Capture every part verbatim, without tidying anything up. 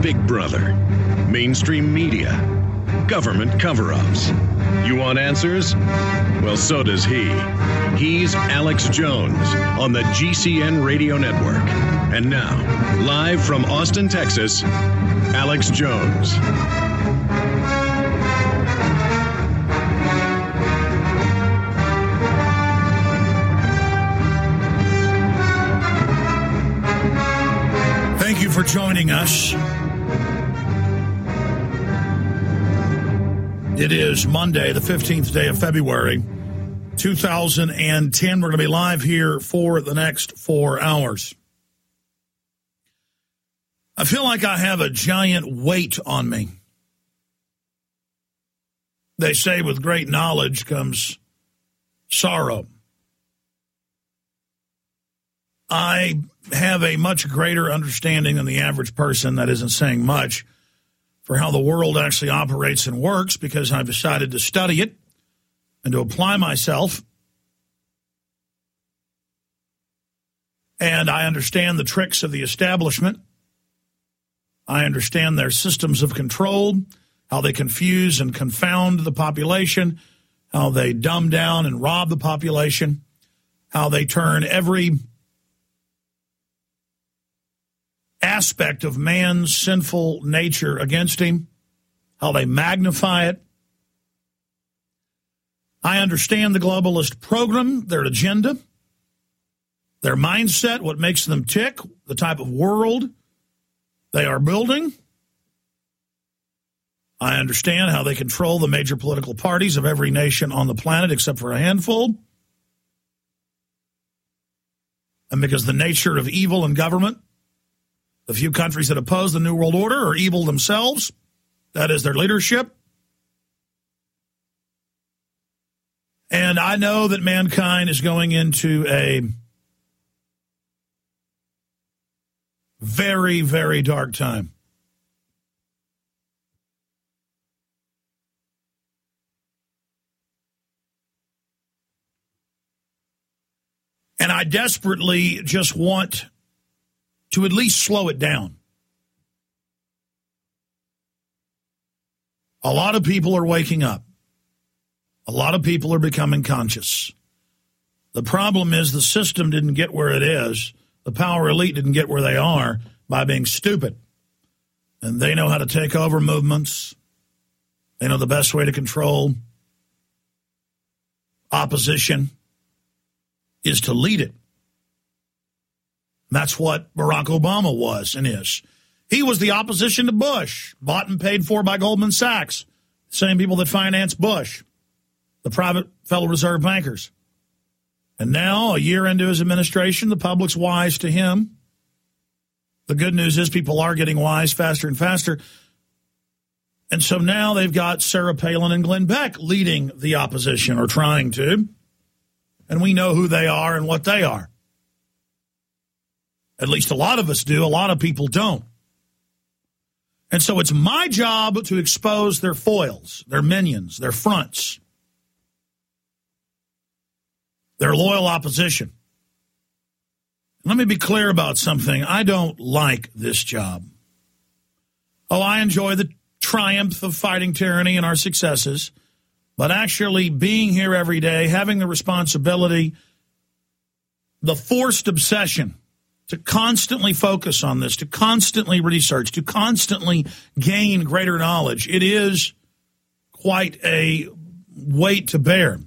Big Brother, mainstream media, government cover-ups. You want answers? Well, so does he. He's Alex Jones on the G C N Radio Network. And now, live from Austin, Texas, Alex Jones. Thank you for joining us. It is Monday, the fifteenth day of February, two thousand ten. We're going to be live here for the next four hours. I feel like I have a giant weight on me. They say with great knowledge comes sorrow. I have a much greater understanding than the average person, that isn't saying much, for how the world actually operates and works, because I've decided to study it and to apply myself. And I understand the tricks of the establishment. I understand their systems of control, how they confuse and confound the population, how they dumb down and rob the population, how they turn every aspect of man's sinful nature against him, how they magnify it. I understand the globalist program, their agenda, their mindset, what makes them tick, the type of world they are building. I understand how they control the major political parties of every nation on the planet except for a handful. And because the nature of evil in government, the few countries that oppose the New World Order are evil themselves. That is their leadership. And I know that mankind is going into a very, very dark time. And I desperately just want to at least slow it down. A lot of people are waking up. A lot of people are becoming conscious. The problem is the system didn't get where it is. The power elite didn't get where they are by being stupid. And they know how to take over movements. They know the best way to control opposition is to lead it. That's what Barack Obama was and is. He was the opposition to Bush, bought and paid for by Goldman Sachs, the same people that financed Bush, the private Federal Reserve bankers. And now, a year into his administration, the public's wise to him. The good news is people are getting wise faster and faster. And so now they've got Sarah Palin and Glenn Beck leading the opposition, or trying to. And we know who they are and what they are. At least a lot of us do. A lot of people don't. And so it's my job to expose their foils, their minions, their fronts, their loyal opposition. Let me be clear about something. I don't like this job. Oh, I enjoy the triumph of fighting tyranny and our successes, but actually being here every day, having the responsibility, the forced obsession to constantly focus on this, to constantly research, to constantly gain greater knowledge, it is quite a weight to bear.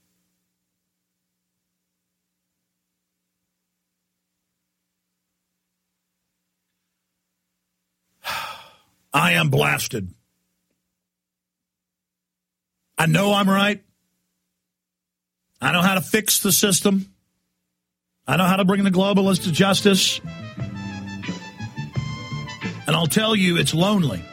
I am blasted. I know I'm right. I know how to fix the system. I know how to bring the globalists to justice. And I'll tell you, it's lonely.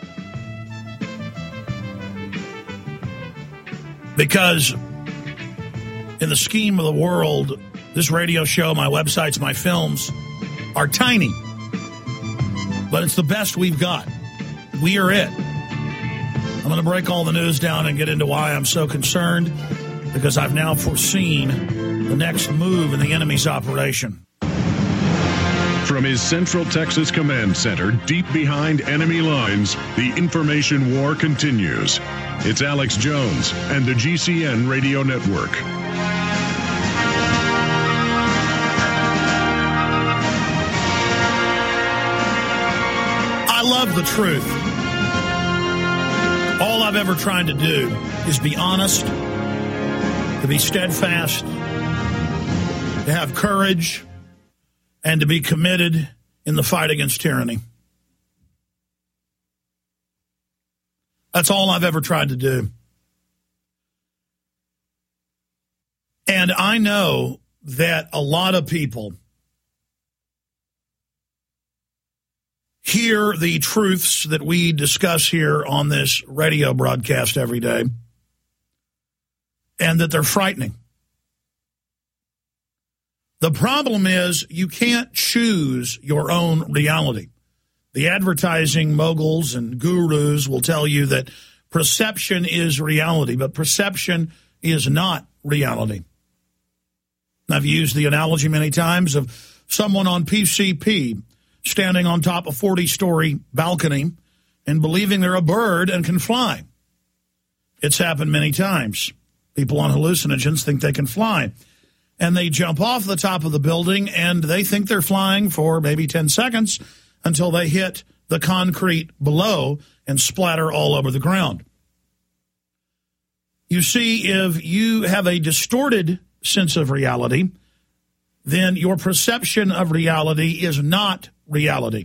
Because in the scheme of the world, this radio show, my websites, my films are tiny. But it's the best we've got. We are it. I'm going to break all the news down and get into why I'm so concerned, because I've now foreseen the next move in the enemy's operation. From his Central Texas Command Center, deep behind enemy lines, the information war continues. It's Alex Jones and the G C N Radio Network. I love the truth. All I've ever tried to do is be honest, to be steadfast, to have courage, and to be committed in the fight against tyranny. That's all I've ever tried to do. And I know that a lot of people hear the truths that we discuss here on this radio broadcast every day, and that they're frightening. The problem is you can't choose your own reality. The advertising moguls and gurus will tell you that perception is reality, but perception is not reality. I've used the analogy many times of someone on P C P standing on top of a forty-story balcony and believing they're a bird and can fly. It's happened many times. People on hallucinogens think they can fly. And they jump off the top of the building, and they think they're flying for maybe ten seconds until they hit the concrete below and splatter all over the ground. You see, if you have a distorted sense of reality, then your perception of reality is not reality.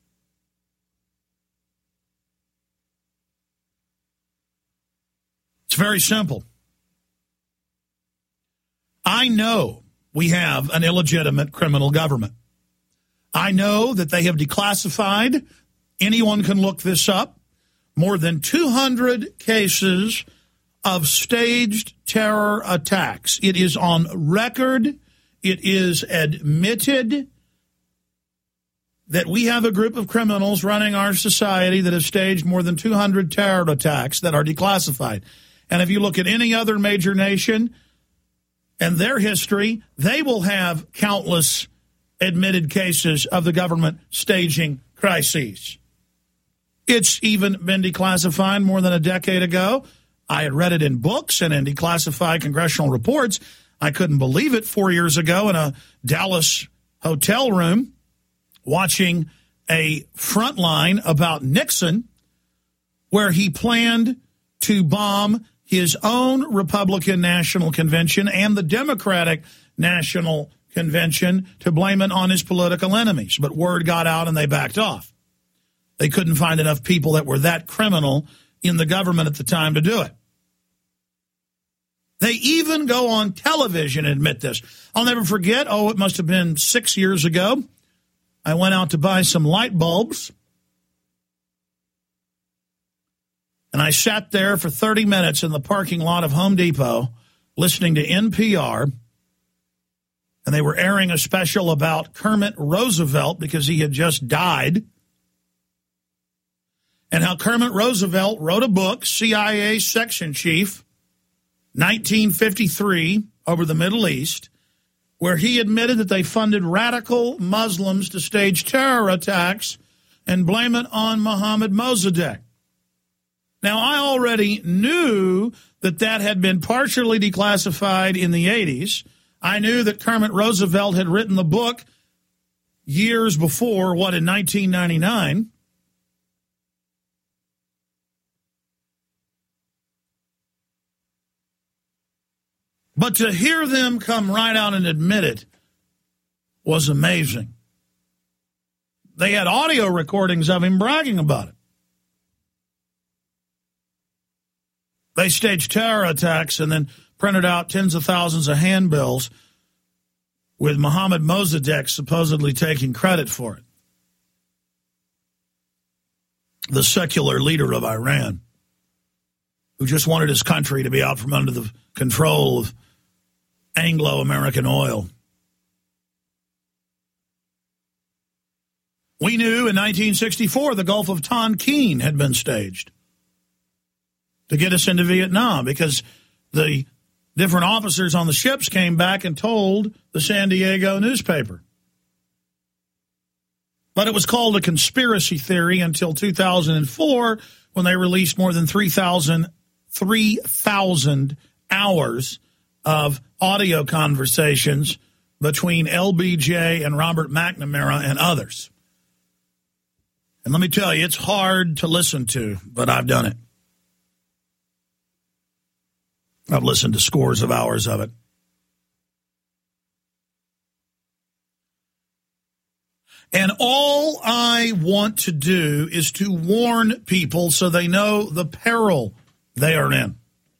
It's very simple. I know we have an illegitimate criminal government. I know that they have declassified, anyone can look this up, more than two hundred cases of staged terror attacks. It is on record. It is admitted that we have a group of criminals running our society that have staged more than two hundred terror attacks that are declassified. And if you look at any other major nation and their history, they will have countless admitted cases of the government staging crises. It's even been declassified more than a decade ago. I had read it in books and in declassified congressional reports. I couldn't believe it four years ago in a Dallas hotel room watching a Frontline about Nixon, where he planned to bomb his own Republican National Convention and the Democratic National Convention to blame it on his political enemies. But word got out and they backed off. They couldn't find enough people that were that criminal in the government at the time to do it. They even go on television and admit this. I'll never forget, oh, it must have been six years ago. I went out to buy some light bulbs. And I sat there for thirty minutes in the parking lot of Home Depot listening to N P R. And they were airing a special about Kermit Roosevelt because he had just died. And how Kermit Roosevelt wrote a book, C I A Section Chief, nineteen fifty-three, over the Middle East, where he admitted that they funded radical Muslims to stage terror attacks and blame it on Mohammed Mossadegh. Now, I already knew that that had been partially declassified in the eighties. I knew that Kermit Roosevelt had written the book years before, what, in nineteen ninety-nine. But to hear them come right out and admit it was amazing. They had audio recordings of him bragging about it. They staged terror attacks and then printed out tens of thousands of handbills with Mohammed Mossadegh supposedly taking credit for it. The secular leader of Iran, who just wanted his country to be out from under the control of Anglo-American oil. We knew in nineteen sixty-four the Gulf of Tonkin had been staged to get us into Vietnam because the different officers on the ships came back and told the San Diego newspaper. But it was called a conspiracy theory until two thousand four, when they released more than three thousand hours of audio conversations between L B J and Robert McNamara and others. And let me tell you, it's hard to listen to, but I've done it. I've listened to scores of hours of it. And all I want to do is to warn people so they know the peril they are in.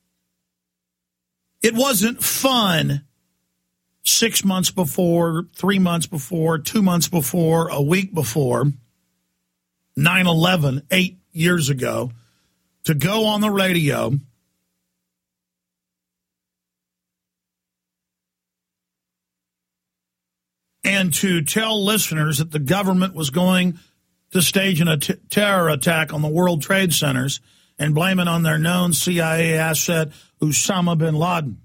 It wasn't fun six months before, three months before, two months before, a week before, nine eleven, eight years ago, to go on the radio and to tell listeners that the government was going to stage an, a t- terror attack on the World Trade Centers and blame it on their known C I A asset, Osama bin Laden.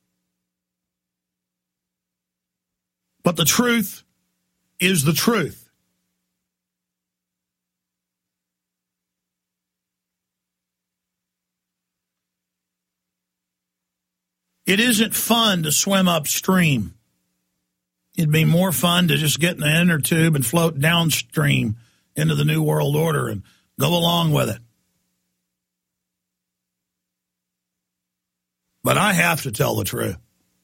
But the truth is the truth. It isn't fun to swim upstream. It'd be more fun to just get in the inner tube and float downstream into the New World Order and go along with it. But I have to tell the truth.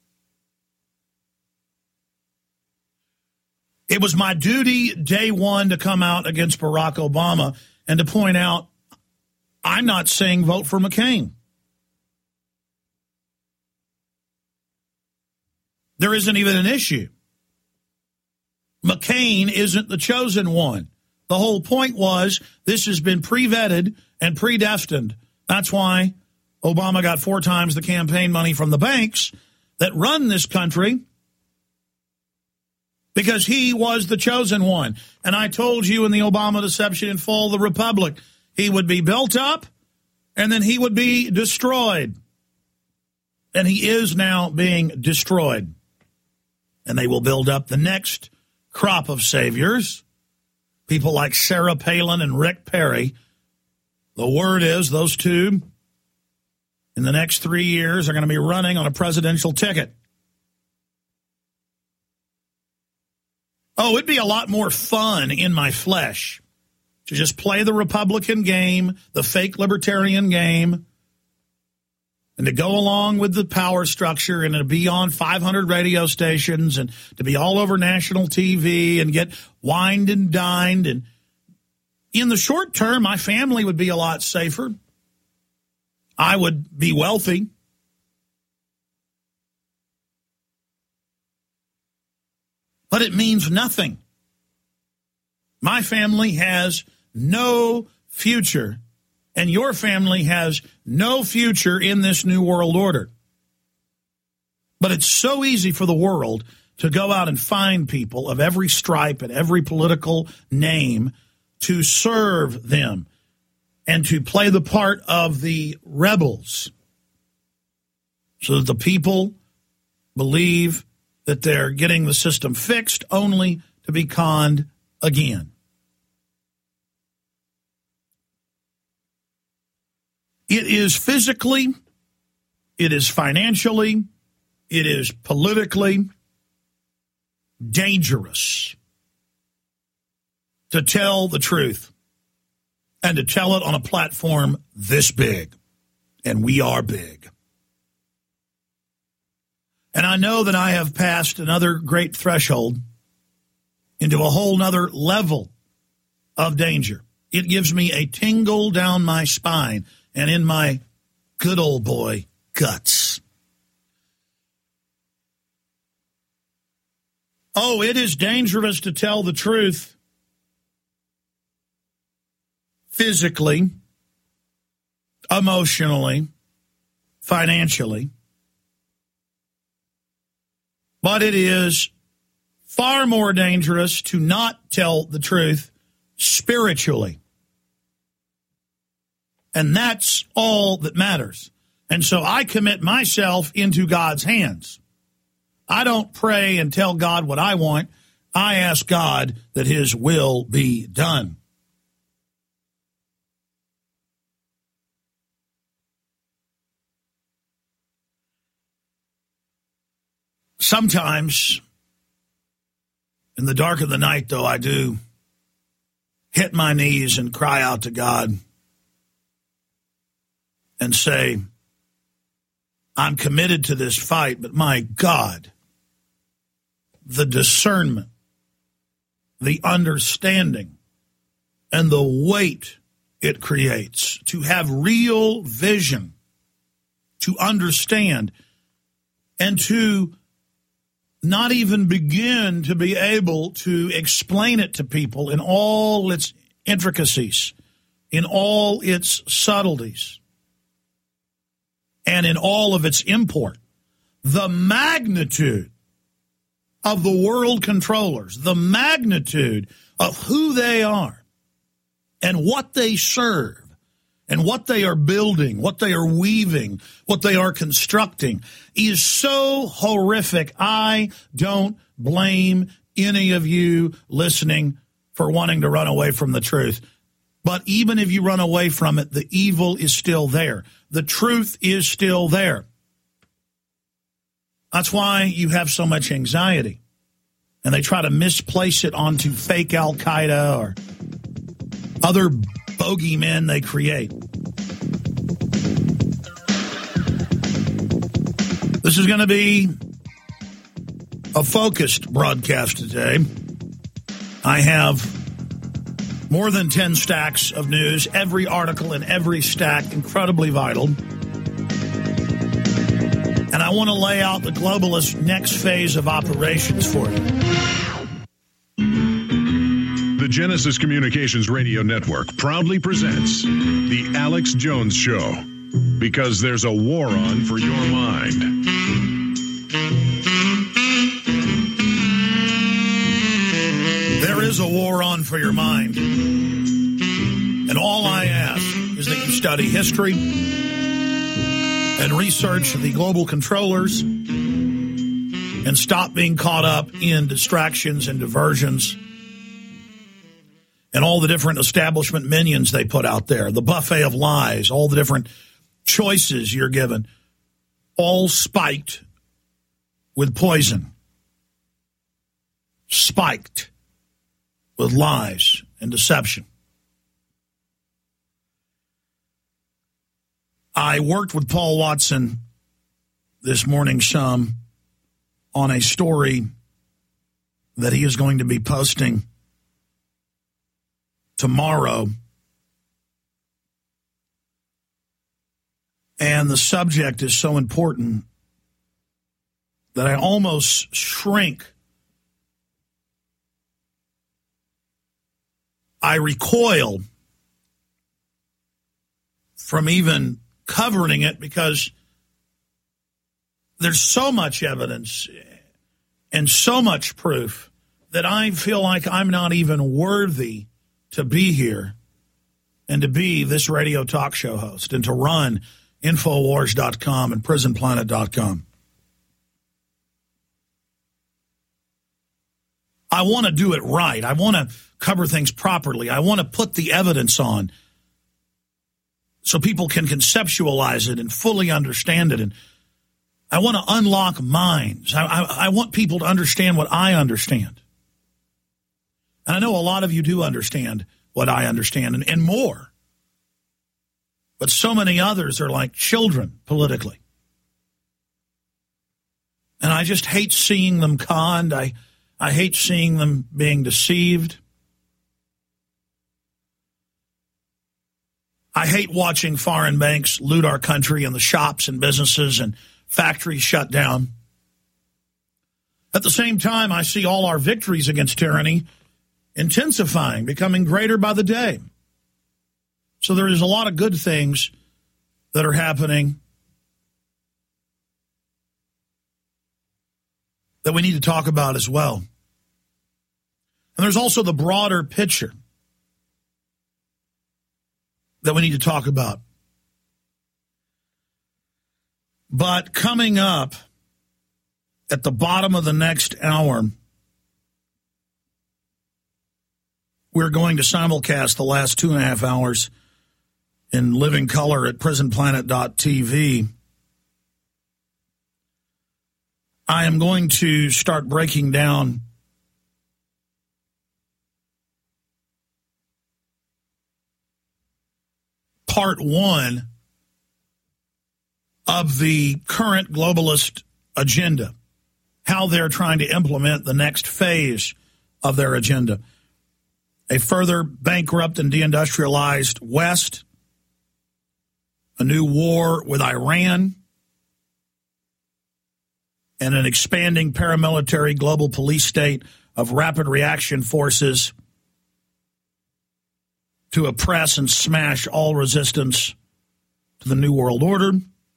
It was my duty day one to come out against Barack Obama and to point out, I'm not saying vote for McCain. There isn't even an issue. McCain isn't the chosen one. The whole point was this has been pre-vetted and predestined. That's why Obama got four times the campaign money from the banks that run this country, because he was the chosen one. And I told you in the Obama deception in full, the Republic, he would be built up and then he would be destroyed. And he is now being destroyed. And they will build up the next crop of saviors, people like Sarah Palin and Rick Perry. The word is those two in the next three years are going to be running on a presidential ticket. Oh, it'd be a lot more fun in my flesh to just play the Republican game, the fake libertarian game, and to go along with the power structure and to be on five hundred radio stations and to be all over national T V and get wined and dined. And in the short term, my family would be a lot safer. I would be wealthy. But it means nothing. My family has no future, and your family has no future in this new world order. But it's so easy for the world to go out and find people of every stripe and every political name to serve them and to play the part of the rebels so that the people believe that they're getting the system fixed only to be conned again. It is physically, it is financially, it is politically dangerous to tell the truth and to tell it on a platform this big. And we are big. And I know that I have passed another great threshold into a whole nother level of danger. It gives me a tingle down my spine and in my good old boy guts. Oh, it is dangerous to tell the truth physically, emotionally, financially. But it is far more dangerous to not tell the truth spiritually. And that's all that matters. And so I commit myself into God's hands. I don't pray and tell God what I want. I ask God that his will be done. Sometimes, in the dark of the night, though, I do hit my knees and cry out to God and say, I'm committed to this fight, but my God, the discernment, the understanding, and the weight it creates to have real vision, to understand, and to not even begin to be able to explain it to people in all its intricacies, in all its subtleties, and in all of its import. The magnitude of the world controllers, the magnitude of who they are and what they serve and what they are building, what they are weaving, what they are constructing is so horrific. I don't blame any of you listening for wanting to run away from the truth. But even if you run away from it, the evil is still there. The truth is still there. That's why you have so much anxiety. And they try to misplace it onto fake Al-Qaeda or other bogeymen they create. This is going to be a focused broadcast today. I have more than ten stacks of news, every article in every stack, incredibly vital. And I want to lay out the globalist next phase of operations for you. The Genesis Communications Radio Network proudly presents The Alex Jones Show, because there's a war on for your mind. There is a war on for your mind. And all I ask is that you study history and research the global controllers and stop being caught up in distractions and diversions and all the different establishment minions they put out there, the buffet of lies, all the different choices you're given, all spiked with poison, spiked with lies and deception. I worked with Paul Watson this morning some on a story that he is going to be posting tomorrow. And the subject is so important that I almost shrink. I recoil from even covering it because there's so much evidence and so much proof that I feel like I'm not even worthy to be here and to be this radio talk show host and to run Infowars dot com and Prison Planet dot com. I want to do it right. I want to cover things properly. I want to put the evidence on so people can conceptualize it and fully understand it. And I want to unlock minds. I, I, I want people to understand what I understand. And I know a lot of you do understand what I understand and, and more. But so many others are like children politically. And I just hate seeing them conned. I, I hate seeing them being deceived. I hate watching foreign banks loot our country and the shops and businesses and factories shut down. At the same time, I see all our victories against tyranny intensifying, becoming greater by the day. So there is a lot of good things that are happening that we need to talk about as well. And there's also the broader picture that we need to talk about. But coming up at the bottom of the next hour, we're going to simulcast the last two and a half hours in living color at prison planet dot t v. I am going to start breaking down part one of the current globalist agenda, how they're trying to implement the next phase of their agenda. A further bankrupt and deindustrialized West, a new war with Iran, and an expanding paramilitary global police state of rapid reaction forces to oppress and smash all resistance to the New World Order.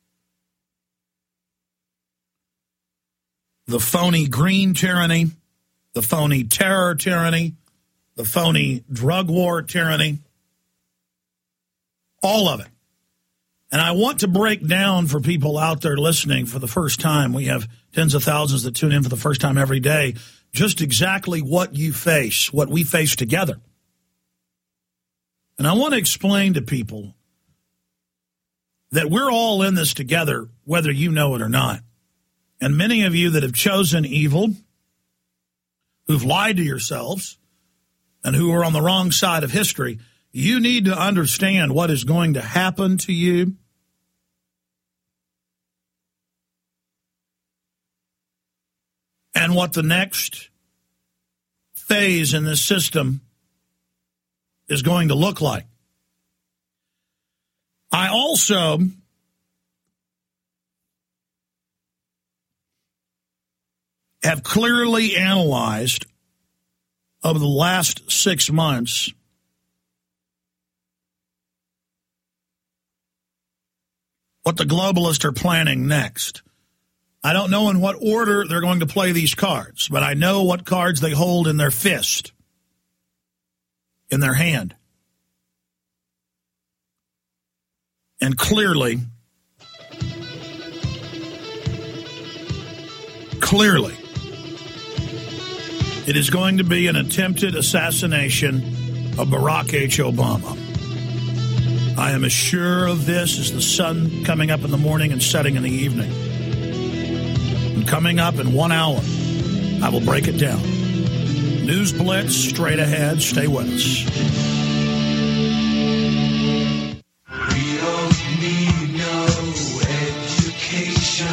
The phony green tyranny, the phony terror tyranny, the phony drug war tyranny, all of it. And I want to break down for people out there listening for the first time, we have tens of thousands that tune in for the first time every day, just exactly what you face, what we face together. And I want to explain to people that we're all in this together, whether you know it or not. And many of you that have chosen evil, who've lied to yourselves, and who are on the wrong side of history, you need to understand what is going to happen to you. And what the next phase in this system is going to look like. I also have clearly analyzed over the last six months what the globalists are planning next. I don't know in what order they're going to play these cards, but I know what cards they hold in their fist, in their hand. And clearly, clearly, it is going to be an attempted assassination of Barack H. Obama. I am as sure of this as the sun coming up in the morning and setting in the evening. And coming up in one hour, I will break it down. News Blitz straight ahead. Stay with us. We don't need no education.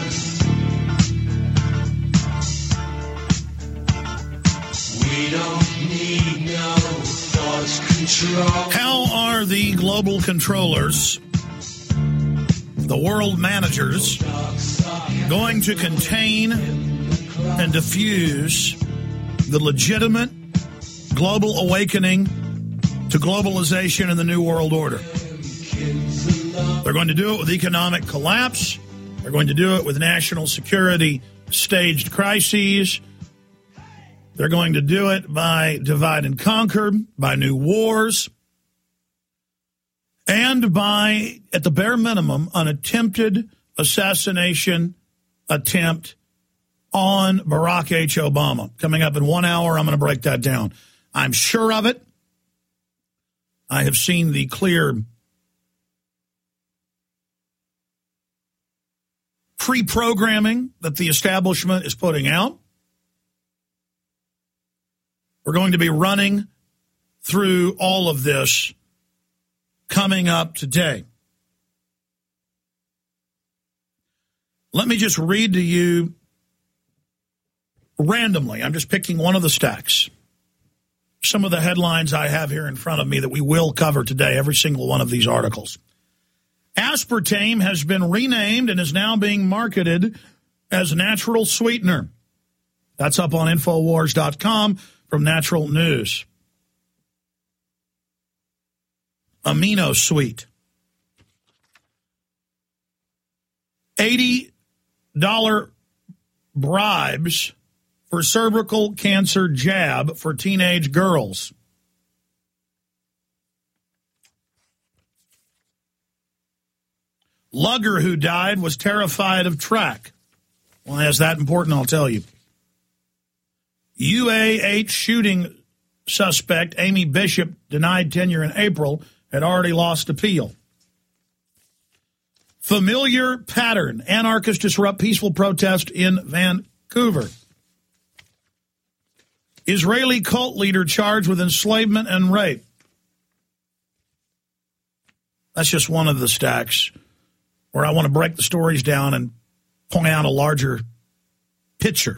We don't need no thought control. How are the global controllers, the world managers, going to contain and diffuse the legitimate global awakening to globalization and the New World Order? They're going to do it with economic collapse. They're going to do it with national security staged crises. They're going to do it by divide and conquer, by new wars, and by, at the bare minimum, an attempted assassination attempt on Barack H. Obama. Coming up in one hour, I'm going to break that down. I'm sure of it. I have seen the clear pre-programming that the establishment is putting out. We're going to be running through all of this coming up today. Let me just read to you randomly. I'm just picking one of the stacks. Some of the headlines I have here in front of me that we will cover today, every single one of these articles. Aspartame has been renamed and is now being marketed as natural sweetener. That's up on Infowars dot com from Natural News. Amino Sweet. eighty dollars bribes for cervical cancer jab for teenage girls. Lugger who died was terrified of track. Why is that important? I'll tell you. U A H shooting suspect, Amy Bishop, denied tenure in April, had already lost appeal. Familiar pattern. Anarchists disrupt peaceful protest in Vancouver. Israeli cult leader charged with enslavement and rape. That's just one of the stacks where I want to break the stories down and point out a larger picture.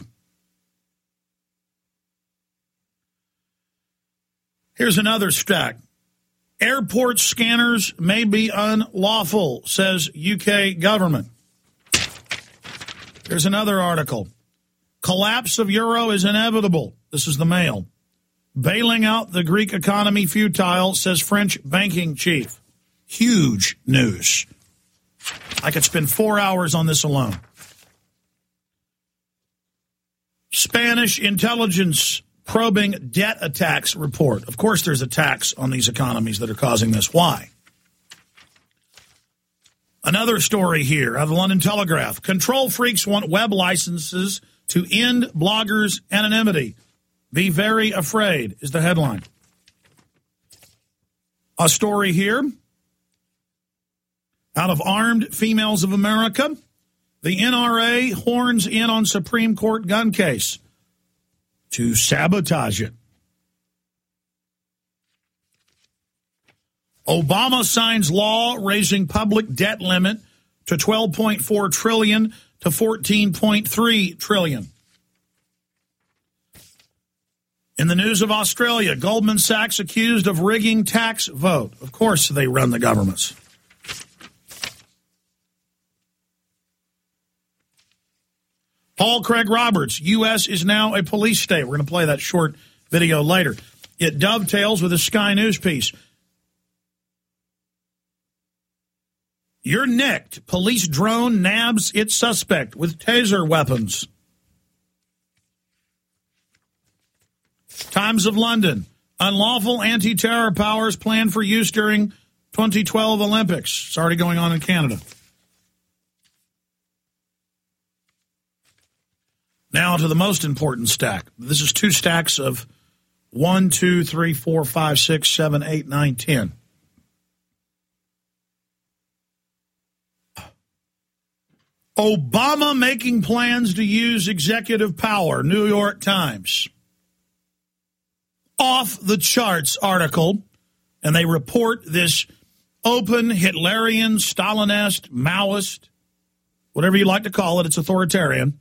Here's another stack. Airport scanners may be unlawful, says U K government. Here's another article. Collapse of euro is inevitable. This is the Mail. Bailing out the Greek economy futile, says French banking chief. Huge news. I could spend four hours on this alone. Spanish intelligence probing debt attacks report. Of course, there's attacks on these economies that are causing this. Why? Another story here out of the London Telegraph. Control freaks want web licenses to end bloggers' anonymity. Be very afraid is the headline. A story here out of Armed Females of America. The N R A horns in on Supreme Court gun case to sabotage it. Obama signs law raising public debt limit to twelve point four trillion dollars to fourteen point three trillion dollars. In the news of Australia, Goldman Sachs accused of rigging tax vote. Of course they run the governments. Paul Craig Roberts, U S is now a police state. We're going to play that short video later. It dovetails with a Sky News piece. You're nicked. Police drone nabs its suspect with taser weapons. Times of London. Unlawful anti-terror powers planned for use during twenty twelve Olympics. It's already going on in Canada. Now to the most important stack. This is two stacks of one, two, three, four, five, six, seven, eight, nine, ten. Obama making plans to use executive power, New York Times. Off the charts article, and they report this open Hitlerian, Stalinist, Maoist, whatever you like to call it, it's authoritarian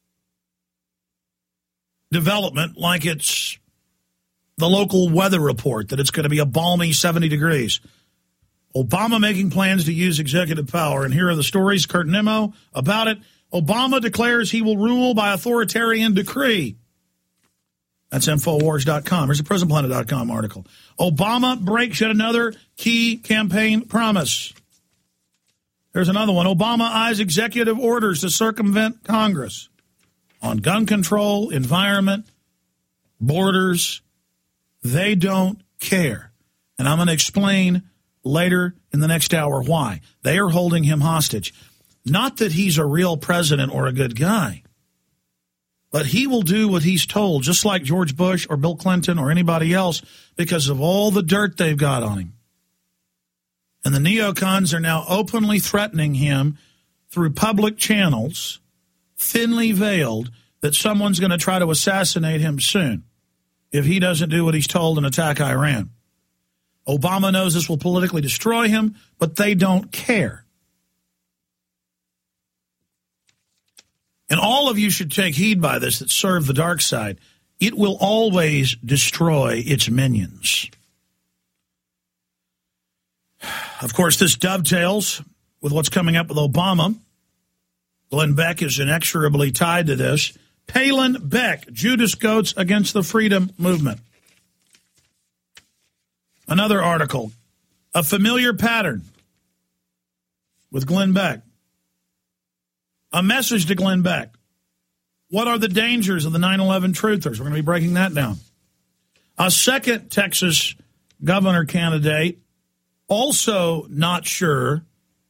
development, like it's the local weather report, that it's going to be a balmy seventy degrees. Obama making plans to use executive power. And here are the stories, Kurt Nimmo, about it. Obama declares he will rule by authoritarian decree. That's Infowars dot com. Here's a Prison Planet dot com article. Obama breaks yet another key campaign promise. There's another one. Obama eyes executive orders to circumvent Congress on gun control, environment, borders. They don't care. And I'm going to explain later in the next hour why. They are holding him hostage. Not that he's a real president or a good guy, but he will do what he's told, just like George Bush or Bill Clinton or anybody else, because of all the dirt they've got on him. And the neocons are now openly threatening him through public channels, thinly veiled, that someone's going to try to assassinate him soon if he doesn't do what he's told and attack Iran. Obama knows this will politically destroy him, but they don't care. And all of you should take heed by this that serve the dark side. It will always destroy its minions. Of course, this dovetails with what's coming up with Obama. Glenn Beck is inexorably tied to this. Palin Beck, Judas goats against the freedom movement. Another article, a familiar pattern with Glenn Beck. A message to Glenn Beck. What are the dangers of the nine eleven truthers? We're going to be breaking that down. A second Texas governor candidate, also not sure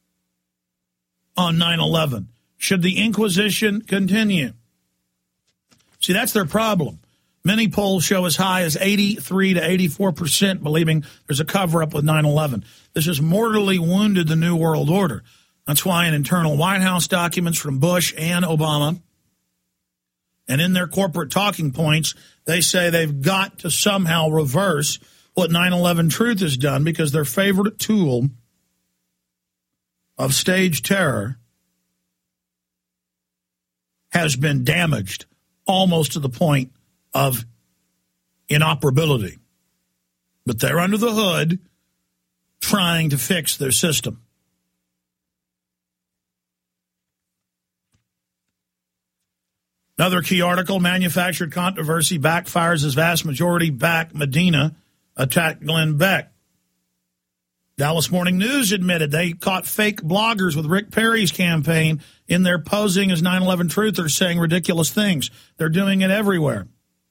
on nine eleven. Should the Inquisition continue? See, that's their problem. Many polls show as high as eighty-three to eighty-four percent believing there's a cover-up with nine eleven. This has mortally wounded the New World Order. That's why in internal White House documents from Bush and Obama, and in their corporate talking points, they say they've got to somehow reverse what nine eleven Truth has done, because their favorite tool of stage terror has been damaged almost to the point of inoperability. But they're under the hood trying to fix their system. Another key article, manufactured controversy backfires as vast majority back Medina attacked Glenn Beck. Dallas Morning News admitted they caught fake bloggers with Rick Perry's campaign in their posing as nine eleven truthers saying ridiculous things. They're doing it everywhere.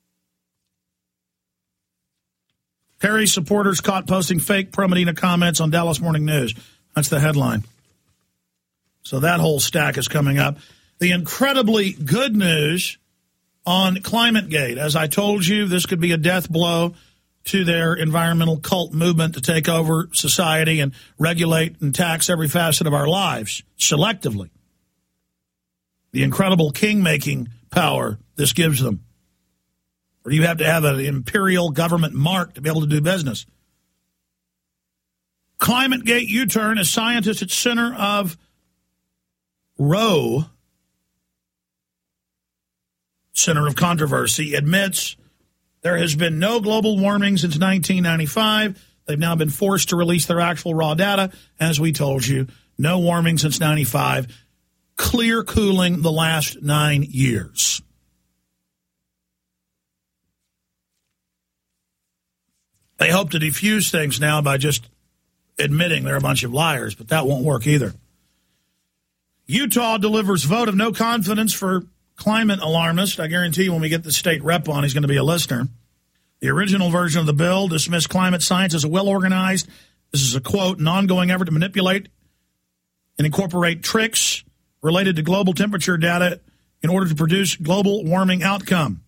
Perry supporters caught posting fake pro-Medina comments on Dallas Morning News. That's the headline. So that whole stack is coming up. The incredibly good news on ClimateGate. As I told you, this could be a death blow to their environmental cult movement to take over society and regulate and tax every facet of our lives selectively. The incredible king-making power this gives them. Or you have to have an imperial government mark to be able to do business. ClimateGate U-turn, a scientist at center of Roe, center of controversy, admits there has been no global warming since nineteen ninety-five. They've now been forced to release their actual raw data. As we told you, no warming since ninety-five. Clear cooling the last nine years. They hope to defuse things now by just admitting they're a bunch of liars, but that won't work either. Utah delivers vote of no confidence for climate alarmist. I guarantee you when we get the state rep on, he's going to be a listener. The original version of the bill dismissed climate science as a well-organized, this is a quote, an ongoing effort to manipulate and incorporate tricks related to global temperature data in order to produce global warming outcome.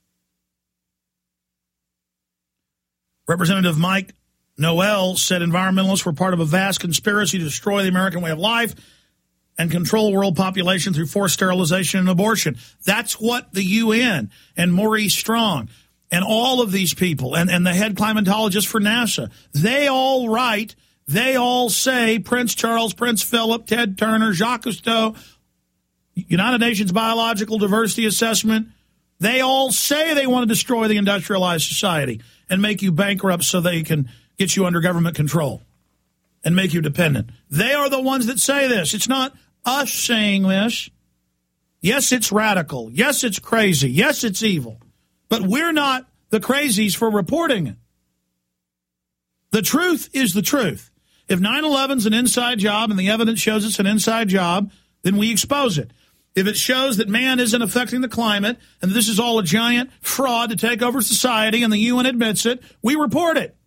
Representative Mike Noel said environmentalists were part of a vast conspiracy to destroy the American way of life and control world population through forced sterilization and abortion. That's what the U N and Maurice Strong and all of these people and, and the head climatologist for NASA, they all write, they all say, Prince Charles, Prince Philip, Ted Turner, Jacques Cousteau, United Nations Biological Diversity Assessment, they all say they want to destroy the industrialized society and make you bankrupt so they can get you under government control and make you dependent. They are the ones that say this. It's not us saying this. Yes, it's radical. Yes, it's crazy. Yes, it's evil. But we're not the crazies for reporting it. The truth is the truth. If nine eleven's an inside job and the evidence shows it's an inside job, then we expose it. If it shows that man isn't affecting the climate and this is all a giant fraud to take over society and the U N admits it, we report it.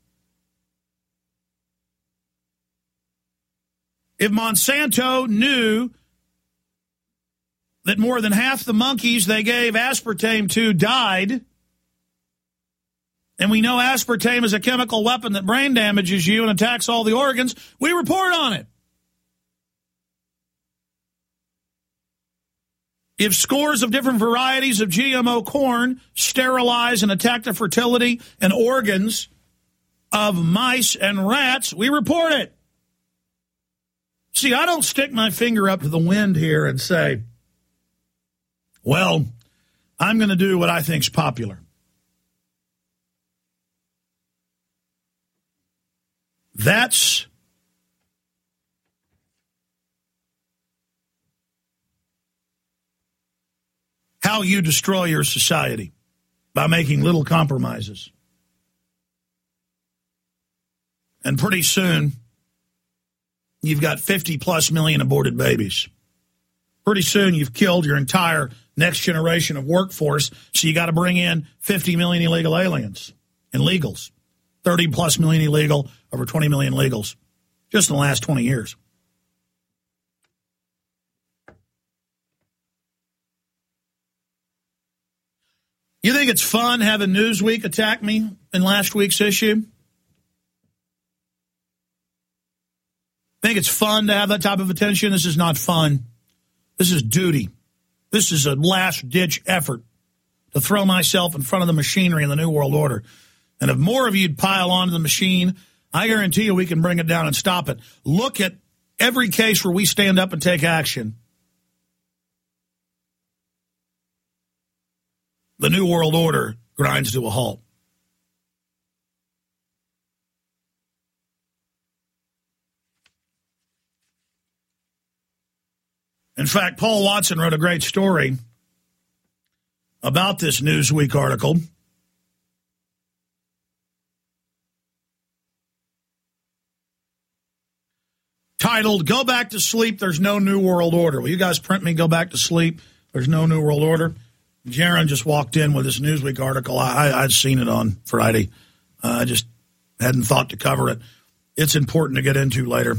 If Monsanto knew that more than half the monkeys they gave aspartame to died, and we know aspartame is a chemical weapon that brain damages you and attacks all the organs, we report on it. If scores of different varieties of G M O corn sterilize and attack the fertility and organs of mice and rats, we report it. See, I don't stick my finger up to the wind here and say, well, I'm going to do what I think's popular. That's how you destroy your society, by making little compromises. And pretty soon, you've got fifty plus million aborted babies. Pretty soon, you've killed your entire next generation of workforce, so you got to bring in fifty million illegal aliens and legals, thirty plus million illegal, over twenty million legals, just in the last twenty years. You think it's fun having Newsweek attack me in last week's issue? Think it's fun to have that type of attention? This is not fun. This is duty. This is a last-ditch effort to throw myself in front of the machinery in the New World Order. And if more of you'd pile onto the machine, I guarantee you we can bring it down and stop it. Look at every case where we stand up and take action. The New World Order grinds to a halt. In fact, Paul Watson wrote a great story about this Newsweek article. Titled, Go Back to Sleep, There's No New World Order. Will you guys print me Go Back to Sleep, There's No New World Order? Jaron just walked in with this Newsweek article. I, I'd seen it on Friday. Uh, I just hadn't thought to cover it. It's important to get into later.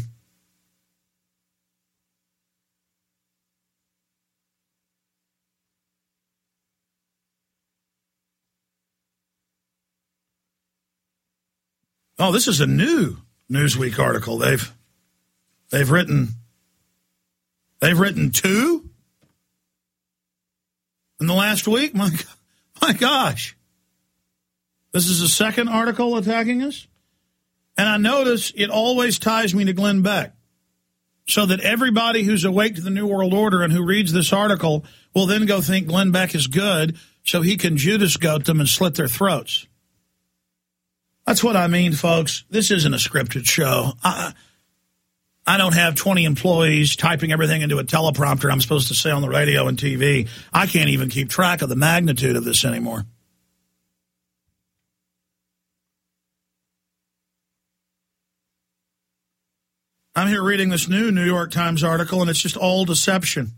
Oh, this is a new Newsweek article. They've they've written they've written two in the last week. My my gosh, this is the second article attacking us, and I notice it always ties me to Glenn Beck, so that everybody who's awake to the New World Order and who reads this article will then go think Glenn Beck is good, so he can Judas goat them and slit their throats. That's what I mean, folks. This isn't a scripted show. I, I don't have twenty employees typing everything into a teleprompter I'm supposed to say on the radio and T V. I can't even keep track of the magnitude of this anymore. I'm here reading this new New York Times article, and it's just all deception.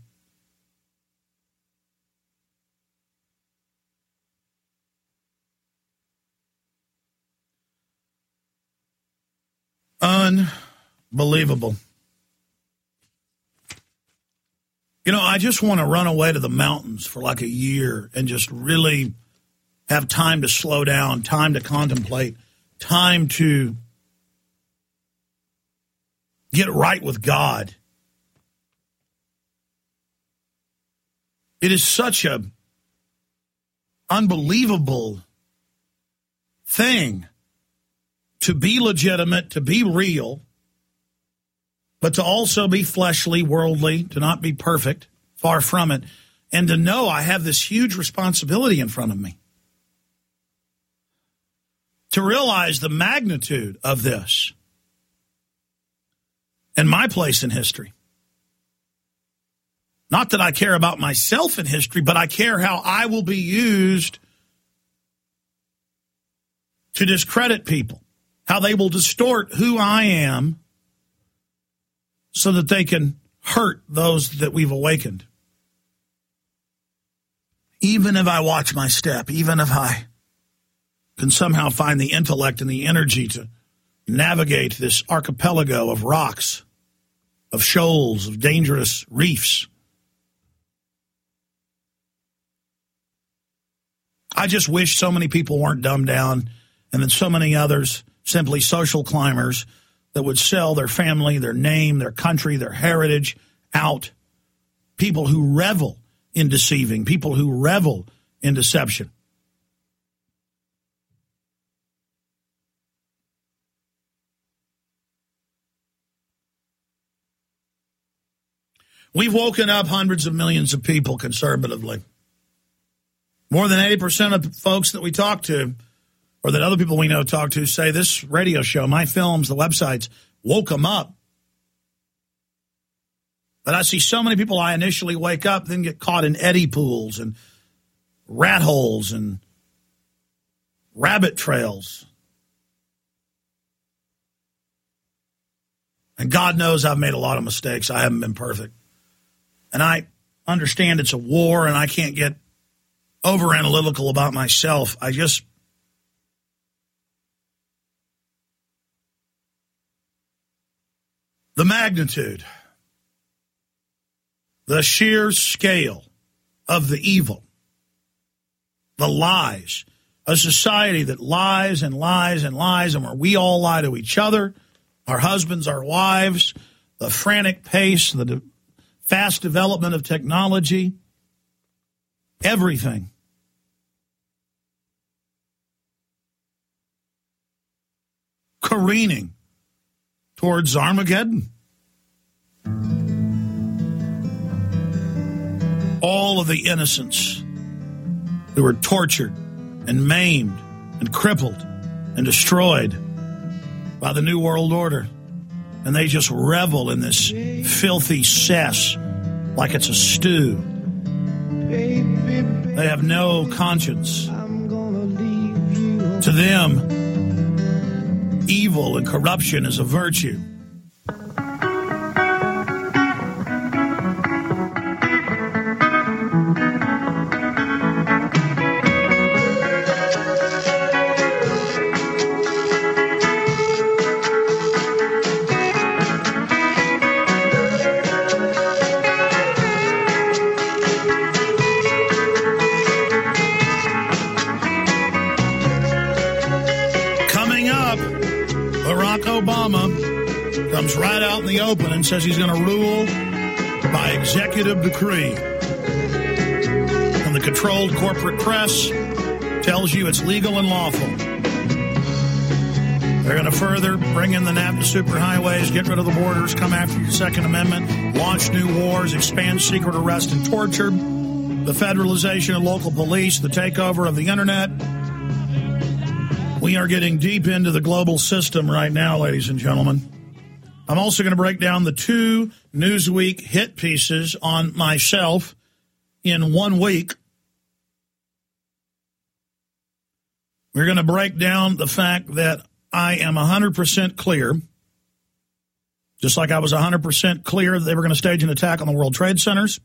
Unbelievable. You know, I just want to run away to the mountains for like a year and just really have time to slow down, time to contemplate, time to get right with God. It is such a unbelievable thing to be legitimate, to be real, but to also be fleshly, worldly, to not be perfect, far from it, and to know I have this huge responsibility in front of me. To realize the magnitude of this and my place in history. Not that I care about myself in history, but I care how I will be used to discredit people. How they will distort who I am so that they can hurt those that we've awakened. Even if I watch my step, even if I can somehow find the intellect and the energy to navigate this archipelago of rocks, of shoals, of dangerous reefs. I just wish so many people weren't dumbed down, and then so many others simply social climbers that would sell their family, their name, their country, their heritage out. People who revel in deceiving, people who revel in deception. We've woken up hundreds of millions of people conservatively. More than eighty percent of folks that we talk to, or that other people we know talk to, say this radio show, my films, the websites, woke them up. But I see so many people I initially wake up, then get caught in eddy pools and rat holes and rabbit trails. And God knows I've made a lot of mistakes. I haven't been perfect. And I understand it's a war, and I can't get over-analytical about myself. I just... The magnitude, the sheer scale of the evil the lies. A society that lies and lies and lies, and where we all lie to each other, our husbands, our wives, the frantic pace, the de- fast development of technology, everything. Careening towards Armageddon. All of the innocents who were tortured and maimed and crippled and destroyed by the New World Order. And they just revel in this filthy cess like it's a stew. They have no conscience. To them, evil and corruption is a virtue. Comes right out in the open and says he's going to rule by executive decree. And the controlled corporate press tells you it's legal and lawful. They're going to further bring in the NAFTA superhighways, get rid of the borders, come after your Second Amendment, launch new wars, expand secret arrest and torture, the federalization of local police, the takeover of the internet. We are getting deep into the global system right now, ladies and gentlemen. I'm also going to break down the two Newsweek hit pieces on myself in one week. We're going to break down the fact that I am one hundred percent clear, just like I was one hundred percent clear that they were going to stage an attack on the World Trade Centers.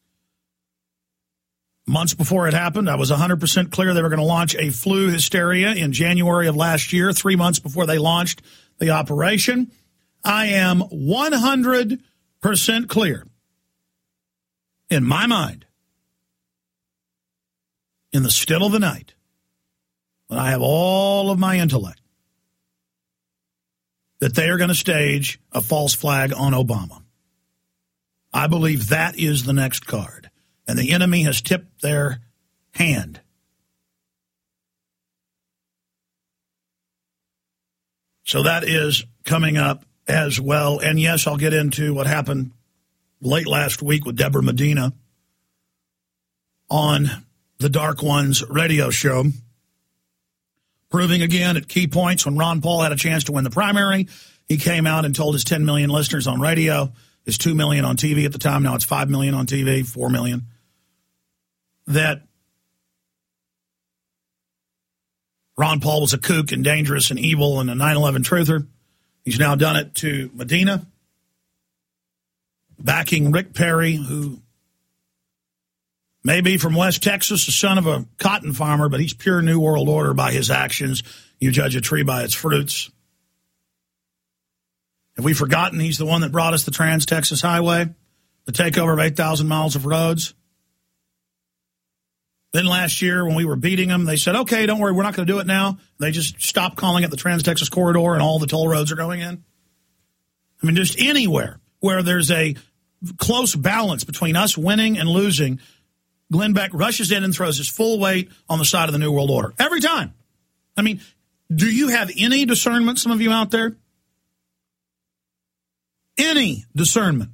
Months before it happened, I was one hundred percent clear they were going to launch a flu hysteria in January of last year, three months before they launched the operation. I am one hundred percent clear in my mind, in the still of the night, when I have all of my intellect, that they are going to stage a false flag on Obama. I believe that is the next card, and the enemy has tipped their hand. So that is coming up as well. And yes, I'll get into what happened late last week with Deborah Medina on the Dark Ones radio show, proving again at key points when Ron Paul had a chance to win the primary. He came out and told his ten million listeners on radio, his two million on T V at the time, now it's five million on T V, four million, that Ron Paul was a kook and dangerous and evil and a nine eleven truther. He's now done it to Medina, backing Rick Perry, who may be from West Texas, the son of a cotton farmer, but he's pure New World Order by his actions. You judge a tree by its fruits. Have we forgotten he's the one that brought us the Trans-Texas Highway, the takeover of eight thousand miles of roads? Then last year when we were beating them, they said, okay, don't worry, we're not going to do it now. They just stopped calling it the Trans-Texas Corridor and all the toll roads are going in. I mean, just anywhere where there's a close balance between us winning and losing, Glenn Beck rushes in and throws his full weight on the side of the New World Order. Every time. I mean, do you have any discernment, some of you out there? Any discernment?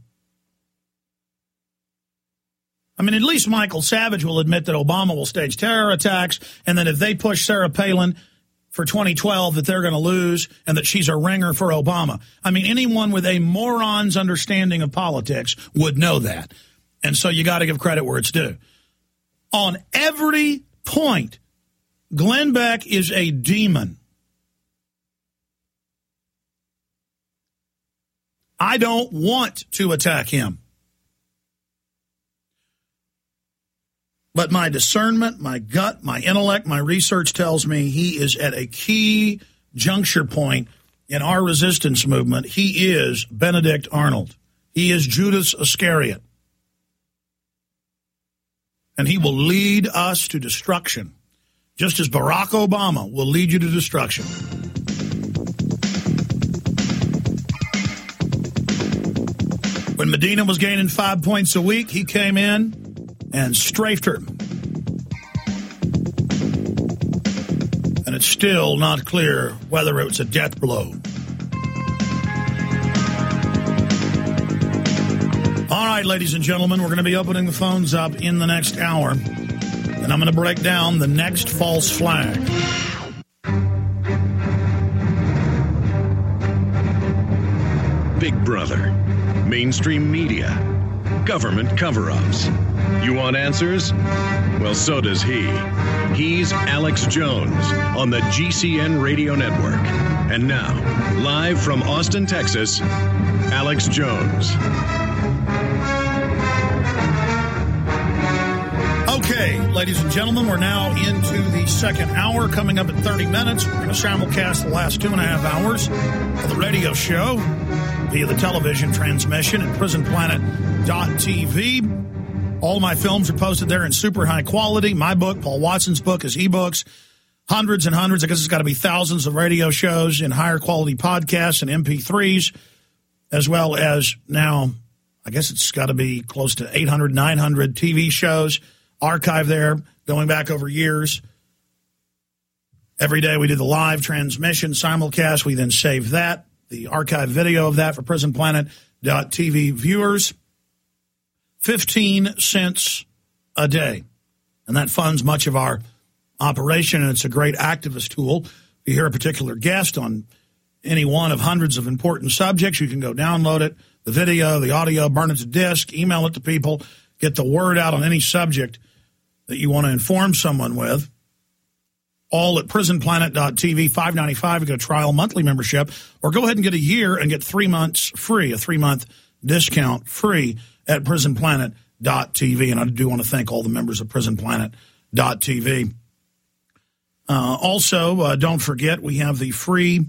I mean, at least Michael Savage will admit that Obama will stage terror attacks and that if they push Sarah Palin for twenty twelve that they're going to lose and that she's a ringer for Obama. I mean, anyone with a moron's understanding of politics would know that. And so you got to give credit where it's due. On every point, Glenn Beck is a demon. I don't want to attack him. But my discernment, my gut, my intellect, my research tells me he is at a key juncture point in our resistance movement. He is Benedict Arnold. He is Judas Iscariot. And he will lead us to destruction. just as Barack Obama will lead you to destruction. When Medina was gaining five points a week, he came in and strafed her. And it's still not clear whether it was a death blow. All right, ladies and gentlemen, we're going to be opening the phones up in the next hour. And I'm going to break down the next false flag. Big Brother, mainstream media, government cover-ups. You want answers? Well, so does he. He's Alex Jones on the G C N Radio Network. And now, live from Austin, Texas, Alex Jones. Okay, ladies and gentlemen, we're now into the second hour. Coming up in thirty minutes, we're going to simulcast the last two and a half hours of the radio show via the television transmission at prison planet dot t v. All of my films are posted there in super high quality. My book, Paul Watson's book, is ebooks. Hundreds and hundreds, I guess it's got to be thousands of radio shows in higher quality podcasts and M P threes, as well as now, I guess it's got to be close to eight hundred, nine hundred T V shows. Archive there, going back over years. Every day we do the live transmission, simulcast. We then save that, the archive video of that for prison planet dot t v viewers. fifteen cents a day. And that funds much of our operation, and it's a great activist tool. If you hear a particular guest on any one of hundreds of important subjects, you can go download it, the video, the audio, burn it to disk, email it to people, get the word out on any subject that you want to inform someone with. All at prison planet dot t v, five dollars and ninety-five cents. You get a trial monthly membership, or go ahead and get a year and get three months free, a three-month discount free at prison planet dot t v. And I do want to thank all the members of prison planet dot t v. Uh, also, uh, don't forget, we have the free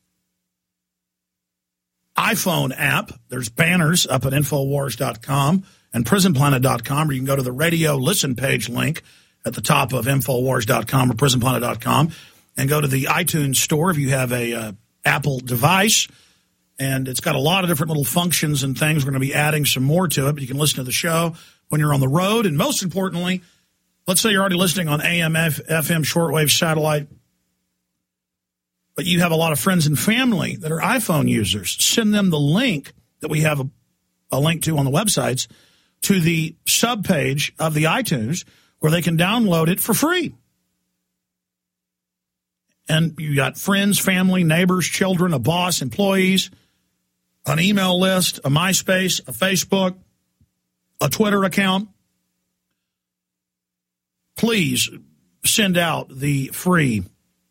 iPhone app. There's banners up at infowars dot com and prison planet dot com, or you can go to the radio listen page link at the top of infowars dot com or prison planet dot com and go to the iTunes store if you have a uh, Apple device. And it's got a lot of different little functions and things. We're going to be adding some more to it, but you can listen to the show when you're on the road. And most importantly, let's say you're already listening on A M, F M, shortwave, satellite, but you have a lot of friends and family that are iPhone users. Send them the link that we have a, a link to on the websites to the subpage of the iTunes where they can download it for free. And you got friends, family, neighbors, children, a boss, employees, an email list, a MySpace, a Facebook, a Twitter account. Please send out the free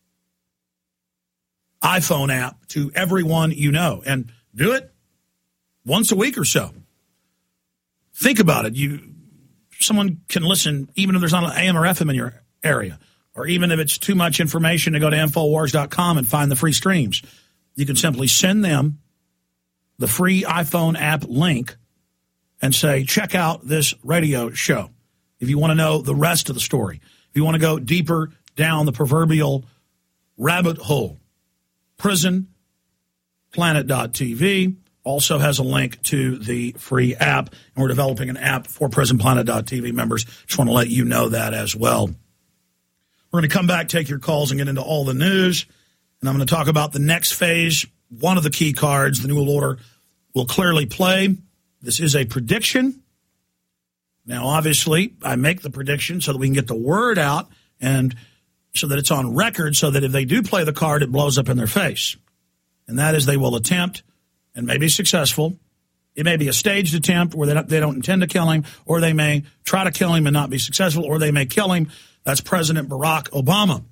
iPhone app to everyone you know, and do it once a week or so. Think about it. You, someone can listen even if there's not an A M or F M in your area, or even if it's too much information to go to infowars dot com and find the free streams. You can simply send them the free iPhone app link and say, check out this radio show. If you want to know the rest of the story, if you want to go deeper down the proverbial rabbit hole, prison planet dot t v also has a link to the free app, and we're developing an app for prison planet dot t v members. Just want to let you know that as well. We're going to come back, take your calls, and get into all the news, and I'm going to talk about the next phase. One of the key cards, the New World Order, will clearly play. This is a prediction. Now, obviously, I make the prediction so that we can get the word out and so that it's on record, so that if they do play the card, it blows up in their face. And that is, they will attempt and may be successful. It may be a staged attempt where they don't, they don't intend to kill him, or they may try to kill him and not be successful, or they may kill him. That's President Barack Obama.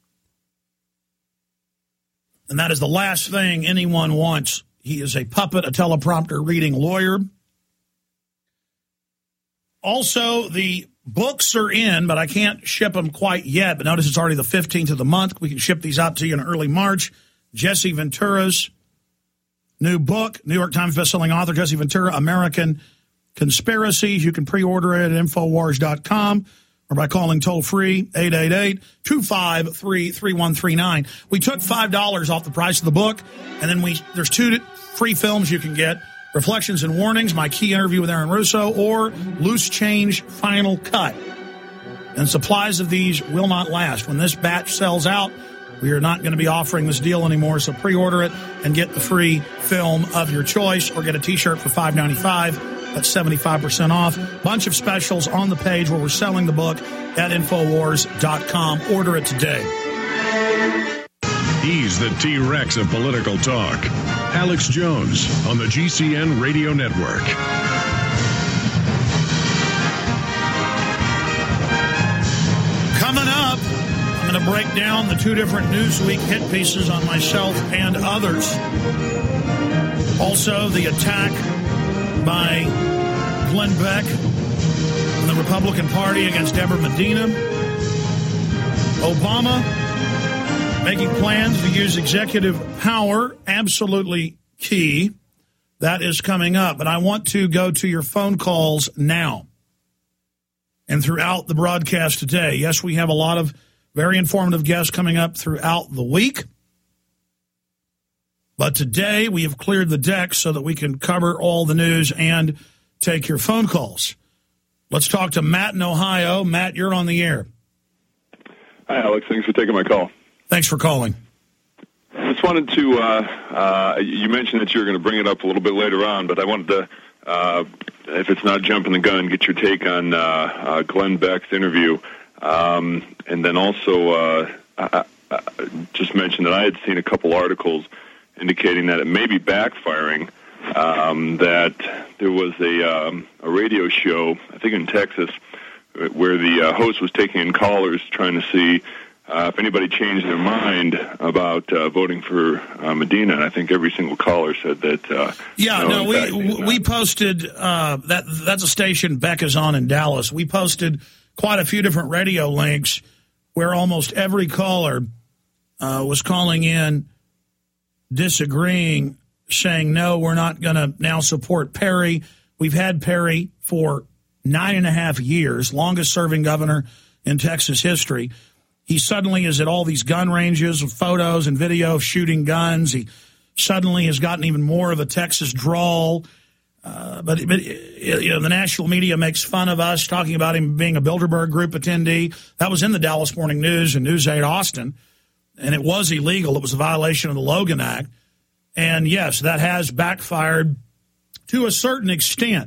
And that is the last thing anyone wants. He is a puppet, a teleprompter reading lawyer. Also, the books are in, but I can't ship them quite yet. But notice it's already the fifteenth of the month. We can ship these out to you in early March. Jesse Ventura's new book, New York Times bestselling author Jesse Ventura, American Conspiracies. You can pre-order it at infowars dot com or by calling toll-free eight eight eight, two five three, three one three nine. We took five dollars off the price of the book, and then we there's two free films you can get, Reflections and Warnings, my key interview with Aaron Russo, or Loose Change Final Cut. And supplies of these will not last. When this batch sells out, we are not going to be offering this deal anymore, so pre-order it and get the free film of your choice, or get a T-shirt for five ninety-five. That's seventy-five percent off. Bunch of specials on the page where we're selling the book at Infowars dot com. Order it today. He's the T-Rex of political talk. Alex Jones on the G C N Radio Network. Coming up, I'm going to break down the two different Newsweek hit pieces on myself and others. Also, the attack by Glenn Beck and the Republican Party against Deborah Medina. Obama making plans to use executive power, absolutely key. That is coming up. But I want to go to your phone calls now and throughout the broadcast today. Yes, we have a lot of very informative guests coming up throughout the week. But today we have cleared the deck so that we can cover all the news and take your phone calls. Let's talk to Matt in Ohio. Matt, you're on the air. Hi, Alex. Thanks for taking my call. Thanks for calling. I just wanted to, uh, uh, you mentioned that you were going to bring it up a little bit later on, but I wanted to, uh, if it's not jumping the gun, get your take on uh, uh, Glenn Beck's interview. Um, and then also uh, I, I just mentioned that I had seen a couple articles indicating that it may be backfiring, um, that there was a, um, a radio show, I think in Texas, where the uh, host was taking in callers trying to see uh, if anybody changed their mind about uh, voting for uh, Medina. And I think every single caller said that. Uh, yeah, no, no, we fact, we posted, uh, that that's a station Beck is on in Dallas. We posted quite a few different radio links where almost every caller uh, was calling in disagreeing, saying, no, we're not going to now support Perry. We've had Perry for nine and a half years, longest serving governor in Texas history. He suddenly is at all these gun ranges with photos and video of shooting guns. He suddenly has gotten even more of a Texas drawl. Uh, but, but you know, the national media makes fun of us, talking about him being a Bilderberg Group attendee. That was in the Dallas Morning News and News eight Austin, and it was illegal. It was a violation of the Logan Act. And, yes, that has backfired to a certain extent.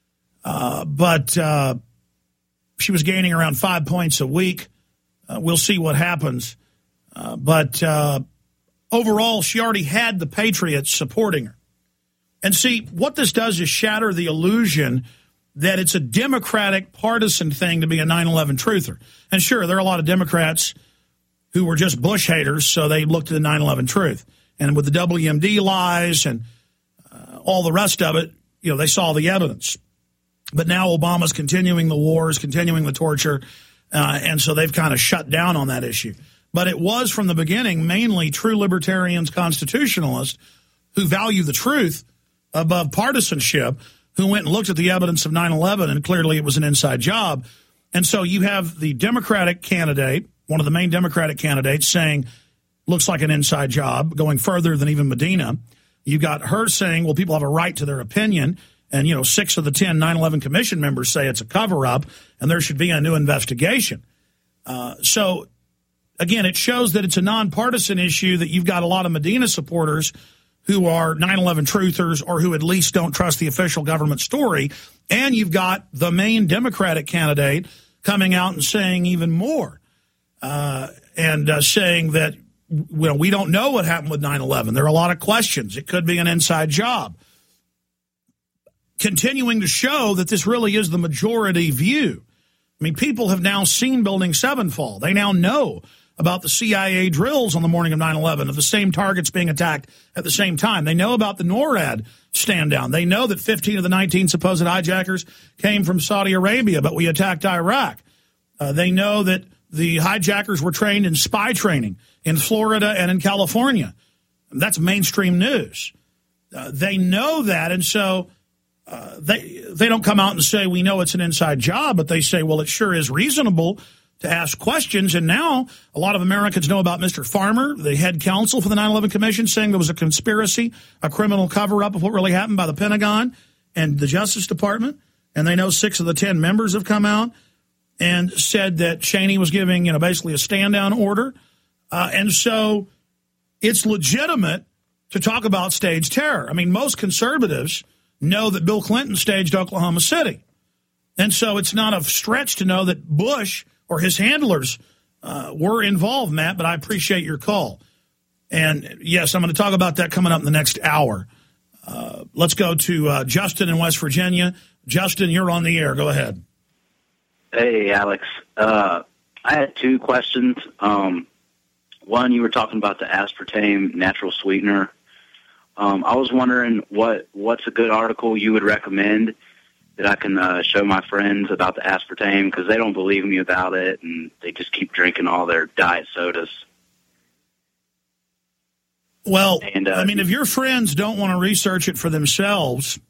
Uh, but uh, she was gaining around five points a week. Uh, we'll see what happens. Uh, but uh, overall, she already had the Patriots supporting her. And see, what this does is shatter the illusion that it's a Democratic partisan thing to be a nine eleven truther. And sure, there are a lot of Democrats who were just Bush haters, so they looked at the nine eleven truth. And with the W M D lies and uh, all the rest of it, you know, they saw the evidence. But now Obama's continuing the wars, continuing the torture, uh, and so they've kind of shut down on that issue. But it was from the beginning mainly true libertarians, constitutionalists, who value the truth above partisanship, who went and looked at the evidence of nine eleven, and clearly it was an inside job. And so you have the Democratic candidate, one of the main Democratic candidates, saying, looks like an inside job, going further than even Medina. You got her saying, well, people have a right to their opinion. And, you know, six of the ten nine eleven Commission members say it's a cover-up and there should be a new investigation. Uh, so, again, it shows that it's a nonpartisan issue, that you've got a lot of Medina supporters who are nine eleven truthers or who at least don't trust the official government story. And you've got the main Democratic candidate coming out and saying even more, uh, and uh, saying that, you know, we don't know what happened with nine eleven. There are a lot of questions. It could be an inside job. Continuing to show that this really is the majority view. I mean, people have now seen Building seven fall. They now know about the C I A drills on the morning of nine eleven, of the same targets being attacked at the same time. They know about the NORAD stand down. They know that fifteen of the nineteen supposed hijackers came from Saudi Arabia, but we attacked Iraq. Uh, they know that the hijackers were trained in spy training in Florida and in California. That's mainstream news. Uh, they know that, and so uh, they they don't come out and say, we know it's an inside job, but they say, well, it sure is reasonable to ask questions. And now a lot of Americans know about Mister Farmer, the head counsel for the nine eleven Commission, saying there was a conspiracy, a criminal cover-up of what really happened by the Pentagon and the Justice Department. And they know six of the ten members have come out and said that Cheney was giving, you know, basically a stand-down order. Uh, and so it's legitimate to talk about staged terror. I mean, most conservatives know that Bill Clinton staged Oklahoma City. And so it's not a stretch to know that Bush or his handlers uh, were involved, Matt, but I appreciate your call. And, yes, I'm going to talk about that coming up in the next hour. Uh, let's go to uh, Justin in West Virginia. Justin, you're on the air. Go ahead. Hey, Alex. Uh, I had two questions. Um, one, you were talking about the aspartame natural sweetener. Um, I was wondering what what's a good article you would recommend that I can uh, show my friends about the aspartame, because they don't believe me about it, and they just keep drinking all their diet sodas. Well, and, uh, I mean, if your friends don't want to research it for themselves,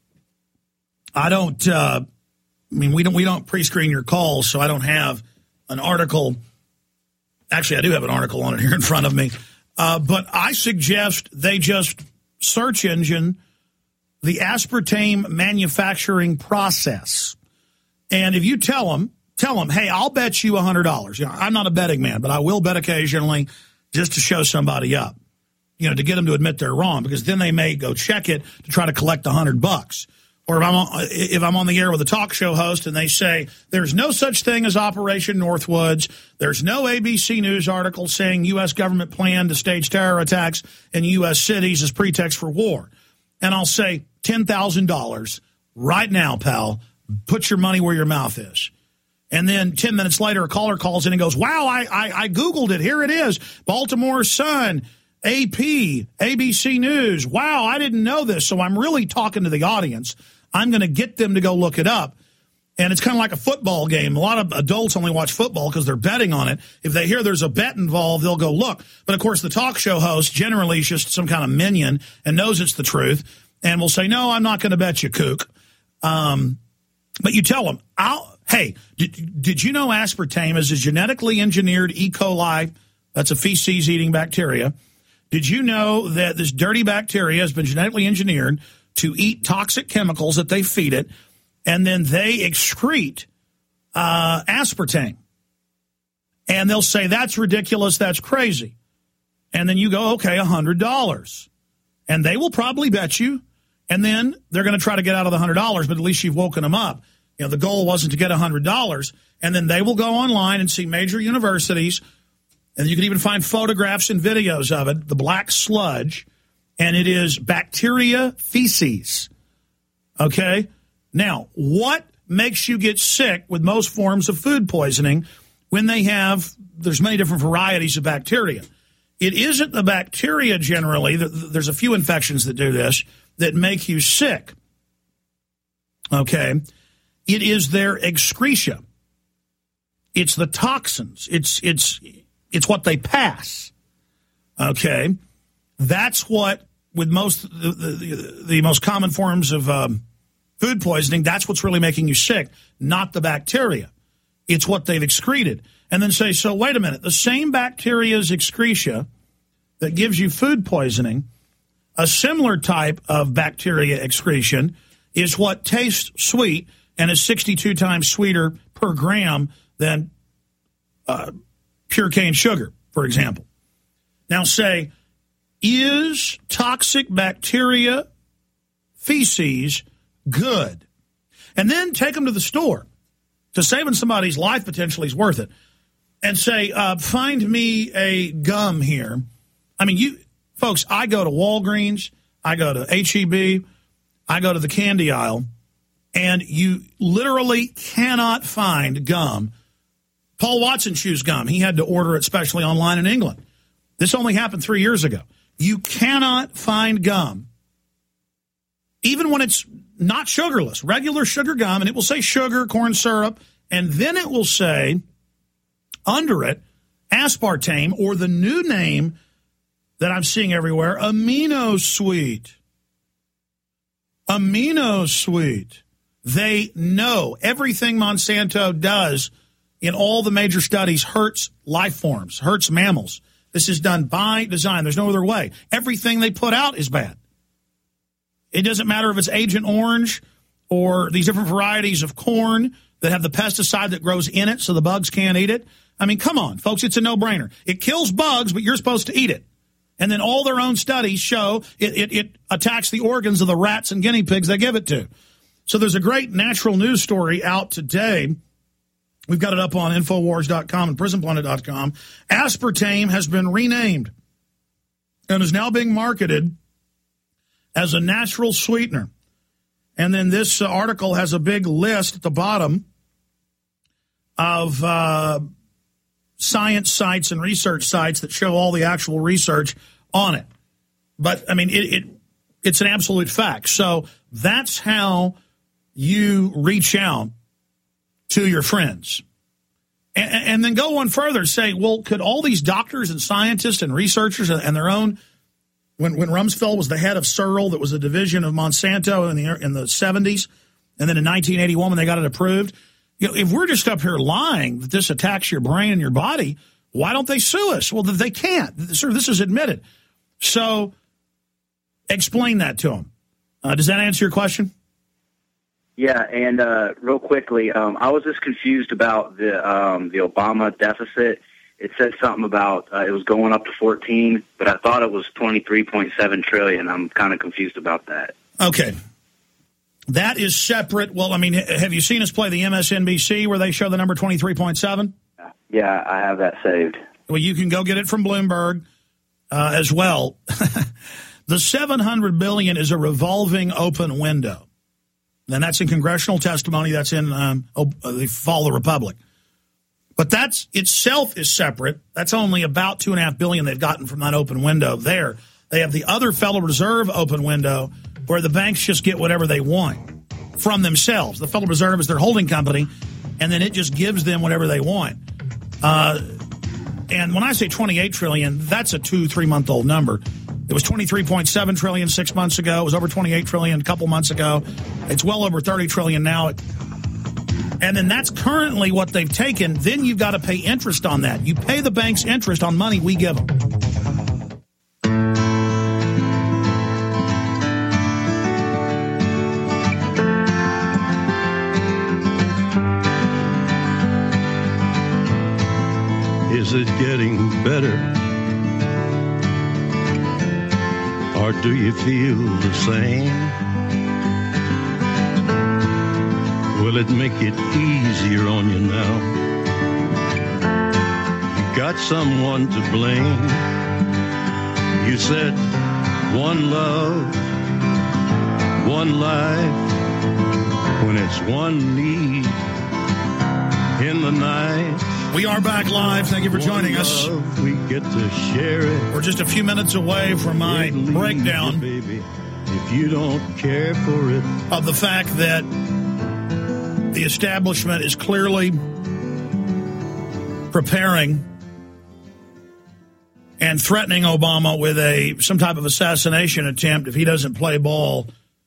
I don't. Uh, I mean, we don't we don't pre-screen your calls, so I don't have an article. Actually, I do have an article on it here in front of me. Uh, but I suggest they just search engine the aspartame manufacturing process. And if you tell them, tell them, hey, I'll bet you one hundred dollars. You know, I'm not a betting man, but I will bet occasionally just to show somebody up, you know, to get them to admit they're wrong, because then they may go check it to try to collect a hundred bucks. Or if I'm, on, if I'm on the air with a talk show host and they say there's no such thing as Operation Northwoods, there's no A B C News article saying U S government plan to stage terror attacks in U S cities as pretext for war. And I'll say ten thousand dollars right now, pal. Put your money where your mouth is. And then ten minutes later, a caller calls in and goes, wow, I, I, I Googled it. Here it is. Baltimore Sun, A P, A B C News. Wow, I didn't know this. So I'm really talking to the audience. I'm going to get them to go look it up. And it's kind of like a football game. A lot of adults only watch football because they're betting on it. If they hear there's a bet involved, they'll go look. But, of course, the talk show host generally is just some kind of minion and knows it's the truth and will say, no, I'm not going to bet you, kook. Um, but you tell them, I'll, hey, did, did you know aspartame is a genetically engineered E. coli? That's a feces-eating bacteria. Did you know that this dirty bacteria has been genetically engineered to eat toxic chemicals that they feed it, and then they excrete uh, aspartame? And they'll say, that's ridiculous, that's crazy. And then you go, okay, one hundred dollars. And they will probably bet you, and then they're going to try to get out of the one hundred dollars, but at least you've woken them up. You know, the goal wasn't to get one hundred dollars. And then they will go online and see major universities, and you can even find photographs and videos of it, the black sludge, and it is bacteria feces. Okay? Now, what makes you get sick with most forms of food poisoning when they have, there's many different varieties of bacteria? It isn't the bacteria generally, there's a few infections that do this, that make you sick. Okay? It is their excretia. It's the toxins. It's, it's, it's what they pass. Okay? That's what, with most the, the, the most common forms of um, food poisoning, that's what's really making you sick, not the bacteria. It's what they've excreted. And then say, so wait a minute, the same bacteria's excretia that gives you food poisoning, a similar type of bacteria excretion is what tastes sweet and is sixty-two times sweeter per gram than uh, pure cane sugar, for example. Now say, is toxic bacteria feces good? And then take them to the store. To saving somebody's life potentially is worth it. And say, uh, find me a gum here. I mean, you folks, I go to Walgreens, I go to H E B, I go to the candy aisle, and you literally cannot find gum. Paul Watson chews gum. He had to order it specially online in England. This only happened three years ago. You cannot find gum, even when it's not sugarless, regular sugar gum, and it will say sugar, corn syrup, and then it will say under it aspartame, or the new name that I'm seeing everywhere, amino sweet. amino suite. They know everything Monsanto does in all the major studies hurts life forms, hurts mammals. This is done by design. There's no other way. Everything they put out is bad. It doesn't matter if it's Agent Orange or these different varieties of corn that have the pesticide that grows in it so the bugs can't eat it. I mean, come on, folks, it's a no-brainer. It kills bugs, but you're supposed to eat it. And then all their own studies show it, it, it attacks the organs of the rats and guinea pigs they give it to. So there's a great natural news story out today. We've got it up on Infowars dot com and Prison Planet dot com. Aspartame has been renamed and is now being marketed as a natural sweetener. And then this uh, article has a big list at the bottom of uh, science sites and research sites that show all the actual research on it. But, I mean, it, it it's an absolute fact. So that's how you reach out to your friends. And, and then go one further, say, well, could all these doctors and scientists and researchers and their own, when, when Rumsfeld was the head of Searle, that was a division of Monsanto in the in the seventies, and then in nineteen eighty-one when they got it approved, you know, if we're just up here lying that this attacks your brain and your body, why don't they sue us? Well, they can't. Sir, this is admitted. So explain that to them. Uh, does that answer your question? Yeah, and uh, real quickly, um, I was just confused about the um, the Obama deficit. It said something about uh, it was going up to fourteen, but I thought it was twenty-three point seven trillion. I'm kind of confused about that. Okay. That is separate. Well, I mean, have you seen us play the M S N B C where they show the number twenty-three point seven? Yeah, I have that saved. Well, you can go get it from Bloomberg uh, as well. The seven hundred billion dollars is a revolving open window. And that's in congressional testimony. That's in um, the Fall of the Republic. But that's itself is separate. That's only about two and a half billion they've gotten from that open window there. They have the other Federal Reserve open window where the banks just get whatever they want from themselves. The Federal Reserve is their holding company, and then it just gives them whatever they want. Uh, and when I say twenty-eight trillion dollars, that's a two, three-month-old number. It was twenty-three point seven trillion dollars six months ago. It was over twenty-eight trillion dollars a couple months ago. It's well over thirty trillion dollars now. And then that's currently what they've taken. Then you've got to pay interest on that. You pay the banks interest on money we give them. Is it getting better? Or do you feel the same? Will it make it easier on you now? You got someone to blame. You said one love, one life, when it's one need in the night. We are back live. Thank you for joining us. We get to share it. We're just a few minutes away from my breakdown, baby, if you don't care for it, of the fact that the establishment is clearly preparing and threatening Obama with a some type of assassination attempt if he doesn't play ball.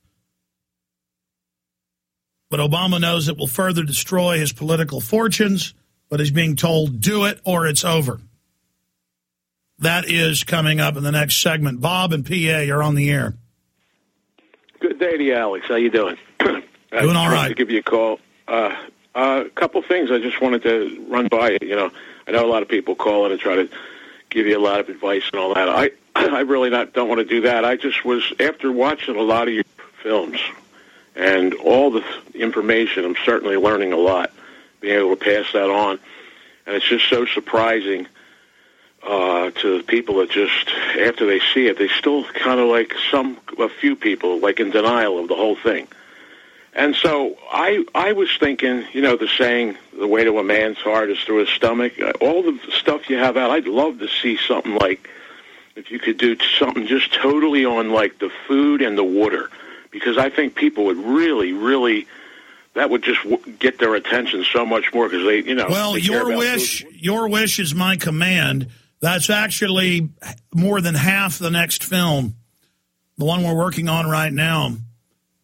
But Obama knows it will further destroy his political fortunes, but he's being told, do it or it's over. That is coming up in the next segment. Bob and P A are on the air. Good day to you, Alex. How you doing? Doing all right. To give you a call. Uh, uh, a couple things I just wanted to run by you. You know, I know a lot of people call in and try to give you a lot of advice and all that. I I really not don't want to do that. I just was, after watching a lot of your films and all the information, I'm certainly learning a lot, being able to pass that on. And it's just so surprising uh, to the people that just, after they see it, they still kind of like some, a few people, like in denial of the whole thing. And so I I was thinking, you know, the saying, the way to a man's heart is through his stomach. All the stuff you have out, I'd love to see something like, if you could do something just totally on like the food and the water, because I think people would really, really, that would just w- get their attention so much more because they, you know. Well, your wish, food. your wish is my command. That's actually more than half the next film, the one we're working on right now.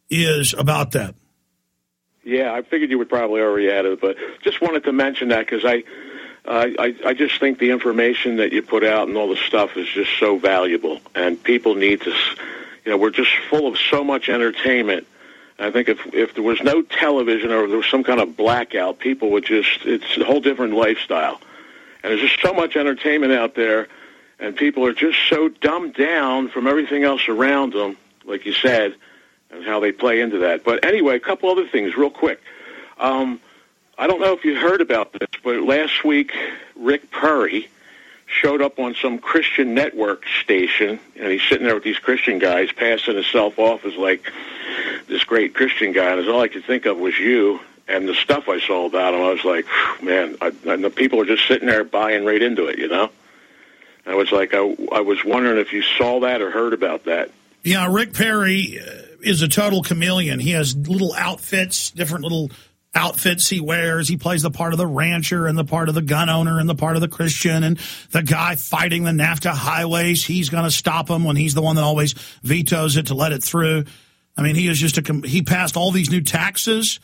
is about that. Yeah, I figured you would probably already add it, but just wanted to mention that because I, uh, I, I just think the information that you put out and all the stuff is just so valuable, and people need to, you know, we're just full of so much entertainment. I think if if there was no television or there was some kind of blackout, people would just, it's a whole different lifestyle. And there's just so much entertainment out there, and people are just so dumbed down from everything else around them, like you said, and how they play into that. But anyway, a couple other things real quick. Um, I don't know if you heard about this, but last week Rick Perry showed up on some Christian network station, and he's sitting there with these Christian guys passing himself off as like this great Christian guy, and all I could think of was you and the stuff I saw about him. I was like, man, I, and the people are just sitting there buying right into it, you know? And I was like, I, I was wondering if you saw that or heard about that. Yeah, Rick Perry is a total chameleon. He has little outfits, different little outfits he wears. He plays the part of the rancher and the part of the gun owner and the part of the Christian and the guy fighting the NAFTA highways. He's going to stop him when he's the one that always vetoes it to let it through. I mean, he is just a, he passed all these new taxes.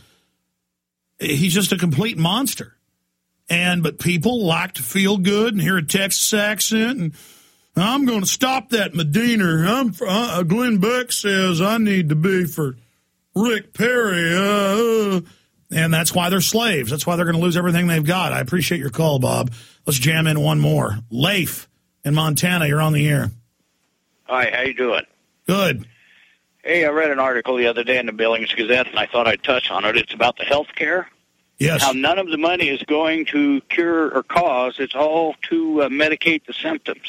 He's just a complete monster. And, but people like to feel good and hear a Texas accent, and I'm going to stop that Medina. I'm, uh, Glenn Beck says I need to be for Rick Perry. Uh, and that's why they're slaves. That's why they're going to lose everything they've got. I appreciate your call, Bob. Let's jam in one more. Leif in Montana, you're on the air. Hi, how you doing? Good. Hey, I read an article the other day in the Billings Gazette, and I thought I'd touch on it. It's about the health care. Yes. How none of the money is going to cure or cause. It's all to uh, medicate the symptoms.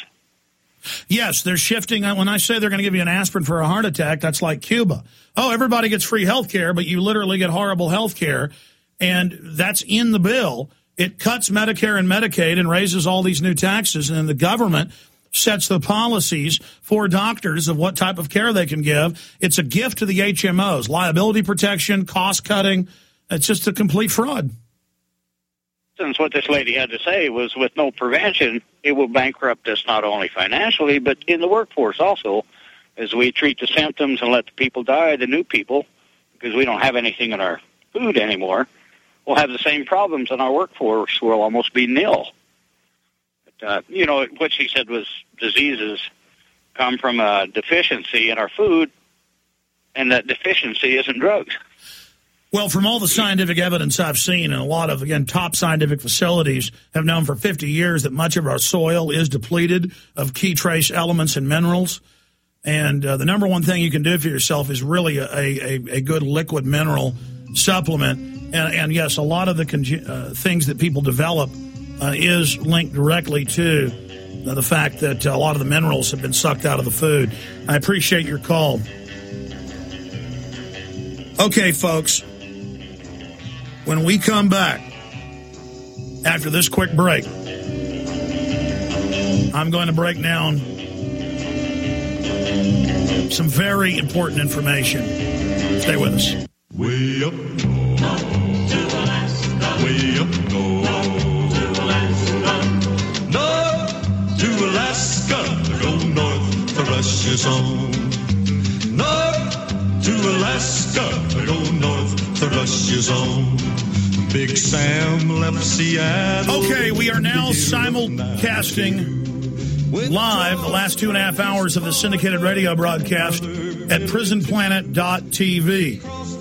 Yes, they're shifting. When I say they're going to give you an aspirin for a heart attack, that's like Cuba. Oh, everybody gets free health care, but you literally get horrible health care, and that's in the bill. It cuts Medicare and Medicaid and raises all these new taxes, and the government sets the policies for doctors of what type of care they can give. It's a gift to the H M Os. Liability protection, cost cutting. It's just a complete fraud. Since what this lady had to say was with no prevention, it will bankrupt us not only financially, but in the workforce also, as we treat the symptoms and let the people die, the new people, because we don't have anything in our food anymore. We'll have the same problems in our workforce. We'll almost be nil. But, uh, you know, what she said was diseases come from a deficiency in our food, and that deficiency isn't drugs. Well, from all the scientific evidence I've seen, and a lot of, again, top scientific facilities have known for fifty years that much of our soil is depleted of key trace elements and minerals. And uh, the number one thing you can do for yourself is really a, a, a good liquid mineral supplement. And, and yes, a lot of the con- uh, things that people develop uh, is linked directly to uh, the fact that a lot of the minerals have been sucked out of the food. I appreciate your call. Okay, folks. When we come back, after this quick break, I'm going to break down some very important information. Stay with us. Way up north to Alaska. Way up north to Alaska. North to Alaska. Go north for Russia's own. North to Alaska. Go north for Russia's own. Big Sam left Seattle. Okay, we are now simulcasting live the last two and a half hours of the syndicated radio broadcast at prison planet dot t v.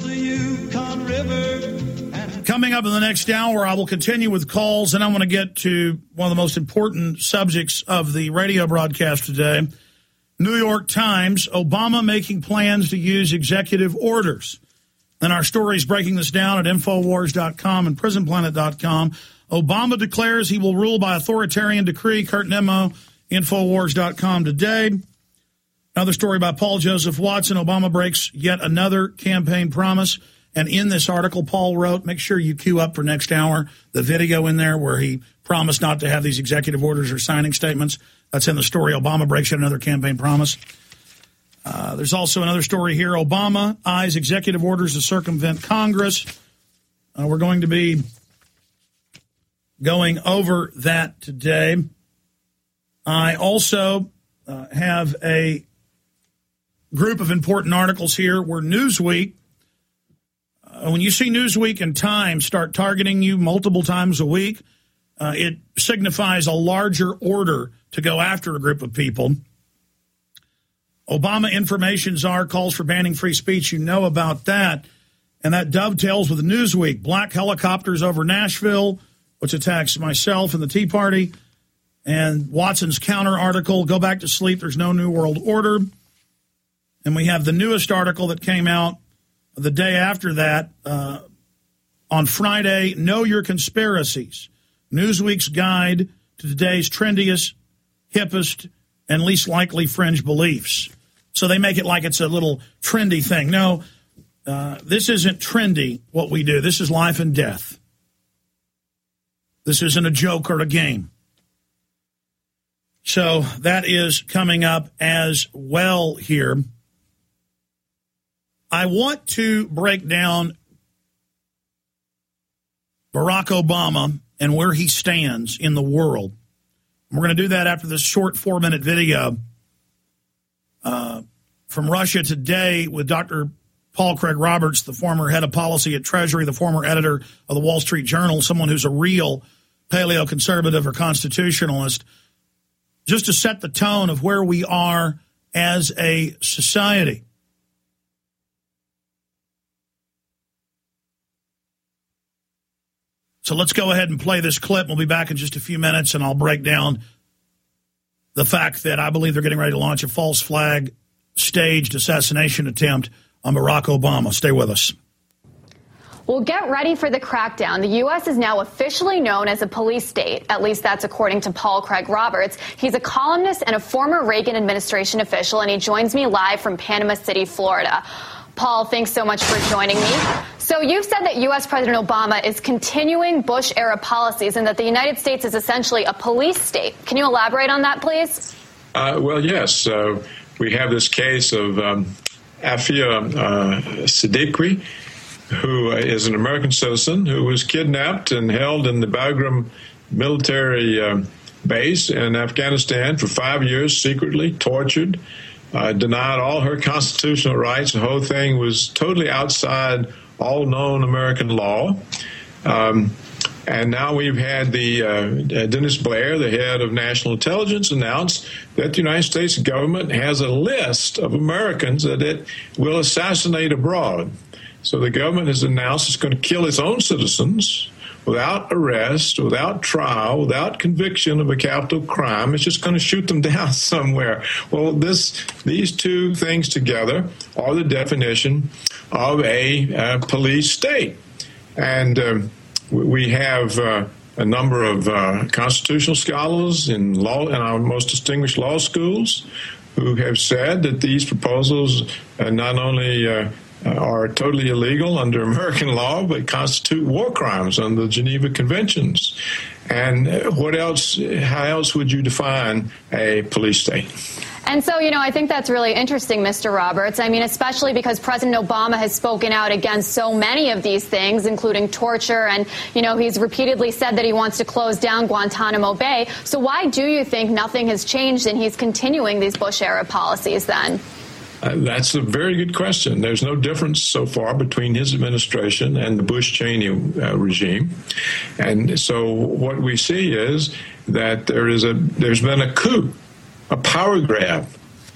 Coming up in the next hour, I will continue with calls, and I want to get to one of the most important subjects of the radio broadcast today. New York Times, Obama making plans to use executive orders. And our story is breaking this down at Infowars dot com and prison planet dot com. Obama declares he will rule by authoritarian decree. Kurt Nimmo, Infowars dot com today. Another story by Paul Joseph Watson. Obama breaks yet another campaign promise. And in this article, Paul wrote, make sure you queue up for next hour the video in there where he promised not to have these executive orders or signing statements. That's in the story. Obama breaks yet another campaign promise. Uh, there's also another story here. Obama eyes executive orders to circumvent Congress. Uh, we're going to be going over that today. I also uh, have a group of important articles here where Newsweek when you see Newsweek and Time start targeting you multiple times a week, uh, it signifies a larger order to go after a group of people. Obama Information Czar calls for banning free speech. You know about that. And that dovetails with Newsweek. Black helicopters over Nashville, which attacks myself and the Tea Party. And Watson's counter article, go back to sleep, there's no New World Order. And we have the newest article that came out the day after that, uh, on Friday, Know Your Conspiracies. Newsweek's guide to today's trendiest, hippest, and least likely fringe beliefs. So they make it like it's a little trendy thing. No, uh, this isn't trendy, what we do. This is life and death. This isn't a joke or a game. So that is coming up as well here. I want to break down Barack Obama and where he stands in the world. We're going to do that after this short four-minute video uh, from Russia Today with Doctor Paul Craig Roberts, the former head of policy at Treasury, the former editor of the Wall Street Journal, someone who's a real paleoconservative or constitutionalist, just to set the tone of where we are as a society. So let's go ahead and play this clip. We'll be back in just a few minutes, and I'll break down the fact that I believe they're getting ready to launch a false flag staged assassination attempt on Barack Obama. Stay with us. Well, get ready for the crackdown. The U S is now officially known as a police state. At least that's according to Paul Craig Roberts. He's a columnist and a former Reagan administration official, and he joins me live from Panama City, Florida. Paul, thanks so much for joining me. So you've said that U S President Obama is continuing Bush-era policies and that the United States is essentially a police state. Can you elaborate on that, please? Uh, well, yes. Uh, we have this case of um, Afia uh, Siddiqui, who is an American citizen who was kidnapped and held in the Bagram military uh, base in Afghanistan for five years, secretly tortured, uh, denied all her constitutional rights. The whole thing was totally outside all known American law. Um, and now we've had the uh, Dennis Blair, the head of national intelligence, announce that the United States government has a list of Americans that it will assassinate abroad. So the government has announced it's going to kill its own citizens without arrest, without trial, without conviction of a capital crime. It's just going to shoot them down somewhere. Well, this, these two things together are the definition of a uh, police state. And um, we have uh, a number of uh, constitutional scholars in law, in our most distinguished law schools, who have said that these proposals uh, not only uh, are totally illegal under American law, but constitute war crimes under the Geneva Conventions. And what else, how else would you define a police state? And so, you know, I think that's really interesting, Mister Roberts. I mean, especially because President Obama has spoken out against so many of these things, including torture. And, you know, he's repeatedly said that he wants to close down Guantanamo Bay. So why do you think nothing has changed and he's continuing these Bush-era policies then? Uh, that's a very good question. There's no difference so far between his administration and the Bush-Cheney uh, regime. And so what we see is that there is a there's been a coup, a power grab.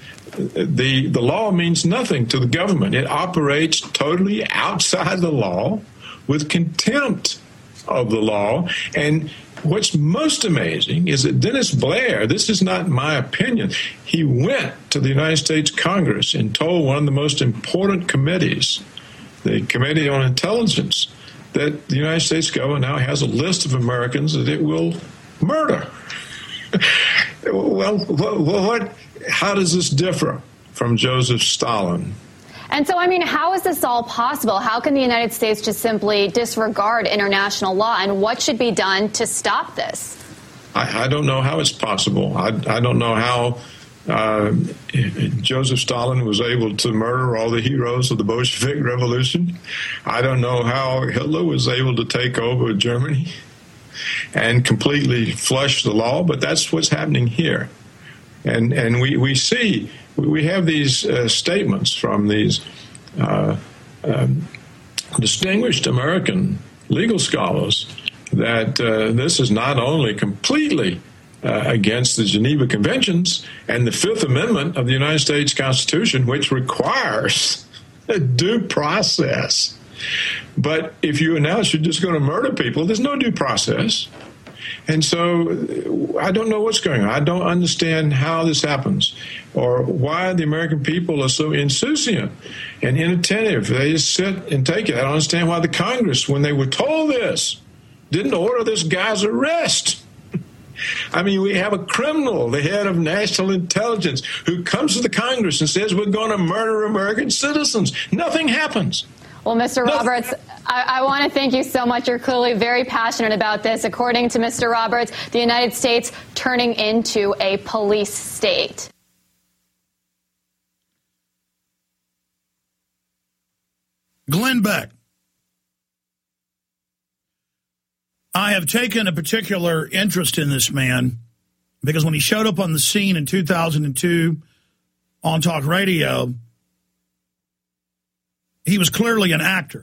The the law means nothing to the government. It operates totally outside the law with contempt of the law. And what's most amazing is that Dennis Blair, this is not my opinion, he went to the United States Congress and told one of the most important committees, the Committee on Intelligence, that the United States government now has a list of Americans that it will murder. Well, what, what, how does this differ from Joseph Stalin? And so, I mean, how is this all possible? How can the United States just simply disregard international law? And what should be done to stop this? I, I don't know how it's possible. I, I don't know how uh, Joseph Stalin was able to murder all the heroes of the Bolshevik Revolution. I don't know how Hitler was able to take over Germany and completely flush the law, but that's what's happening here. And and we, we see, we have these uh, statements from these uh, um, distinguished American legal scholars that uh, this is not only completely uh, against the Geneva Conventions and the Fifth Amendment of the United States Constitution, which requires a due process. But if you announce you're just going to murder people, there's no due process. And so I don't know what's going on. I don't understand how this happens or why the American people are so insouciant and inattentive. They just sit and take it. I don't understand why the Congress, when they were told this, didn't order this guy's arrest. I mean, we have a criminal, the head of national intelligence, who comes to the Congress and says we're going to murder American citizens. Nothing happens. Well, Mister Roberts, I, I want to thank you so much. You're clearly very passionate about this. According to Mister Roberts, the United States turning into a police state. Glenn Beck. I have taken a particular interest in this man because when he showed up on the scene in two thousand two on talk radio, he was clearly an actor.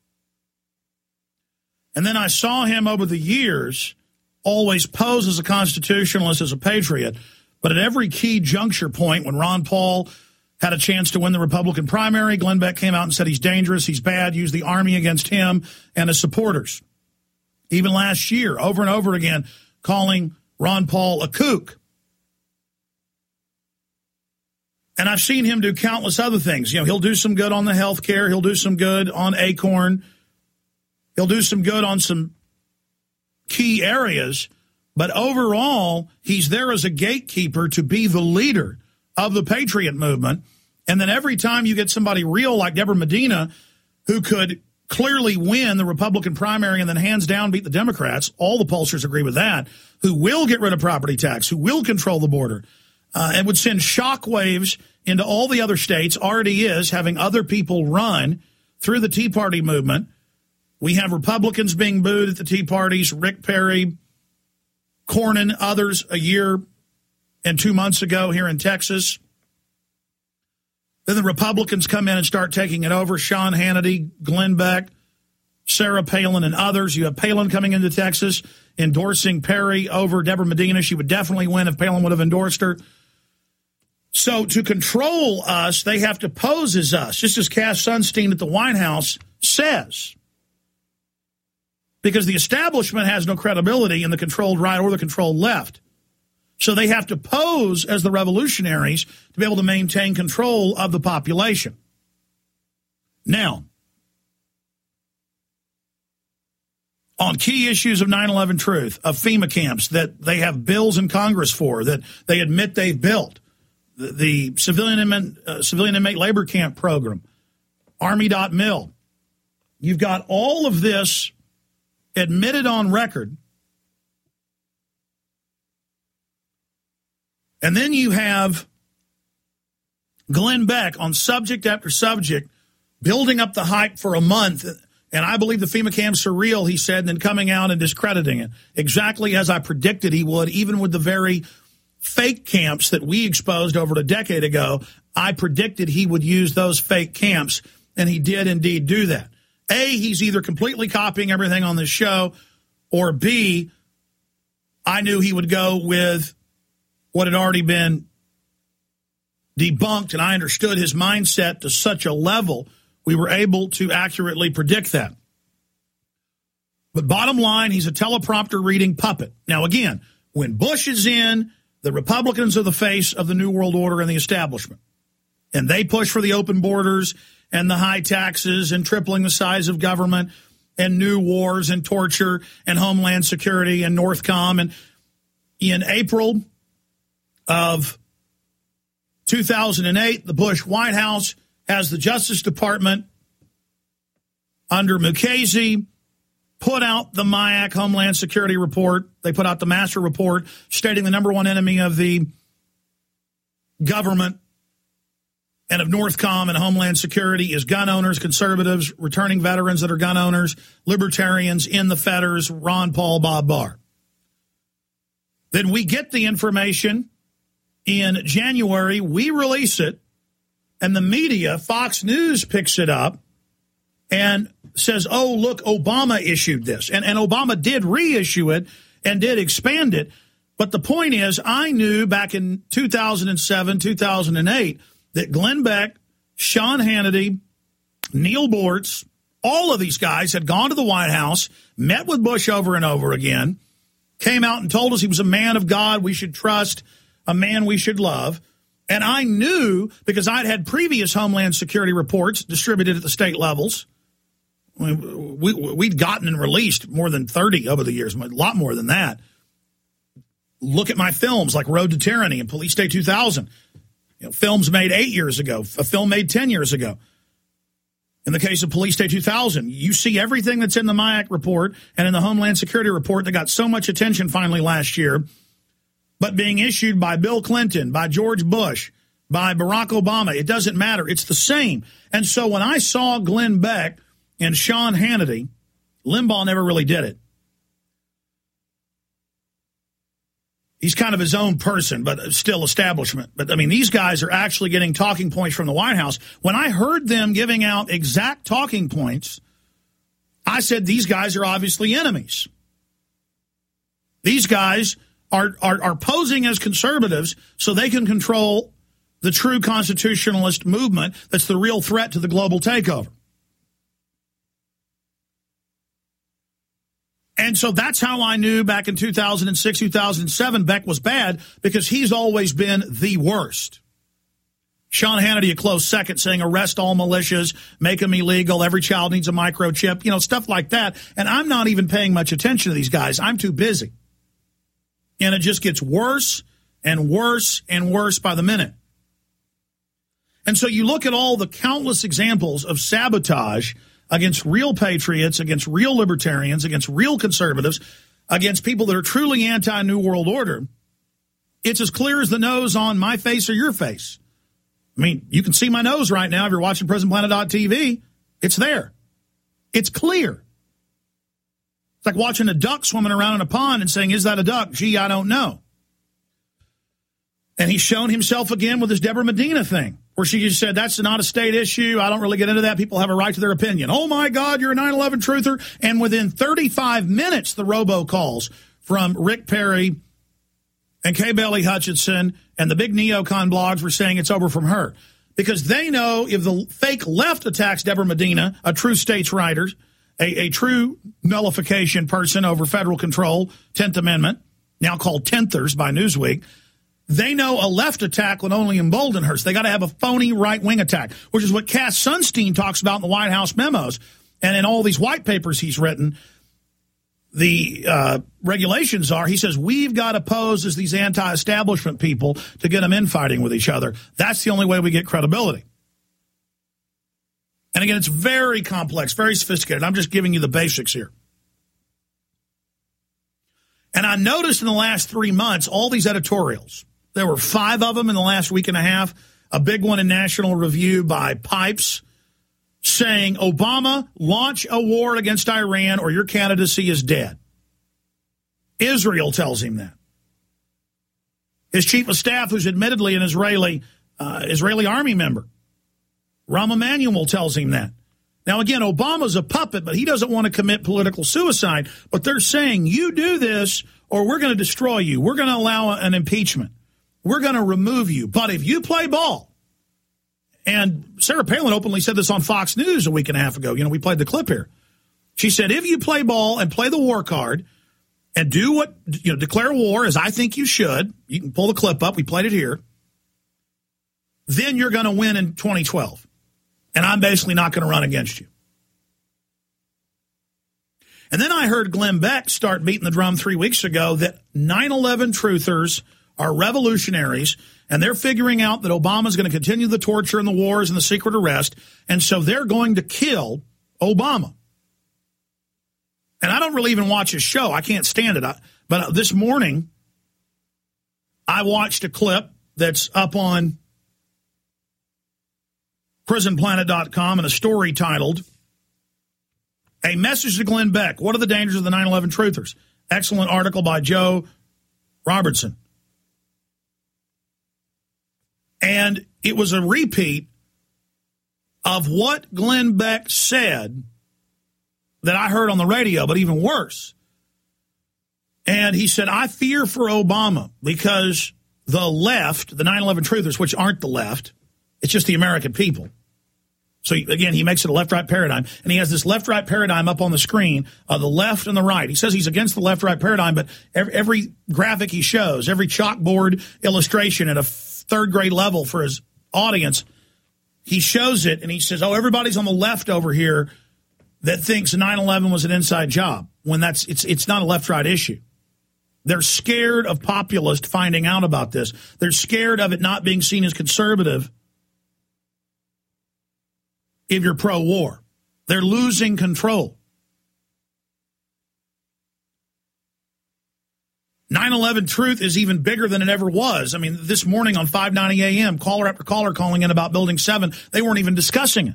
And then I saw him over the years always pose as a constitutionalist, as a patriot, but at every key juncture point when Ron Paul had a chance to win the Republican primary, Glenn Beck came out and said he's dangerous, he's bad, used the army against him and his supporters. Even last year, over and over again, calling Ron Paul a kook. And I've seen him do countless other things. You know, he'll do some good on the health care. He'll do some good on ACORN. He'll do some good on some key areas. But overall, he's there as a gatekeeper to be the leader of the Patriot movement. And then every time you get somebody real like Deborah Medina, who could clearly win the Republican primary and then hands down beat the Democrats, all the pollsters agree with that, who will get rid of property tax, who will control the border, uh, and would send shockwaves into all the other states, already is, having other people run through the Tea Party movement. We have Republicans being booed at the Tea Parties, Rick Perry, Cornyn, others a year and two months ago here in Texas. Then the Republicans come in and start taking it over. Sean Hannity, Glenn Beck, Sarah Palin, and others. You have Palin coming into Texas, endorsing Perry over Deborah Medina. She would definitely win if Palin would have endorsed her. So to control us, they have to pose as us, just as Cass Sunstein at the White House says. Because the establishment has no credibility in the controlled right or the controlled left. So they have to pose as the revolutionaries to be able to maintain control of the population. Now, on key issues of nine eleven truth, of FEMA camps that they have bills in Congress for, that they admit they've built, the, the civilian, inmate, uh, civilian inmate labor camp program, Army dot mil, you've got all of this admitted on record. And then you have Glenn Beck on subject after subject, building up the hype for a month. And I believe the FEMA camps are real, he said, and then coming out and discrediting it. Exactly as I predicted he would, even with the very fake camps that we exposed over a decade ago. I predicted he would use those fake camps, and he did indeed do that. A, he's either completely copying everything on this show, or B, I knew he would go with what had already been debunked, and I understood his mindset to such a level we were able to accurately predict that. But bottom line, he's a teleprompter reading puppet. Now, again, when Bush is in, the Republicans are the face of the New World Order and the establishment. And they push for the open borders and the high taxes and tripling the size of government and new wars and torture and Homeland Security and Northcom. And in April of two thousand eight, the Bush White House has the Justice Department under Mukasey put out the MIAC Homeland Security report. They put out the master report stating the number one enemy of the government and of Northcom and Homeland Security is gun owners, conservatives, returning veterans that are gun owners, libertarians in the fetters, Ron Paul, Bob Barr. Then we get the information in January, we release it, and the media, Fox News, picks it up and says, oh, look, Obama issued this. And, and Obama did reissue it and did expand it. But the point is, I knew back in two thousand seven, two thousand eight, that Glenn Beck, Sean Hannity, Neil Bortz, all of these guys had gone to the White House, met with Bush over and over again, came out and told us he was a man of God we should trust, a man we should love. And I knew, because I'd had previous Homeland Security reports distributed at the state levels. We, we, we'd gotten and released more than thirty over the years, a lot more than that. Look at my films like Road to Tyranny and Police State two thousand. You know, films made eight years ago, a film made ten years ago. In the case of Police State two thousand, you see everything that's in the M I A C report and in the Homeland Security report that got so much attention finally last year, but being issued by Bill Clinton, by George Bush, by Barack Obama. It doesn't matter. It's the same. And so when I saw Glenn Beck and Sean Hannity, Limbaugh never really did it. He's kind of his own person, but still establishment. But, I mean, these guys are actually getting talking points from the White House. When I heard them giving out exact talking points, I said these guys are obviously enemies. These guys are, are, are posing as conservatives so they can control the true constitutionalist movement that's the real threat to the global takeover. And so that's how I knew back in two thousand six, two thousand seven, Beck was bad, because he's always been the worst. Sean Hannity, a close second, saying arrest all militias, make them illegal, every child needs a microchip, you know, stuff like that. And I'm not even paying much attention to these guys. I'm too busy. And it just gets worse and worse and worse by the minute. And so you look at all the countless examples of sabotage against real patriots, against real libertarians, against real conservatives, against people that are truly anti-New World Order. It's as clear as the nose on my face or your face. I mean, you can see my nose right now if you're watching Prison Planet dot T V. It's there. It's clear. It's like watching a duck swimming around in a pond and saying, is that a duck? Gee, I don't know. And he's shown himself again with this Deborah Medina thing, where she just said, that's not a state issue. I don't really get into that. People have a right to their opinion. Oh, my God, you're a nine eleven truther. And within thirty-five minutes, the robocalls from Rick Perry and Kay Bailey Hutchinson and the big neocon blogs were saying it's over from her. Because they know if the fake left attacks Deborah Medina, a true states' writer, a, a true nullification person over federal control, tenth Amendment, now called tenthers by Newsweek, they know a left attack would only embolden her. So they got to have a phony right-wing attack, which is what Cass Sunstein talks about in the White House memos. And in all these white papers he's written, the uh, regulations are, he says, we've got to pose as these anti-establishment people to get them infighting with each other. That's the only way we get credibility. And again, it's very complex, very sophisticated. I'm just giving you the basics here. And I noticed in the last three months, all these editorials, there were five of them in the last week and a half, a big one in National Review by Pipes, saying, Obama, launch a war against Iran or your candidacy is dead. Israel tells him that. His chief of staff, who's admittedly an Israeli uh, Israeli army member, Rahm Emanuel, tells him that. Now, again, Obama's a puppet, but he doesn't want to commit political suicide. But they're saying, you do this or we're going to destroy you. We're going to allow an impeachment. We're going to remove you. But if you play ball, and Sarah Palin openly said this on Fox News a week and a half ago. You know, we played the clip here. She said, if you play ball and play the war card and do what, you know, declare war, as I think you should, you can pull the clip up. We played it here. Then you're going to win in twenty twelve. And I'm basically not going to run against you. And then I heard Glenn Beck start beating the drum three weeks ago that nine eleven truthers are revolutionaries, and they're figuring out that Obama's going to continue the torture and the wars and the secret arrest, and so they're going to kill Obama. And I don't really even watch his show. I can't stand it. I, but this morning, I watched a clip that's up on Prison Planet dot com and a story titled, A Message to Glenn Beck, What are the Dangers of the nine eleven Truthers? Excellent article by Joe Robertson. And it was a repeat of what Glenn Beck said that I heard on the radio, but even worse. And he said, I fear for Obama because the left, the nine eleven truthers, which aren't the left, it's just the American people. So, again, he makes it a left-right paradigm, and he has this left-right paradigm up on the screen, uh, the left and the right. He says he's against the left-right paradigm, but every, every graphic he shows, every chalkboard illustration at a third-grade level for his audience, he shows it, and he says, oh, everybody's on the left over here that thinks nine eleven was an inside job, when that's it's it's not a left-right issue. They're scared of populists finding out about this. They're scared of it not being seen as conservative if you're pro-war. They're losing control. nine eleven truth is even bigger than it ever was. I mean, this morning on five ninety A M, caller after caller calling in about Building seven, they weren't even discussing it.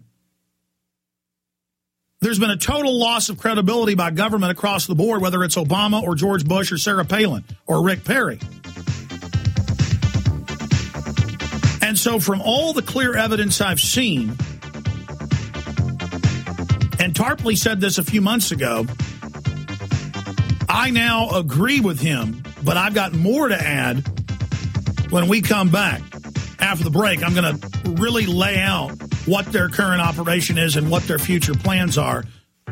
There's been a total loss of credibility by government across the board, whether it's Obama or George Bush or Sarah Palin or Rick Perry. And so from all the clear evidence I've seen, and Tarpley said this a few months ago, I now agree with him, but I've got more to add when we come back. After the break, I'm going to really lay out what their current operation is and what their future plans are.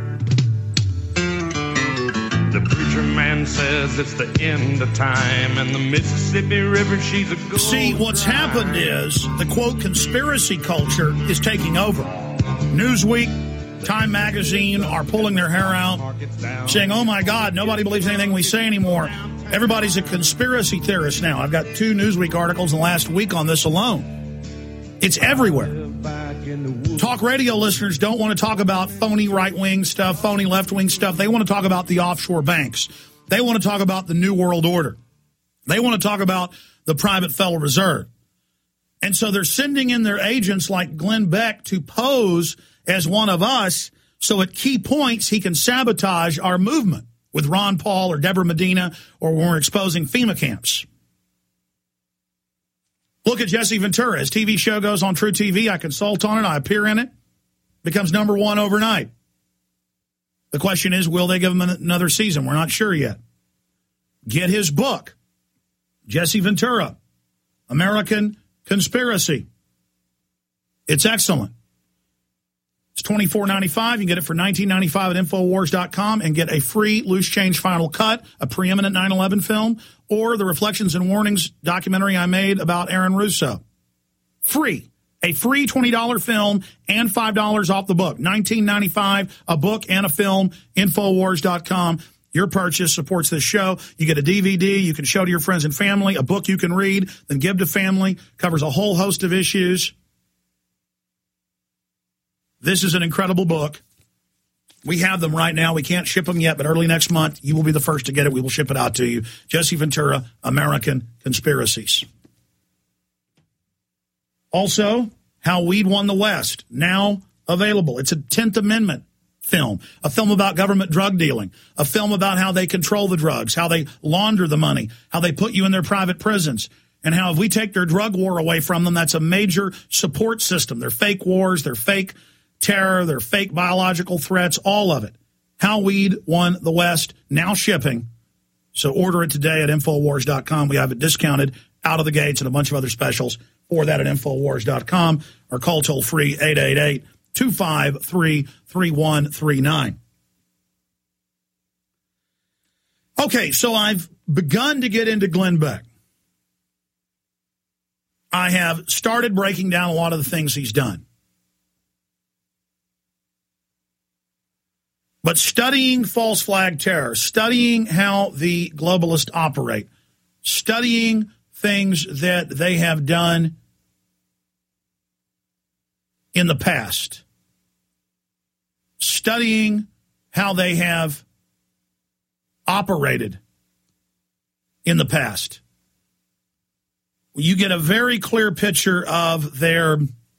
The preacher man says it's the end of time, and the Mississippi River, she's a gold. See, what's happened is the, quote, conspiracy culture is taking over. Newsweek, Time Magazine are pulling their hair out, saying, oh, my God, nobody believes anything we say anymore. Everybody's a conspiracy theorist now. I've got two Newsweek articles in the last week on this alone. It's everywhere. Talk radio listeners don't want to talk about phony right-wing stuff, phony left-wing stuff. They want to talk about the offshore banks. They want to talk about the New World Order. They want to talk about the private Federal Reserve. And so they're sending in their agents like Glenn Beck to pose as one of us, so at key points he can sabotage our movement with Ron Paul or Deborah Medina, or when we're exposing FEMA camps. Look at Jesse Ventura. His T V show goes on True T V. I consult on it. I appear in it. Becomes number one overnight. The question is, will they give him another season? We're not sure yet. Get his book, Jesse Ventura, American Conspiracy. It's excellent. It's twenty-four ninety-five. You can get it for nineteen ninety-five at Infowars dot com and get a free Loose Change Final Cut, a preeminent nine eleven film, or the Reflections and Warnings documentary I made about Aaron Russo. Free. A free twenty dollars film and five dollars off the book. nineteen ninety-five, a book and a film, Infowars dot com. Your purchase supports this show. You get a D V D you can show to your friends and family, a book you can read, then give to family, covers a whole host of issues. This is an incredible book. We have them right now. We can't ship them yet, but early next month, you will be the first to get it. We will ship it out to you. Jesse Ventura, American Conspiracies. Also, How Weed Won the West, now available. It's a tenth Amendment film, a film about government drug dealing, a film about how they control the drugs, how they launder the money, how they put you in their private prisons, and how if we take their drug war away from them, that's a major support system. Their fake wars, their fake terror, their fake biological threats, all of it. How Weed Won the West, now shipping. So order it today at Infowars dot com. We have it discounted out of the gates and a bunch of other specials for that at Infowars dot com, or call toll-free eight eight eight, two five three, three one three nine. Okay, so I've begun to get into Glenn Beck. I have started breaking down a lot of the things he's done. But studying false flag terror, studying how the globalists operate, studying things that they have done in the past, studying how they have operated in the past, you get a very clear picture of their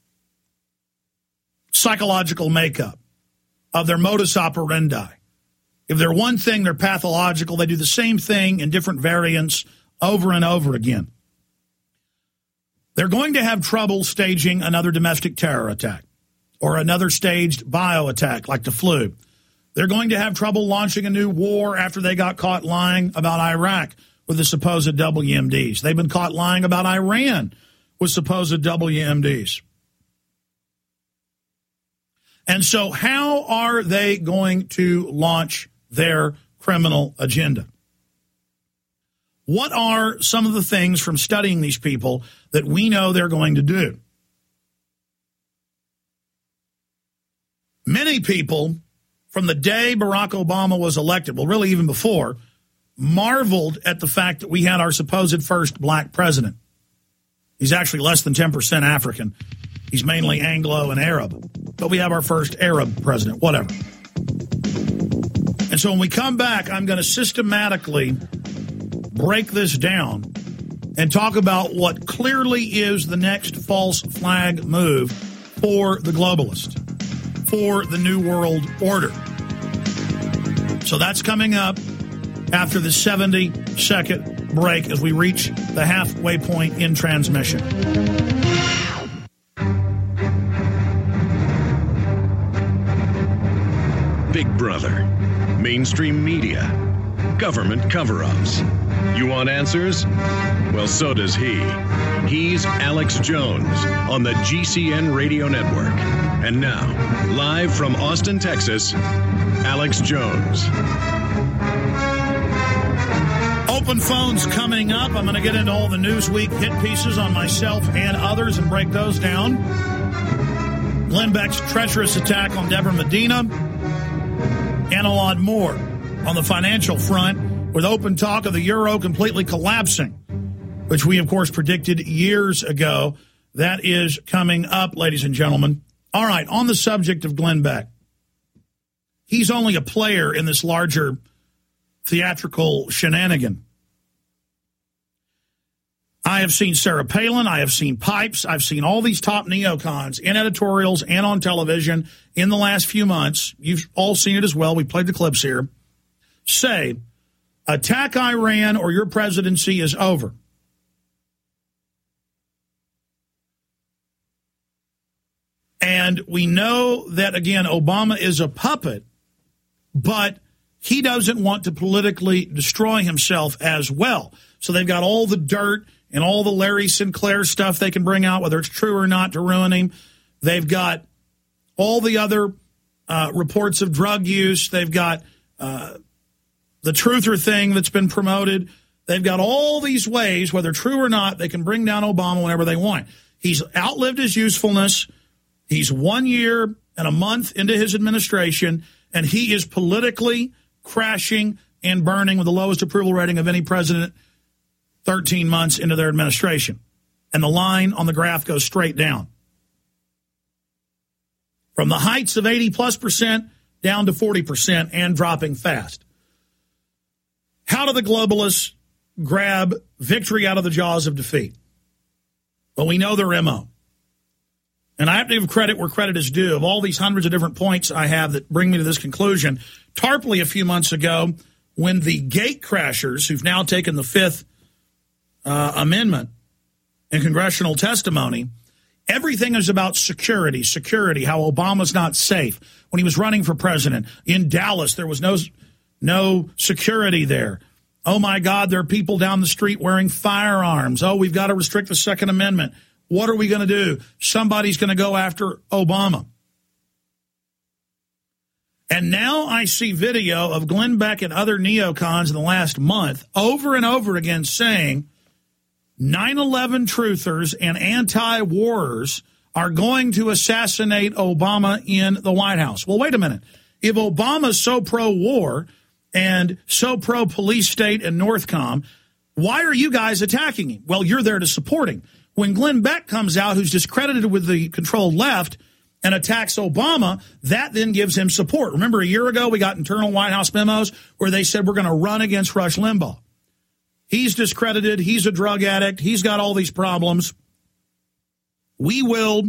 psychological makeup, of their modus operandi. If they're one thing, they're pathological. They do the same thing in different variants over and over again. They're going to have trouble staging another domestic terror attack or another staged bio attack like the flu. They're going to have trouble launching a new war after they got caught lying about Iraq with the supposed W M Ds. They've been caught lying about Iran with supposed W M Ds. And so how are they going to launch their criminal agenda? What are some of the things from studying these people that we know they're going to do? Many people from the day Barack Obama was elected, well, really even before, marveled at the fact that we had our supposed first black president. He's actually less than ten percent African. He's mainly Anglo and Arab. But we have our first Arab president, whatever. And so when we come back, I'm going to systematically break this down and talk about what clearly is the next false flag move for the globalist, for the New World Order. So that's coming up after the seventy-second break as we reach the halfway point in transmission. Big Brother, mainstream media, government cover-ups. You want answers? Well, so does he. He's Alex Jones on the G C N Radio Network. And now, live from Austin, Texas, Alex Jones. Open phones coming up. I'm going to get into all the Newsweek hit pieces on myself and others and break those down. Glenn Beck's treacherous attack on Deborah Medina, and a lot more on the financial front, with open talk of the euro completely collapsing, which we, of course, predicted years ago. That is coming up, ladies and gentlemen. All right, on the subject of Glenn Beck, he's only a player in this larger theatrical shenanigan. I have seen Sarah Palin, I have seen Pipes, I've seen all these top neocons in editorials and on television in the last few months. You've all seen it as well. We played the clips here. Say, attack Iran or your presidency is over. And we know that, again, Obama is a puppet, but he doesn't want to politically destroy himself as well. So they've got all the dirt and all the Larry Sinclair stuff they can bring out, whether it's true or not, to ruin him. They've got all the other uh, reports of drug use. They've got uh, the truther thing that's been promoted. They've got all these ways, whether true or not, they can bring down Obama whenever they want. He's outlived his usefulness. He's one year and a month into his administration, and he is politically crashing and burning with the lowest approval rating of any president thirteen months into their administration. And the line on the graph goes straight down. From the heights of eighty plus percent down to forty percent and dropping fast. How do the globalists grab victory out of the jaws of defeat? Well, we know their M O. And I have to give credit where credit is due. Of all these hundreds of different points I have that bring me to this conclusion, Tarpley a few months ago, when the gate crashers, who've now taken the Fifth uh, Amendment in congressional testimony, everything is about security, security, how Obama's not safe. When he was running for president in Dallas, there was no, no security there. Oh, my God, there are people down the street wearing firearms. Oh, we've got to restrict the Second Amendment. What are we going to do? Somebody's going to go after Obama. And now I see video of Glenn Beck and other neocons in the last month over and over again saying nine eleven truthers and anti-warers are going to assassinate Obama in the White House. Well, wait a minute. If Obama's so pro-war and so pro-police state and Northcom, why are you guys attacking him? Well, you're there to support him. When Glenn Beck comes out, who's discredited with the controlled left, and attacks Obama, that then gives him support. Remember, a year ago, we got internal White House memos where they said we're going to run against Rush Limbaugh. He's discredited. He's a drug addict. He's got all these problems. We will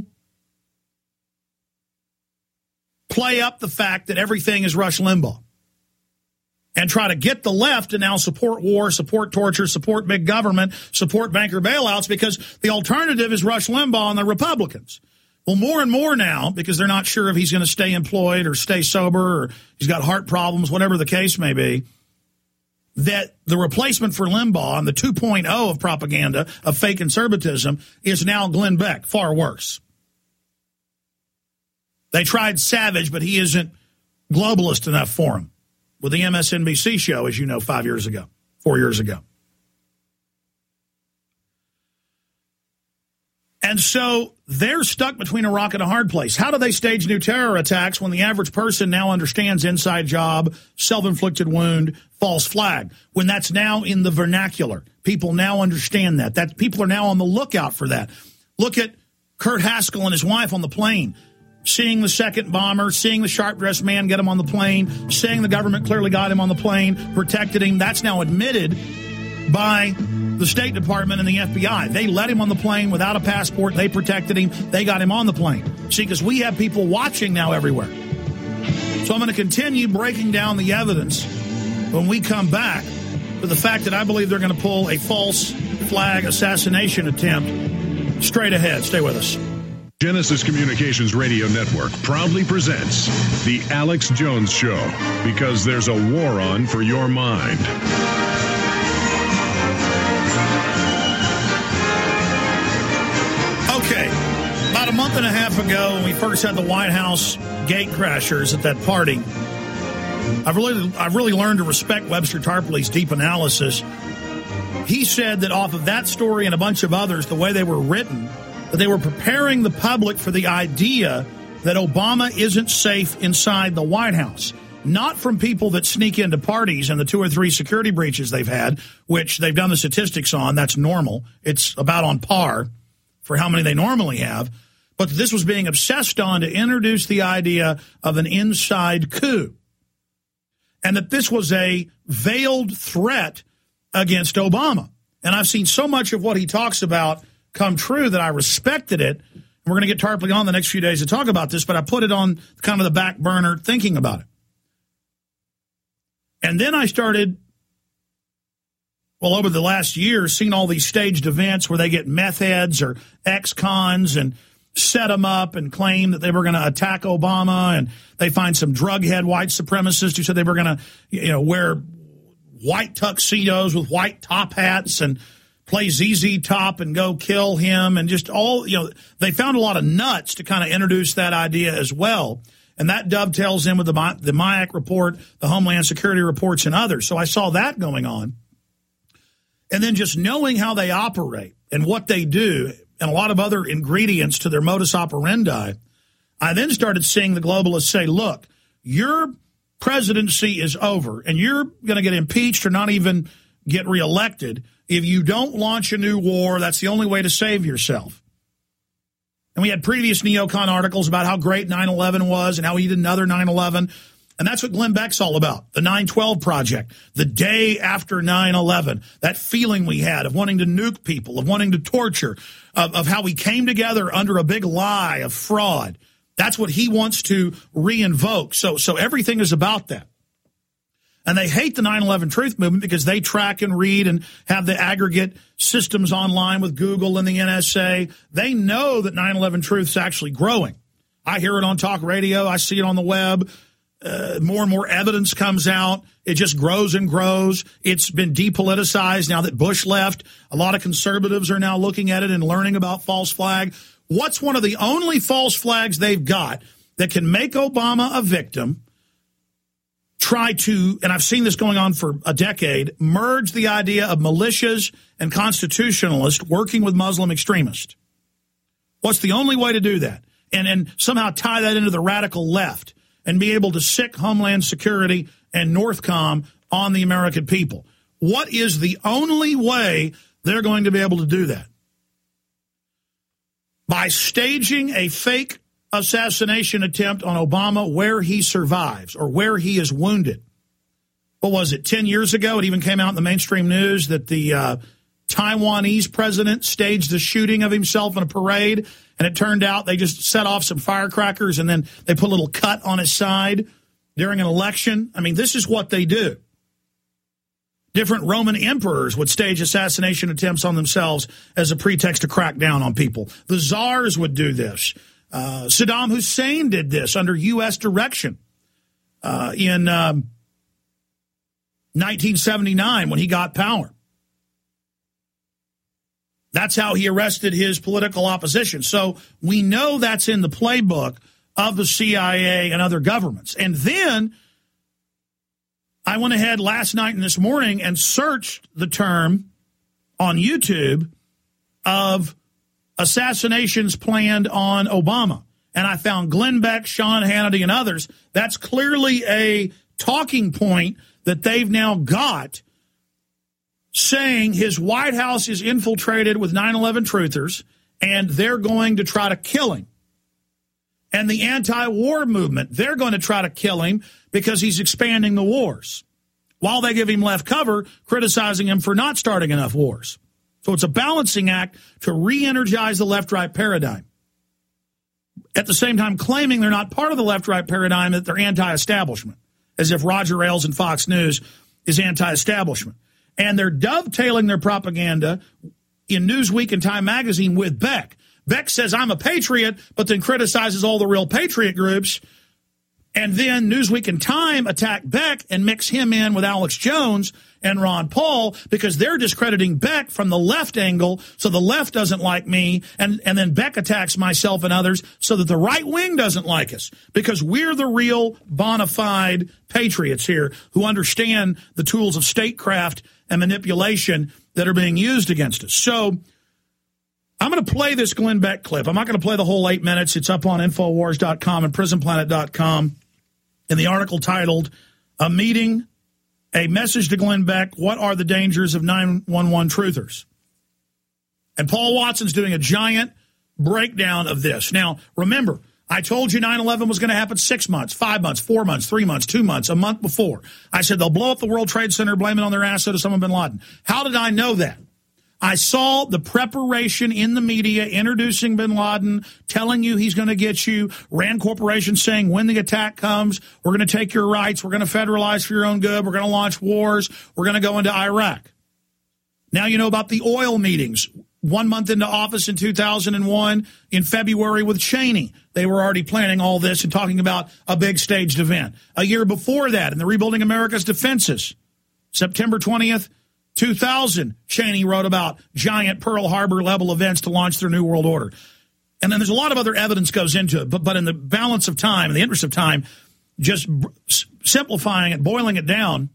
play up the fact that everything is Rush Limbaugh and try to get the left to now support war, support torture, support big government, support banker bailouts, because the alternative is Rush Limbaugh and the Republicans. Well, more and more now, because they're not sure if he's going to stay employed or stay sober or he's got heart problems, whatever the case may be, that the replacement for Limbaugh and the two point oh of propaganda of fake conservatism is now Glenn Beck, far worse. They tried Savage, but he isn't globalist enough for him with the M S N B C show, as you know, five years ago, four years ago. And so they're stuck between a rock and a hard place. How do they stage new terror attacks when the average person now understands inside job, self-inflicted wound, false flag? When that's now in the vernacular. People now understand that. That people are now on the lookout for that. Look at Kurt Haskell and his wife on the plane, seeing the second bomber, seeing the sharp-dressed man get him on the plane, saying the government clearly got him on the plane, protected him. That's now admitted by the State Department and the F B I. They let him on the plane without a passport. They protected him. They got him on the plane. See, because we have people watching now everywhere. So I'm going to continue breaking down the evidence when we come back for the fact that I believe they're going to pull a false flag assassination attempt straight ahead. Stay with us. Genesis Communications Radio Network proudly presents The Alex Jones Show, because there's a war on for your mind. Okay, about a month and a half ago, when we first had the White House gate crashers at that party, I've really, I've really learned to respect Webster Tarpley's deep analysis. He said that off of that story and a bunch of others, the way they were written, that they were preparing the public for the idea that Obama isn't safe inside the White House. Not from people that sneak into parties and the two or three security breaches they've had, which they've done the statistics on. That's normal. It's about on par for how many they normally have. But this was being obsessed on to introduce the idea of an inside coup. And that this was a veiled threat against Obama. And I've seen so much of what he talks about come true that I respected it. And we're going to get Tarpley on the next few days to talk about this, but I put it on kind of the back burner thinking about it. And then I started, well, over the last year, seeing all these staged events where they get meth heads or ex-cons and set them up and claim that they were going to attack Obama, and they find some drug head white supremacists who said they were going to, you know, wear white tuxedos with white top hats and play Z Z Top and go kill him, and just all, you know, they found a lot of nuts to kind of introduce that idea as well. And that dovetails in with the, the MIAC report, the Homeland Security reports, and others. So I saw that going on. And then just knowing how they operate and what they do and a lot of other ingredients to their modus operandi, I then started seeing the globalists say, look, your presidency is over and you're going to get impeached or not even get reelected if you don't launch a new war. That's the only way to save yourself. And we had previous neocon articles about how great nine eleven was and how he did another nine eleven. And that's what Glenn Beck's all about, the nine twelve Project, the day after nine eleven, that feeling we had of wanting to nuke people, of wanting to torture, of, of how we came together under a big lie of fraud. That's what he wants to re-invoke. So, so everything is about that. And they hate the nine eleven Truth Movement because they track and read and have the aggregate systems online with Google and the N S A. They know that nine eleven Truth is actually growing. I hear it on talk radio. I see it on the web. Uh, more and more evidence comes out. It just grows and grows. It's been depoliticized now that Bush left. A lot of conservatives are now looking at it and learning about false flag. What's one of the only false flags they've got that can make Obama a victim? Try to, and I've seen this going on for a decade, merge the idea of militias and constitutionalists working with Muslim extremists. What's the only way to do that? And, and somehow tie that into the radical left and be able to sick Homeland Security and Northcom on the American people. What is the only way they're going to be able to do that? By staging a fake assassination attempt on Obama where he survives or where he is wounded. What was it, ten years ago? It even came out in the mainstream news that the uh, Taiwanese president staged the shooting of himself in a parade, and it turned out they just set off some firecrackers and then they put a little cut on his side during an election. I mean, this is what they do. Different Roman emperors would stage assassination attempts on themselves as a pretext to crack down on people. The czars would do this. Uh, Saddam Hussein did this under U S direction uh, in um, nineteen seventy-nine when he got power. That's how he arrested his political opposition. So we know that's in the playbook of the C I A and other governments. And then I went ahead last night and this morning and searched the term on YouTube of assassinations planned on Obama. And I found Glenn Beck, Sean Hannity, and others. That's clearly a talking point that they've now got, saying his White House is infiltrated with nine eleven truthers, and they're going to try to kill him. And the anti-war movement, they're going to try to kill him because he's expanding the wars, while they give him left cover, criticizing him for not starting enough wars. So it's a balancing act to re-energize the left-right paradigm. At the same time, claiming they're not part of the left-right paradigm, that they're anti-establishment, as if Roger Ailes and Fox News is anti-establishment. And they're dovetailing their propaganda in Newsweek and Time Magazine with Beck. Beck says, I'm a patriot, but then criticizes all the real patriot groups. And then Newsweek and Time attack Beck and mix him in with Alex Jones and Ron Paul because they're discrediting Beck from the left angle, so the left doesn't like me, and, and then Beck attacks myself and others so that the right wing doesn't like us, because we're the real bona fide patriots here who understand the tools of statecraft and manipulation that are being used against us. So I'm going to play this Glenn Beck clip. I'm not going to play the whole eight minutes. It's up on Infowars dot com and Prison Planet dot com in the article titled, A Meeting, A Message to Glenn Beck, What Are the Dangers of nine one one Truthers? And Paul Watson's doing a giant breakdown of this. Now, remember, I told you nine eleven was going to happen six months, five months, four months, three months, two months, a month before. I said they'll blow up the World Trade Center, blame it on their asset of Osama bin Laden. How did I know that? I saw the preparation in the media introducing bin Laden, telling you he's going to get you, Rand Corporation saying when the attack comes, we're going to take your rights, we're going to federalize for your own good, we're going to launch wars, we're going to go into Iraq. Now you know about the oil meetings. One month into office in two thousand one, in February with Cheney, they were already planning all this and talking about a big staged event. A year before that, in the Rebuilding America's Defenses, September twentieth, two thousand, Cheney wrote about giant Pearl Harbor level events to launch their New World Order. And then there's a lot of other evidence goes into it, but, but in the balance of time, in the interest of time, just simplifying it, boiling it down,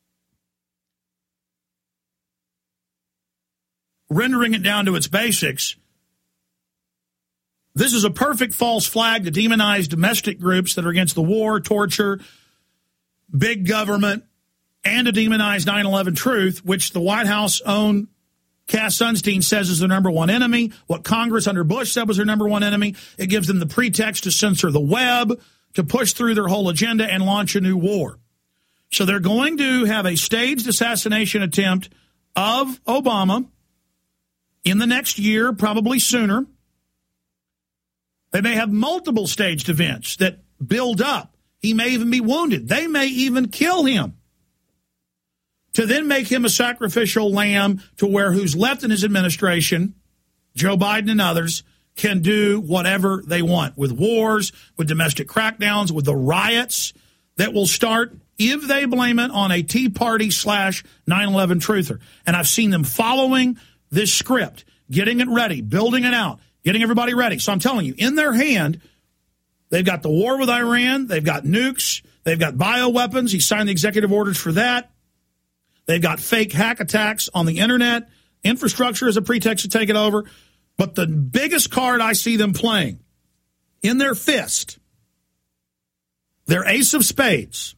rendering it down to its basics, this is a perfect false flag to demonize domestic groups that are against the war, torture, big government, and to demonize nine eleven Truth, which the White House own Cass Sunstein says is their number one enemy, what Congress under Bush said was their number one enemy. It gives them the pretext to censor the web, to push through their whole agenda and launch a new war. So they're going to have a staged assassination attempt of Obama in the next year, probably sooner. They may have multiple staged events that build up. He may even be wounded. They may even kill him, to then make him a sacrificial lamb to where who's left in his administration, Joe Biden and others, can do whatever they want with wars, with domestic crackdowns, with the riots that will start if they blame it on a Tea Party slash nine eleven truther. And I've seen them following this script, getting it ready, building it out, getting everybody ready. So I'm telling you, in their hand, they've got the war with Iran, they've got nukes, they've got bioweapons. He signed the executive orders for that. They've got fake hack attacks on the internet, infrastructure as a pretext to take it over. But the biggest card I see them playing in their fist, their ace of spades,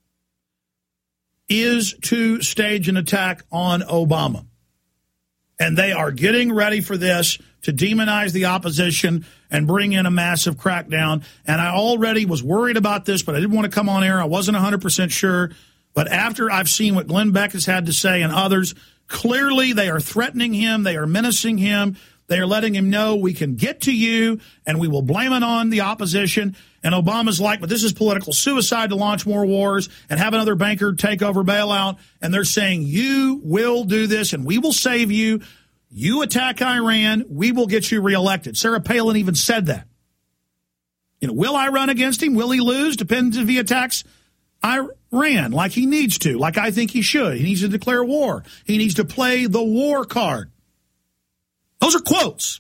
is to stage an attack on Obama. And they are getting ready for this to demonize the opposition and bring in a massive crackdown. And I already was worried about this, but I didn't want to come on air. I wasn't one hundred percent sure. But after I've seen what Glenn Beck has had to say and others, clearly they are threatening him. They are menacing him. They are letting him know we can get to you and we will blame it on the opposition. And Obama's like, but this is political suicide to launch more wars and have another banker take over bailout. And they're saying you will do this and we will save you. You attack Iran, we will get you reelected. Sarah Palin even said that. You know, will I run against him? Will he lose? Depends if he attacks Iran like he needs to, like I think he should. He needs to declare war. He needs to play the war card. Those are quotes.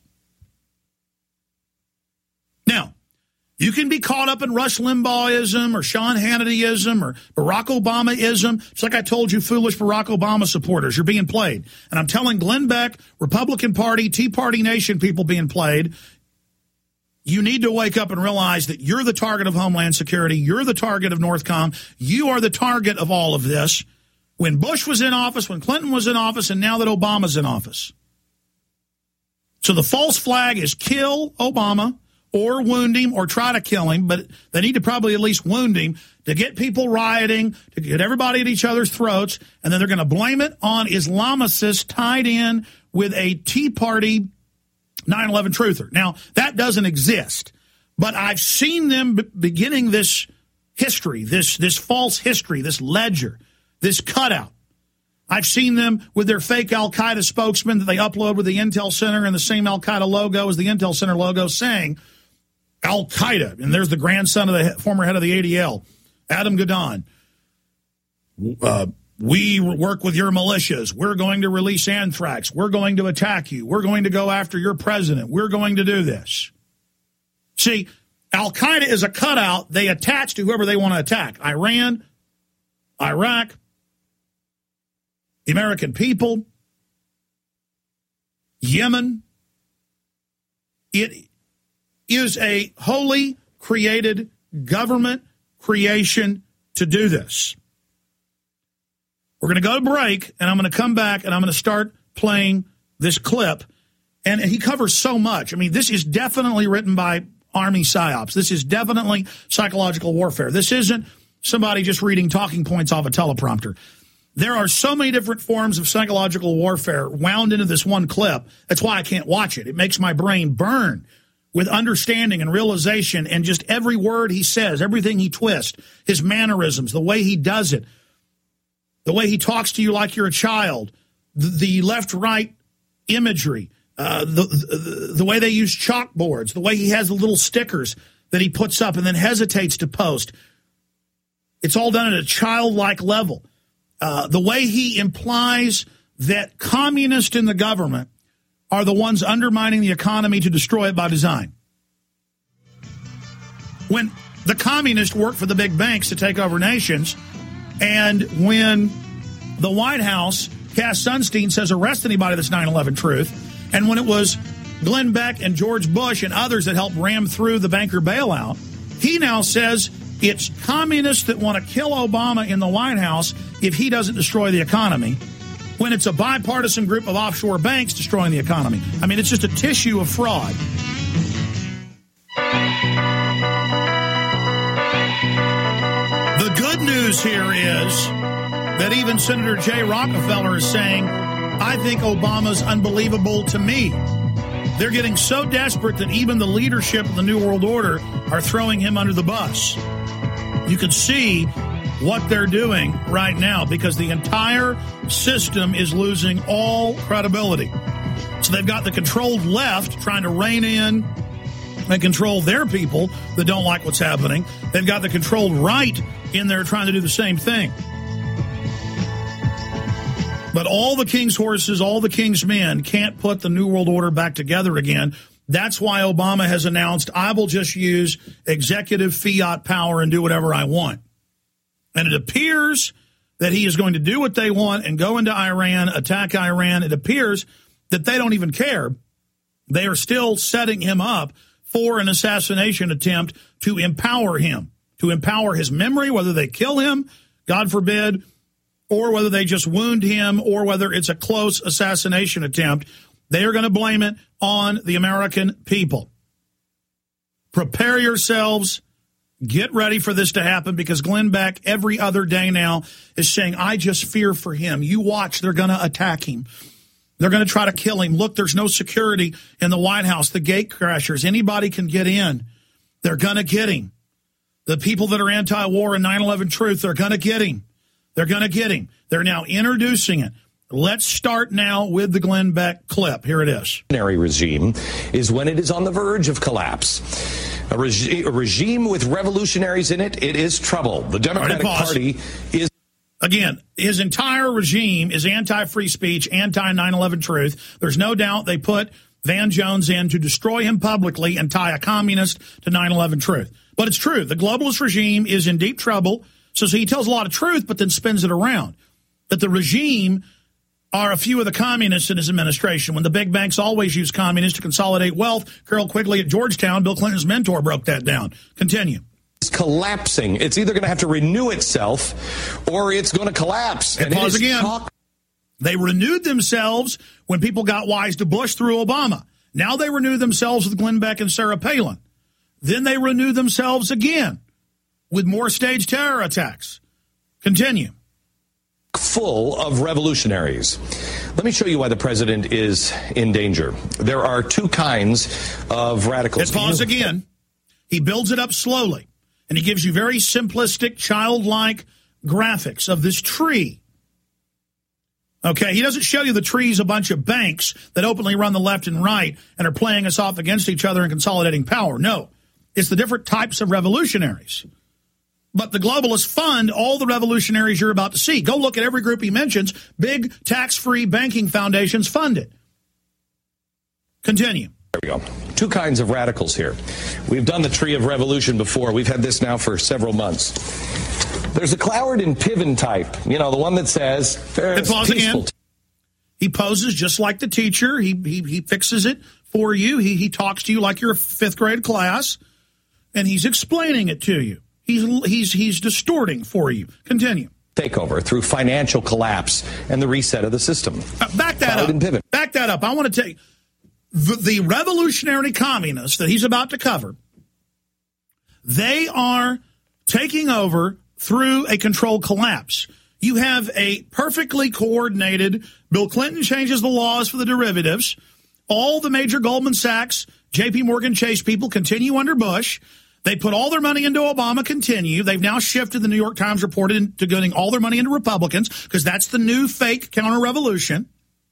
Now, you can be caught up in Rush Limbaugh'ism or Sean Hannityism or Barack Obama-ism. Just like I told you, foolish Barack Obama supporters, you're being played. And I'm telling Glenn Beck, Republican Party, Tea Party Nation people being played, you need to wake up and realize that you're the target of Homeland Security. You're the target of Northcom. You are the target of all of this. When Bush was in office, when Clinton was in office, and now that Obama's in office. So the false flag is kill Obama or wound him or try to kill him, but they need to probably at least wound him to get people rioting, to get everybody at each other's throats, and then they're going to blame it on Islamicists tied in with a Tea Party nine eleven truther. Now, that doesn't exist, but I've seen them b- beginning this history, this this false history, this ledger, this cutout. I've seen them with their fake Al-Qaeda spokesman that they upload with the Intel Center and the same Al-Qaeda logo as the Intel Center logo saying Al-Qaeda. And there's the grandson of the former head of the A D L, Adam Gadon. Uh, we work with your militias. We're going to release anthrax. We're going to attack you. We're going to go after your president. We're going to do this. See, Al-Qaeda is a cutout they attach to whoever they want to attack. Iran, Iraq, the American people, Yemen. It is a wholly created government creation to do this. We're going to go to break, and I'm going to come back, and I'm going to start playing this clip. And he covers so much. I mean, this is definitely written by Army PsyOps. This is definitely psychological warfare. This isn't somebody just reading talking points off a teleprompter. There are so many different forms of psychological warfare wound into this one clip. That's why I can't watch it. It makes my brain burn with understanding and realization, and just every word he says, everything he twists, his mannerisms, the way he does it, the way he talks to you like you're a child, the, the left-right imagery, uh, the, the the way they use chalkboards, the way he has the little stickers that he puts up and then hesitates to post. It's all done at a childlike level. Uh, the way he implies that communists in the government are the ones undermining the economy to destroy it by design. When the communists work for the big banks to take over nations, and when the White House, Cass Sunstein, says arrest anybody that's nine eleven truth, and when it was Glenn Beck and George Bush and others that helped ram through the banker bailout, he now says it's communists that want to kill Obama in the White House if he doesn't destroy the economy, when it's a bipartisan group of offshore banks destroying the economy. I mean, it's just a tissue of fraud. The good news here is that even Senator Jay Rockefeller is saying, I think Obama's unbelievable to me. They're getting so desperate that even the leadership of the New World Order are throwing him under the bus. You can see what they're doing right now because the entire system is losing all credibility. So they've got the controlled left trying to rein in and control their people that don't like what's happening. They've got the controlled right in there trying to do the same thing. But all the king's horses, all the king's men can't put the New World Order back together again. That's why Obama has announced, I will just use executive fiat power and do whatever I want. And it appears that he is going to do what they want and go into Iran, attack Iran. It appears that they don't even care. They are still setting him up for an assassination attempt to empower him, to empower his memory, whether they kill him, God forbid, or whether they just wound him, or whether it's a close assassination attempt. They are going to blame it on the American people. Prepare yourselves. Get ready for this to happen, because Glenn Beck every other day now is saying, I just fear for him. You watch, they're going to attack him. They're going to try to kill him. Look, there's no security in the White House. The gate crashers, anybody can get in. They're going to get him. The people that are anti-war and nine eleven truth, they're going to get him. They're going to get him. They're now introducing it. Let's start now with the Glenn Beck clip. Here it is. Regime is when it is on the verge of collapse. A, regi- a regime with revolutionaries in it, it is trouble. The Democratic Party is... Again, his entire regime is anti-free speech, anti nine eleven truth. There's no doubt they put Van Jones in to destroy him publicly and tie a communist to nine eleven truth. But it's true. The globalist regime is in deep trouble. So, so he tells a lot of truth, but then spins it around. That the regime are a few of the communists in his administration. When the big banks always use communists to consolidate wealth, Carol Quigley at Georgetown, Bill Clinton's mentor, broke that down. Continue. It's collapsing. It's either going to have to renew itself or it's going to collapse. And pause again. Talk- they renewed themselves when people got wise to Bush through Obama. Now they renew themselves with Glenn Beck and Sarah Palin. Then they renew themselves again with more staged terror attacks. Continue. Full of revolutionaries. Let me show you why the president is in danger. There are two kinds of radicals. And pause again. He builds it up slowly. And he gives you very simplistic, childlike graphics of this tree. Okay, he doesn't show you the tree's a bunch of banks that openly run the left and right and are playing us off against each other and consolidating power. No, it's the different types of revolutionaries. But the globalists fund all the revolutionaries you're about to see. Go look at every group he mentions. Big tax-free banking foundations fund it. Continue. There we go. Two kinds of radicals here. We've done the Tree of Revolution before. We've had this now for several months. There's a Cloward and Piven type, you know, the one that says, and pause again. He poses just like the teacher. He, he he fixes it for you. He he talks to you like you're a fifth grade class, and he's explaining it to you. He's he's he's distorting for you. Continue. Takeover through financial collapse and the reset of the system. Uh, back that Cloward up. and Piven. Back that up. I want to take the, the revolutionary communists that he's about to cover. They are taking over through a controlled collapse. You have a perfectly coordinated, Bill Clinton changes the laws for the derivatives. All the major Goldman Sachs, J P Morgan Chase people continue under Bush. They put all their money into Obama, continue. They've now shifted, the New York Times reported, to getting all their money into Republicans because that's the new fake counter-revolution.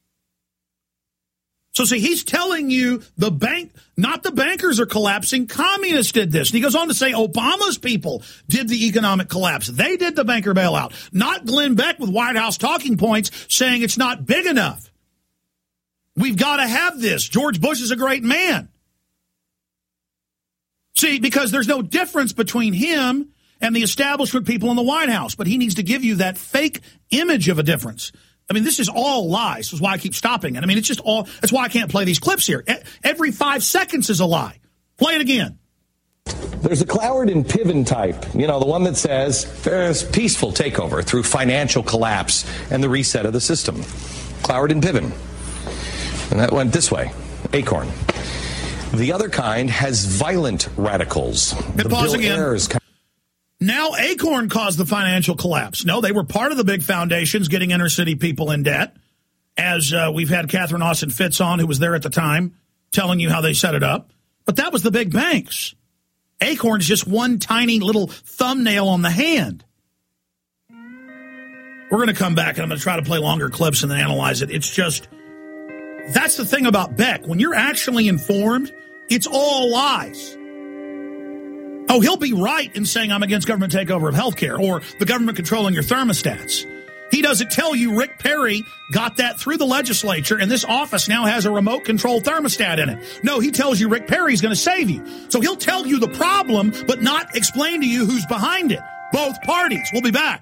So, see, he's telling you the bank, not the bankers are collapsing. Communists did this. And he goes on to say Obama's people did the economic collapse. They did the banker bailout, not Glenn Beck with White House talking points saying it's not big enough. We've got to have this. George Bush is a great man. See, because there's no difference between him and the establishment people in the White House, but he needs to give you that fake image of a difference. I mean, this is all lies. This is why I keep stopping it. I mean, it's just all, that's why I can't play these clips here. Every five seconds is a lie. Play it again. There's a Cloward and Piven type, you know, the one that says there's peaceful takeover through financial collapse and the reset of the system. Cloward and Piven. And that went this way. Acorn. The other kind has violent radicals. The pause Bill again. Ayers kind- Now Acorn caused the financial collapse. No, they were part of the big foundations getting inner city people in debt, as uh, we've had Catherine Austin Fitz on, who was there at the time, telling you how they set it up. But that was the big banks. Acorn's just one tiny little thumbnail on the hand. We're going to come back, and I'm going to try to play longer clips and then analyze it. It's just, that's the thing about Beck. When you're actually informed, it's all lies. Oh, he'll be right in saying I'm against government takeover of healthcare or the government controlling your thermostats. He doesn't tell you Rick Perry got that through the legislature and this office now has a remote control thermostat in it. No, he tells you Rick Perry's going to save you. So he'll tell you the problem, but not explain to you who's behind it. Both parties. We'll be back.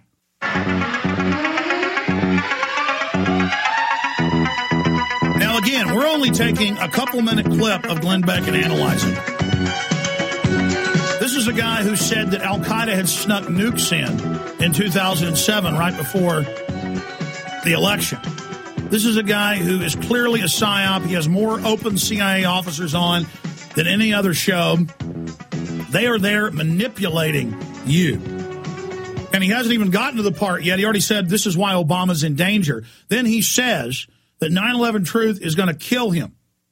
Now, again, we're only taking a couple minute clip of Glenn Beck and analyzing it. This is a guy who said that Al-Qaeda had snuck nukes in in two thousand seven, right before the election. This is a guy who is clearly a psyop. He has more open C I A officers on than any other show. They are there manipulating you. And he hasn't even gotten to the part yet. He already said this is why Obama's in danger. Then he says that nine eleven truth is going to kill him.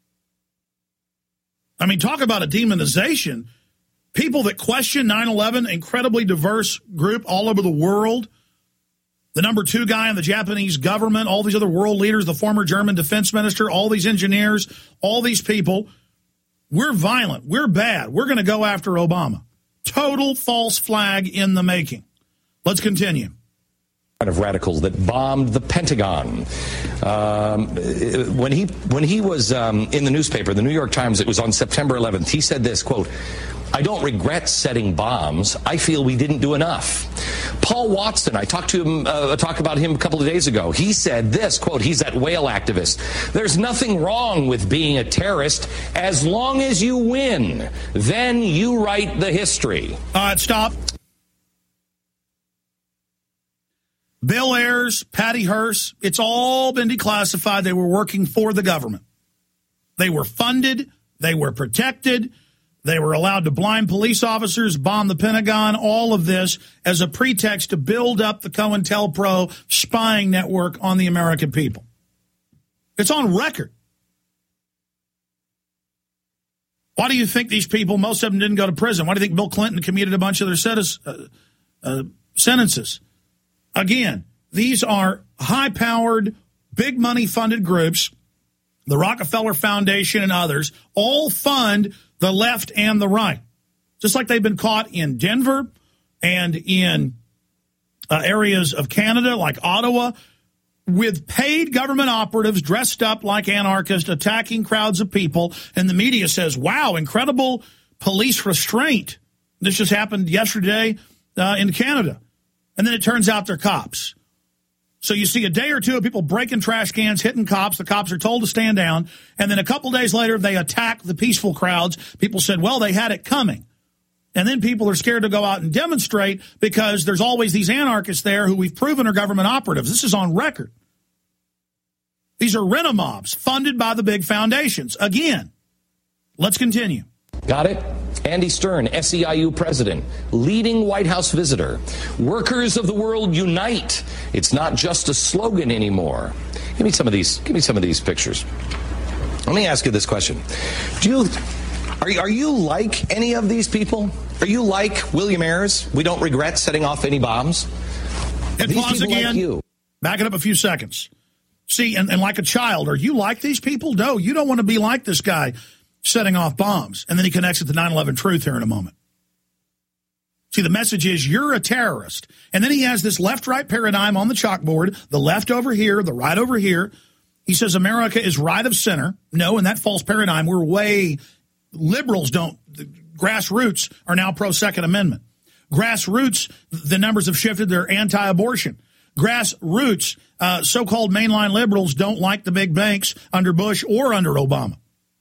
I mean, talk about a demonization. People that question nine eleven, incredibly diverse group all over the world. The number two guy in the Japanese government, all these other world leaders, the former German defense minister, all these engineers, all these people We're violent. We're bad. We're going to go after Obama. Total false flag in the making. Let's continue. Of radicals that bombed the Pentagon. Um, when he when he was um, in the newspaper, the New York Times, it was on September eleventh, he said this, quote, "I don't regret setting bombs. I feel we didn't do enough." Paul Watson, I talked to him, uh, talked about him a couple of days ago. He said this, quote, he's that whale activist. "There's nothing wrong with being a terrorist as long as you win. Then you write the history." All right, stop. Bill Ayers, Patty Hearst, it's all been declassified. They were working for the government. They were funded. They were protected. They were allowed to blind police officers, bomb the Pentagon, all of this as a pretext to build up the COINTELPRO spying network on the American people. It's on record. Why do you think these people, most of them didn't go to prison? Why do you think Bill Clinton commuted a bunch of their sentences? Uh, uh, sentences? Again, these are high-powered, big money-funded groups. The Rockefeller Foundation and others all fund the left and the right. Just like they've been caught in Denver and in uh, areas of Canada like Ottawa with paid government operatives dressed up like anarchists attacking crowds of people. And the media says, wow, incredible police restraint. This just happened yesterday uh, in Canada. And then it turns out they're cops. So you see a day or two of people breaking trash cans, hitting cops. The cops are told to stand down. And then a couple days later, they attack the peaceful crowds. People said, well, they had it coming. And then people are scared to go out and demonstrate because there's always these anarchists there who we've proven are government operatives. This is on record. These are rent-a-mobs funded by the big foundations. Again, let's continue. Got it? Andy Stern, S E I U president, leading White House visitor. Workers of the world unite. It's not just a slogan anymore. Give me some of these. Give me some of these pictures. Let me ask you this question: Do you are you, are you like any of these people? Are you like William Ayers? We don't regret setting off any bombs. And pause again. Like you? Back it up a few seconds. See, and, and like a child, are you like these people? No, you don't want to be like this guy setting off bombs. And then he connects it to nine eleven Truth here in a moment. See, the message is you're a terrorist. And then he has this left-right paradigm on the chalkboard, the left over here, the right over here. He says America is right of center. No, in that false paradigm, we're way, liberals don't, the grassroots are now pro-Second Amendment. Grassroots, the numbers have shifted, they're anti-abortion. Grassroots, uh, so-called mainline liberals don't like the big banks under Bush or under Obama.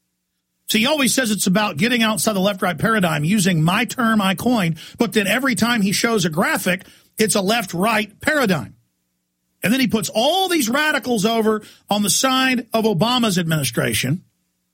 So he always says it's about getting outside the left-right paradigm, using my term I coined, but then every time he shows a graphic, it's a left-right paradigm. And then he puts all these radicals over on the side of Obama's administration.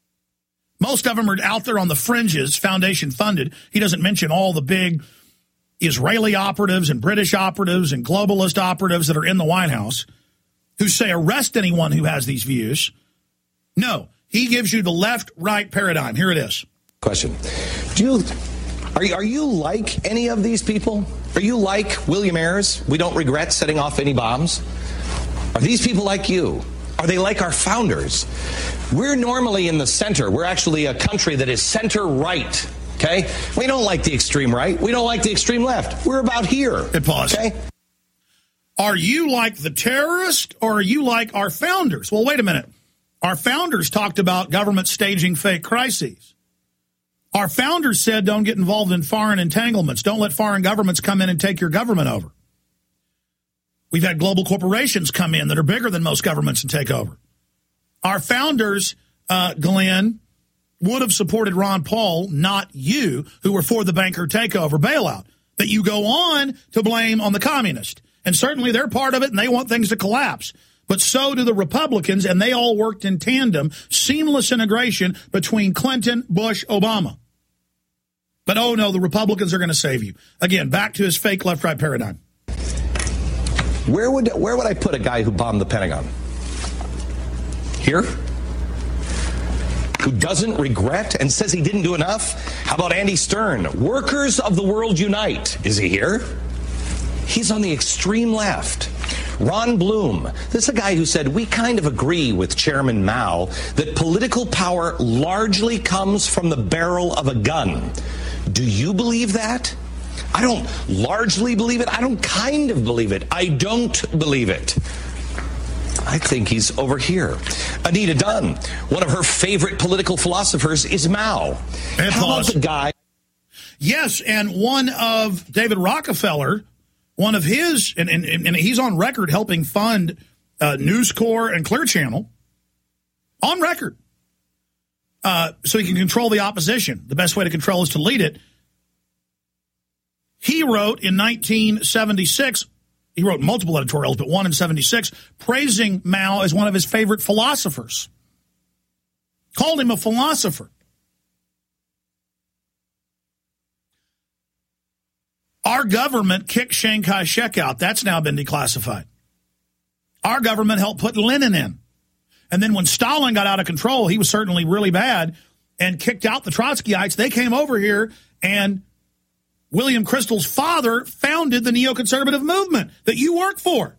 Most of them are out there on the fringes, foundation funded. He doesn't mention all the big Israeli operatives and British operatives and globalist operatives that are in the White House who say arrest anyone who has these views. No. He gives you the left-right paradigm. Here it is. Question. Do you, are, you, are you like any of these people? Are you like William Ayers? We don't regret setting off any bombs. Are these people like you? Are they like our founders? We're normally in the center. We're actually a country that is center-right, okay? We don't like the extreme right. We don't like the extreme left. We're about here. Hit pause. Okay? Are you like the terrorist or are you like our founders? Well, wait a minute. Our founders talked about government staging fake crises. Our founders said don't get involved in foreign entanglements. Don't let foreign governments come in and take your government over. We've had global corporations come in that are bigger than most governments and take over. Our founders, uh, Glenn, would have supported Ron Paul, not you, who were for the banker takeover bailout, that you go on to blame on the communists. And certainly they're part of it and they want things to collapse. But so do the Republicans, and they all worked in tandem, seamless integration between Clinton, Bush, Obama. But, oh, no, the Republicans are going to save you. Again, back to his fake left-right paradigm. Where would, where would I put a guy who bombed the Pentagon? Here? Who doesn't regret and says he didn't do enough? How about Andy Stern? Workers of the world unite. Is he here? He's on the extreme left. Ron Bloom, this is a guy who said, we kind of agree with Chairman Mao that political power largely comes from the barrel of a gun. Do you believe that? I don't largely believe it. I don't kind of believe it. I don't believe it. I think he's over here. Anita Dunn, one of her favorite political philosophers is Mao. And How pause. about the guy? Yes, and one of David Rockefeller, one of his, and, and, and he's on record helping fund uh, News Corp and Clear Channel, on record, uh, so he can control the opposition. The best way to control is to lead it. He wrote in nineteen seventy-six, he wrote multiple editorials, but one in seventy-six, praising Mao as one of his favorite philosophers. Called him a philosopher. Our government kicked Chiang Kai-shek out. That's now been declassified. Our government helped put Lenin in. And then when Stalin got out of control, he was certainly really bad, and kicked out the Trotskyites. They came over here, and William Kristol's father founded the neoconservative movement that you work for.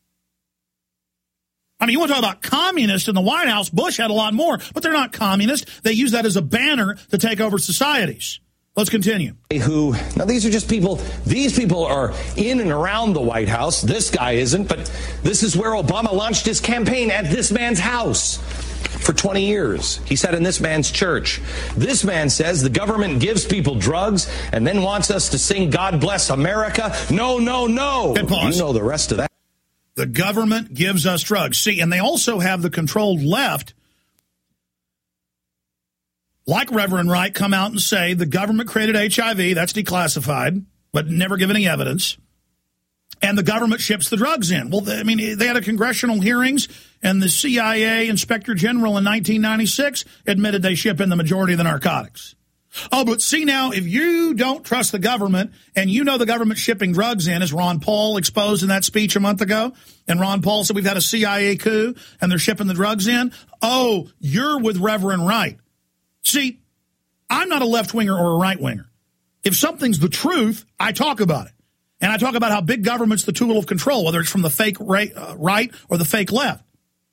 I mean, you want to talk about communists in the White House? Bush had a lot more, but they're not communists. They use that as a banner to take over societies. Let's continue. Who, now these are just people, these people are in and around the White House. This guy isn't, but this is where Obama launched his campaign, at this man's house. For twenty years, he sat in this man's church. This man says the government gives people drugs and then wants us to sing God Bless America. No, no, no. Good pause. You know the rest of that. The government gives us drugs. See, and they also have the controlled left, like Reverend Wright, come out and say the government created H I V. That's declassified, but never give any evidence. And the government ships the drugs in. Well, I mean, they had a congressional hearings, and the C I A Inspector General in nineteen ninety-six admitted they ship in the majority of the narcotics. Oh, but see now, if you don't trust the government, and you know the government shipping drugs in, as Ron Paul exposed in that speech a month ago, and Ron Paul said we've had a C I A coup, and they're shipping the drugs in, oh, you're with Reverend Wright. See, I'm not a left-winger or a right-winger. If something's the truth, I talk about it. And I talk about how big government's the tool of control, whether it's from the fake right, uh, right or the fake left.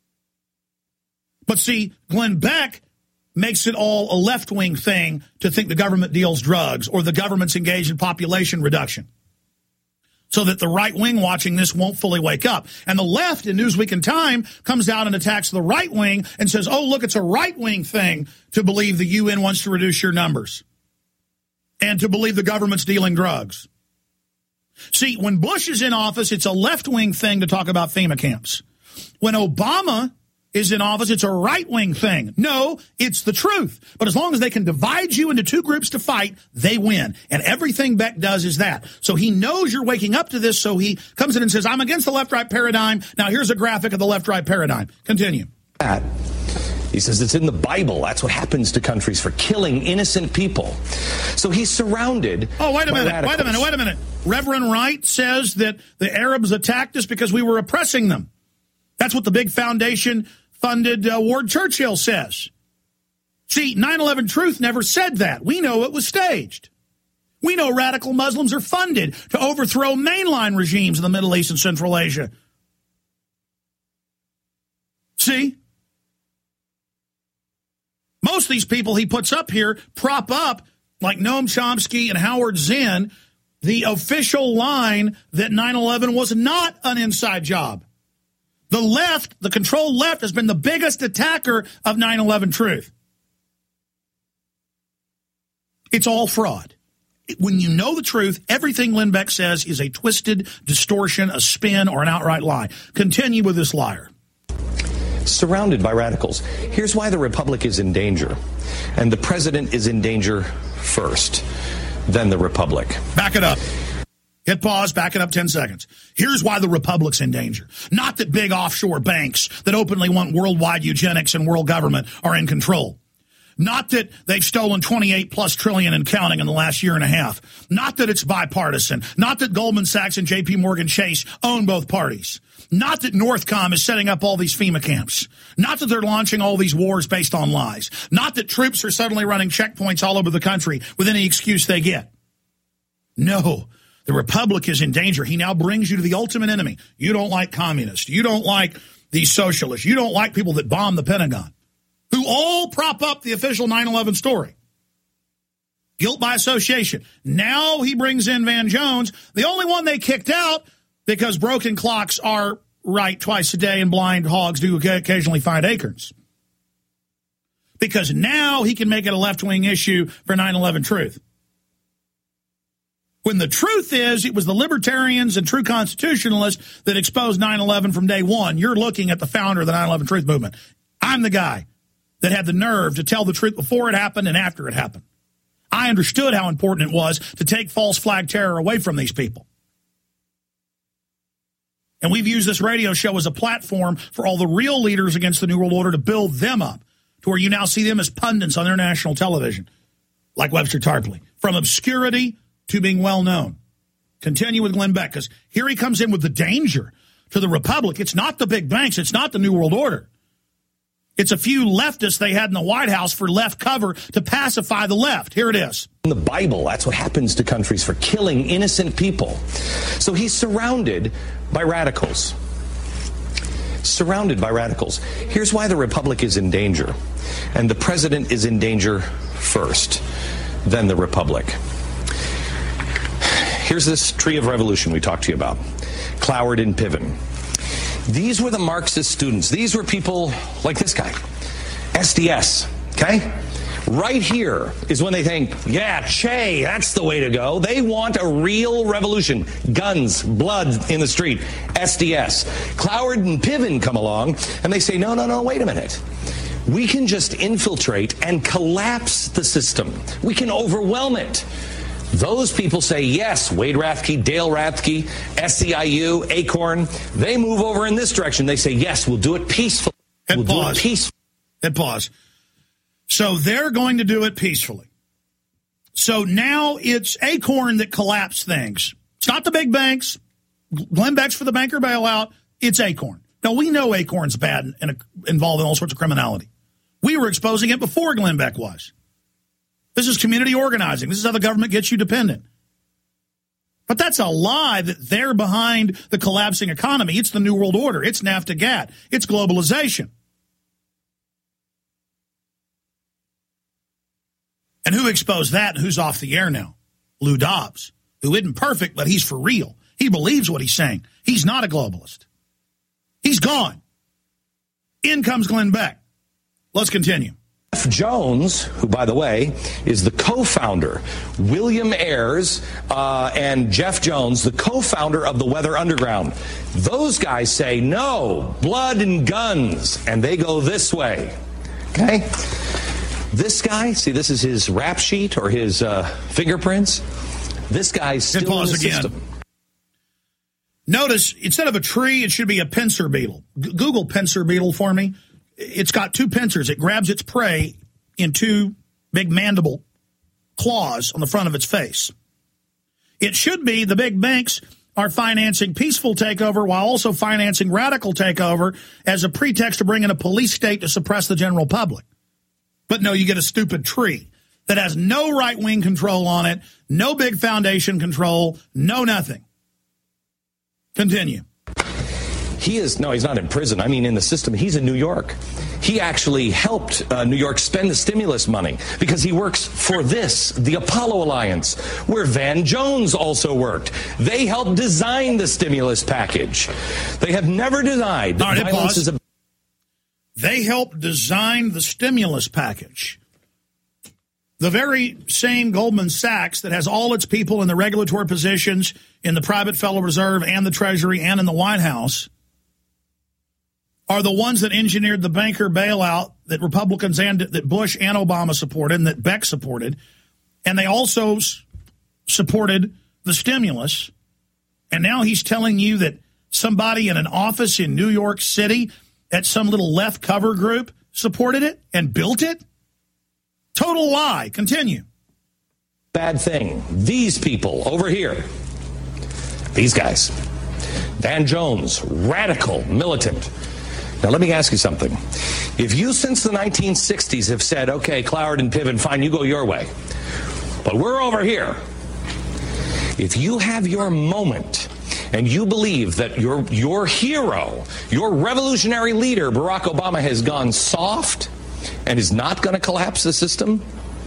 But see, Glenn Beck makes it all a left-wing thing to think the government deals drugs or the government's engaged in population reduction, so that the right wing watching this won't fully wake up. And the left in Newsweek and Time comes out and attacks the right wing and says, oh, look, it's a right-wing thing to believe the U N wants to reduce your numbers and to believe the government's dealing drugs. See, when Bush is in office, it's a left-wing thing to talk about FEMA camps. When Obama is in office, it's a right-wing thing. No, it's the truth. But as long as they can divide you into two groups to fight, they win. And everything Beck does is that. So he knows you're waking up to this, so he comes in and says, I'm against the left-right paradigm. Now here's a graphic of the left-right paradigm. Continue. That. He says it's in the Bible. That's what happens to countries for killing innocent people. So he's surrounded. Oh, wait a by minute. radicals. Wait a minute. Wait a minute. Reverend Wright says that the Arabs attacked us because we were oppressing them. That's what the big foundation-funded uh, Ward Churchill says. See, nine eleven Truth never said that. We know it was staged. We know radical Muslims are funded to overthrow mainline regimes in the Middle East and Central Asia. See? Most of these people he puts up here prop up, like Noam Chomsky and Howard Zinn, the official line that nine eleven was not an inside job. The left, the controlled left, has been the biggest attacker of nine eleven Truth. It's all fraud. When you know the truth, everything Glenn Beck says is a twisted distortion, a spin, or an outright lie. Continue with this liar. Surrounded by radicals. Here's why the Republic is in danger. And the president is in danger first, then the Republic. Back it up. Hit pause, back it up ten seconds. Here's why the Republic's in danger. Not that big offshore banks that openly want worldwide eugenics and world government are in control. Not that they've stolen twenty-eight plus trillion and counting in the last year and a half. Not that it's bipartisan. Not that Goldman Sachs and J P Morgan Chase own both parties. Not that Northcom is setting up all these FEMA camps. Not that they're launching all these wars based on lies. Not that troops are suddenly running checkpoints all over the country with any excuse they get. No, The Republic is in danger. He now brings you to the ultimate enemy. You don't like communists. You don't like these socialists. You don't like people that bomb the Pentagon, who all prop up the official nine eleven story. Guilt by association. Now he brings in Van Jones, the only one they kicked out because broken clocks are right twice a day and blind hogs do occasionally find acorns. Because now he can make it a left-wing issue for nine eleven truth. When the truth is, it was the libertarians and true constitutionalists that exposed nine eleven from day one. You're looking at the founder of the nine eleven truth movement. I'm the guy that had the nerve to tell the truth before it happened and after it happened. I understood how important it was to take false flag terror away from these people. And we've used this radio show as a platform for all the real leaders against the New World Order to build them up to where you now see them as pundits on their national television, like Webster Tarpley, from obscurity to being well-known. Continue with Glenn Beck, because here he comes in with the danger to the Republic. It's not the big banks. It's not the New World Order. It's a few leftists they had in the White House for left cover to pacify the left. Here it is. In the Bible, that's what happens to countries for killing innocent people. So he's surrounded by radicals. Surrounded by radicals. Here's why the Republic is in danger. And the president is in danger first, then the Republic. Here's this tree of revolution we talked to you about. Cloward and Piven. These were the Marxist students. These were people like this guy. S D S, okay? Right here is when they think, yeah, Che, that's the way to go. They want a real revolution. Guns, blood in the street. S D S. Cloward and Piven come along, and they say, no, no, no, wait a minute. We can just infiltrate and collapse the system. We can overwhelm it. Those people say, yes, Wade Rathke, Dale Rathke, S E I U, Acorn, they move over in this direction. They say, yes, we'll do it peacefully. And we'll pause. do it peacefully. And pause. So they're going to do it peacefully. So now it's Acorn that collapsed things. It's not the big banks. Glenn Beck's for the banker bailout. It's Acorn. Now, we know Acorn's bad and involved in all sorts of criminality. We were exposing it before Glenn Beck was. This is community organizing. This is how the government gets you dependent. But that's a lie that they're behind the collapsing economy. It's the New World Order. It's NAFTA-GATT. It's globalization. And who exposed that and who's off the air now? Lou Dobbs, who isn't perfect, but he's for real. He believes what he's saying. He's not a globalist. He's gone. In comes Glenn Beck. Let's continue. Jeff Jones, who, by the way, is the co-founder, William Ayers uh, and Jeff Jones, the co-founder of the Weather Underground. Those guys say, no, blood and guns, and they go this way. Okay? This guy, see, this is his rap sheet or his uh, fingerprints. This guy's still in the again. system. Notice, instead of a tree, it should be a pincer beetle. G- Google pincer beetle for me. It's got two pincers. It grabs its prey in two big mandible claws on the front of its face. It should be the big banks are financing peaceful takeover while also financing radical takeover as a pretext to bring in a police state to suppress the general public. But no, you get a stupid tree that has no right-wing control on it, no big foundation control, no nothing. Continue. He is, no, he's not in prison. I mean, in the system. He's in New York. He actually helped uh, New York spend the stimulus money because he works for this, the Apollo Alliance, where Van Jones also worked. They helped design the stimulus package. They have never denied that right, violence is a... They helped design the stimulus package. The very same Goldman Sachs that has all its people in the regulatory positions in the private Federal Reserve and the Treasury and in the White House are the ones that engineered the banker bailout that Republicans and that Bush and Obama supported and that Beck supported. And they also s- supported the stimulus. And now he's telling you that somebody in an office in New York City at some little left cover group supported it and built it? Total lie. Continue. Bad thing. These people over here, these guys, Van Jones, radical, militant. Now, let me ask you something. If you, since the nineteen sixties, have said, okay, Cloward and Piven, fine, you go your way, but we're over here, If you have your moment and you believe that your your hero, your revolutionary leader, Barack Obama, has gone soft and is not going to collapse the system,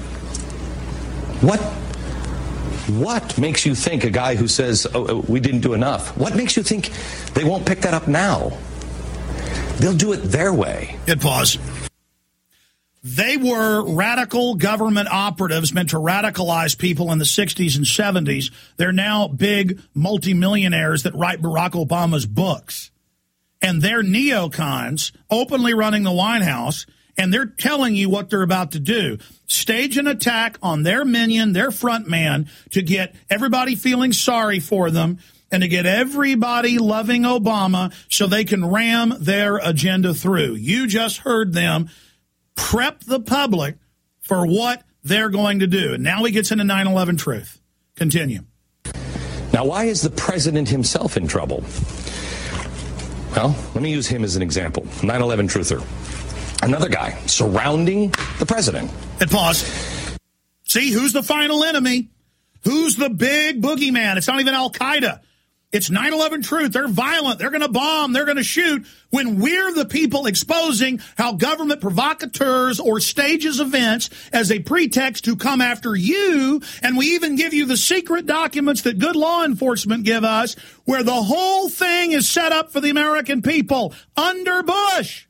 what what makes you think a guy who says, oh, we didn't do enough, what makes you think they won't pick that up now? They'll do it their way. Hit pause. They were radical government operatives meant to radicalize people in the sixties and seventies. They're now big multimillionaires that write Barack Obama's books. And they're neocons openly running the White House, and they're telling you what they're about to do. Stage an attack on their minion, their front man, to get everybody feeling sorry for them and to get everybody loving Obama so they can ram their agenda through. You just heard them prep the public for what they're going to do. And now he gets into nine eleven truth. Continue. Now, why is the president himself in trouble? Well, let me use him as an example. nine eleven truther. Another guy surrounding the president. And pause. See, who's the final enemy? Who's the big boogeyman? It's not even Al-Qaeda. It's nine eleven truth. They're violent. They're going to bomb. They're going to shoot. When we're the people exposing how government provocateurs or stages events as a pretext to come after you, and we even give you the secret documents that good law enforcement give us, where the whole thing is set up for the American people under Bush.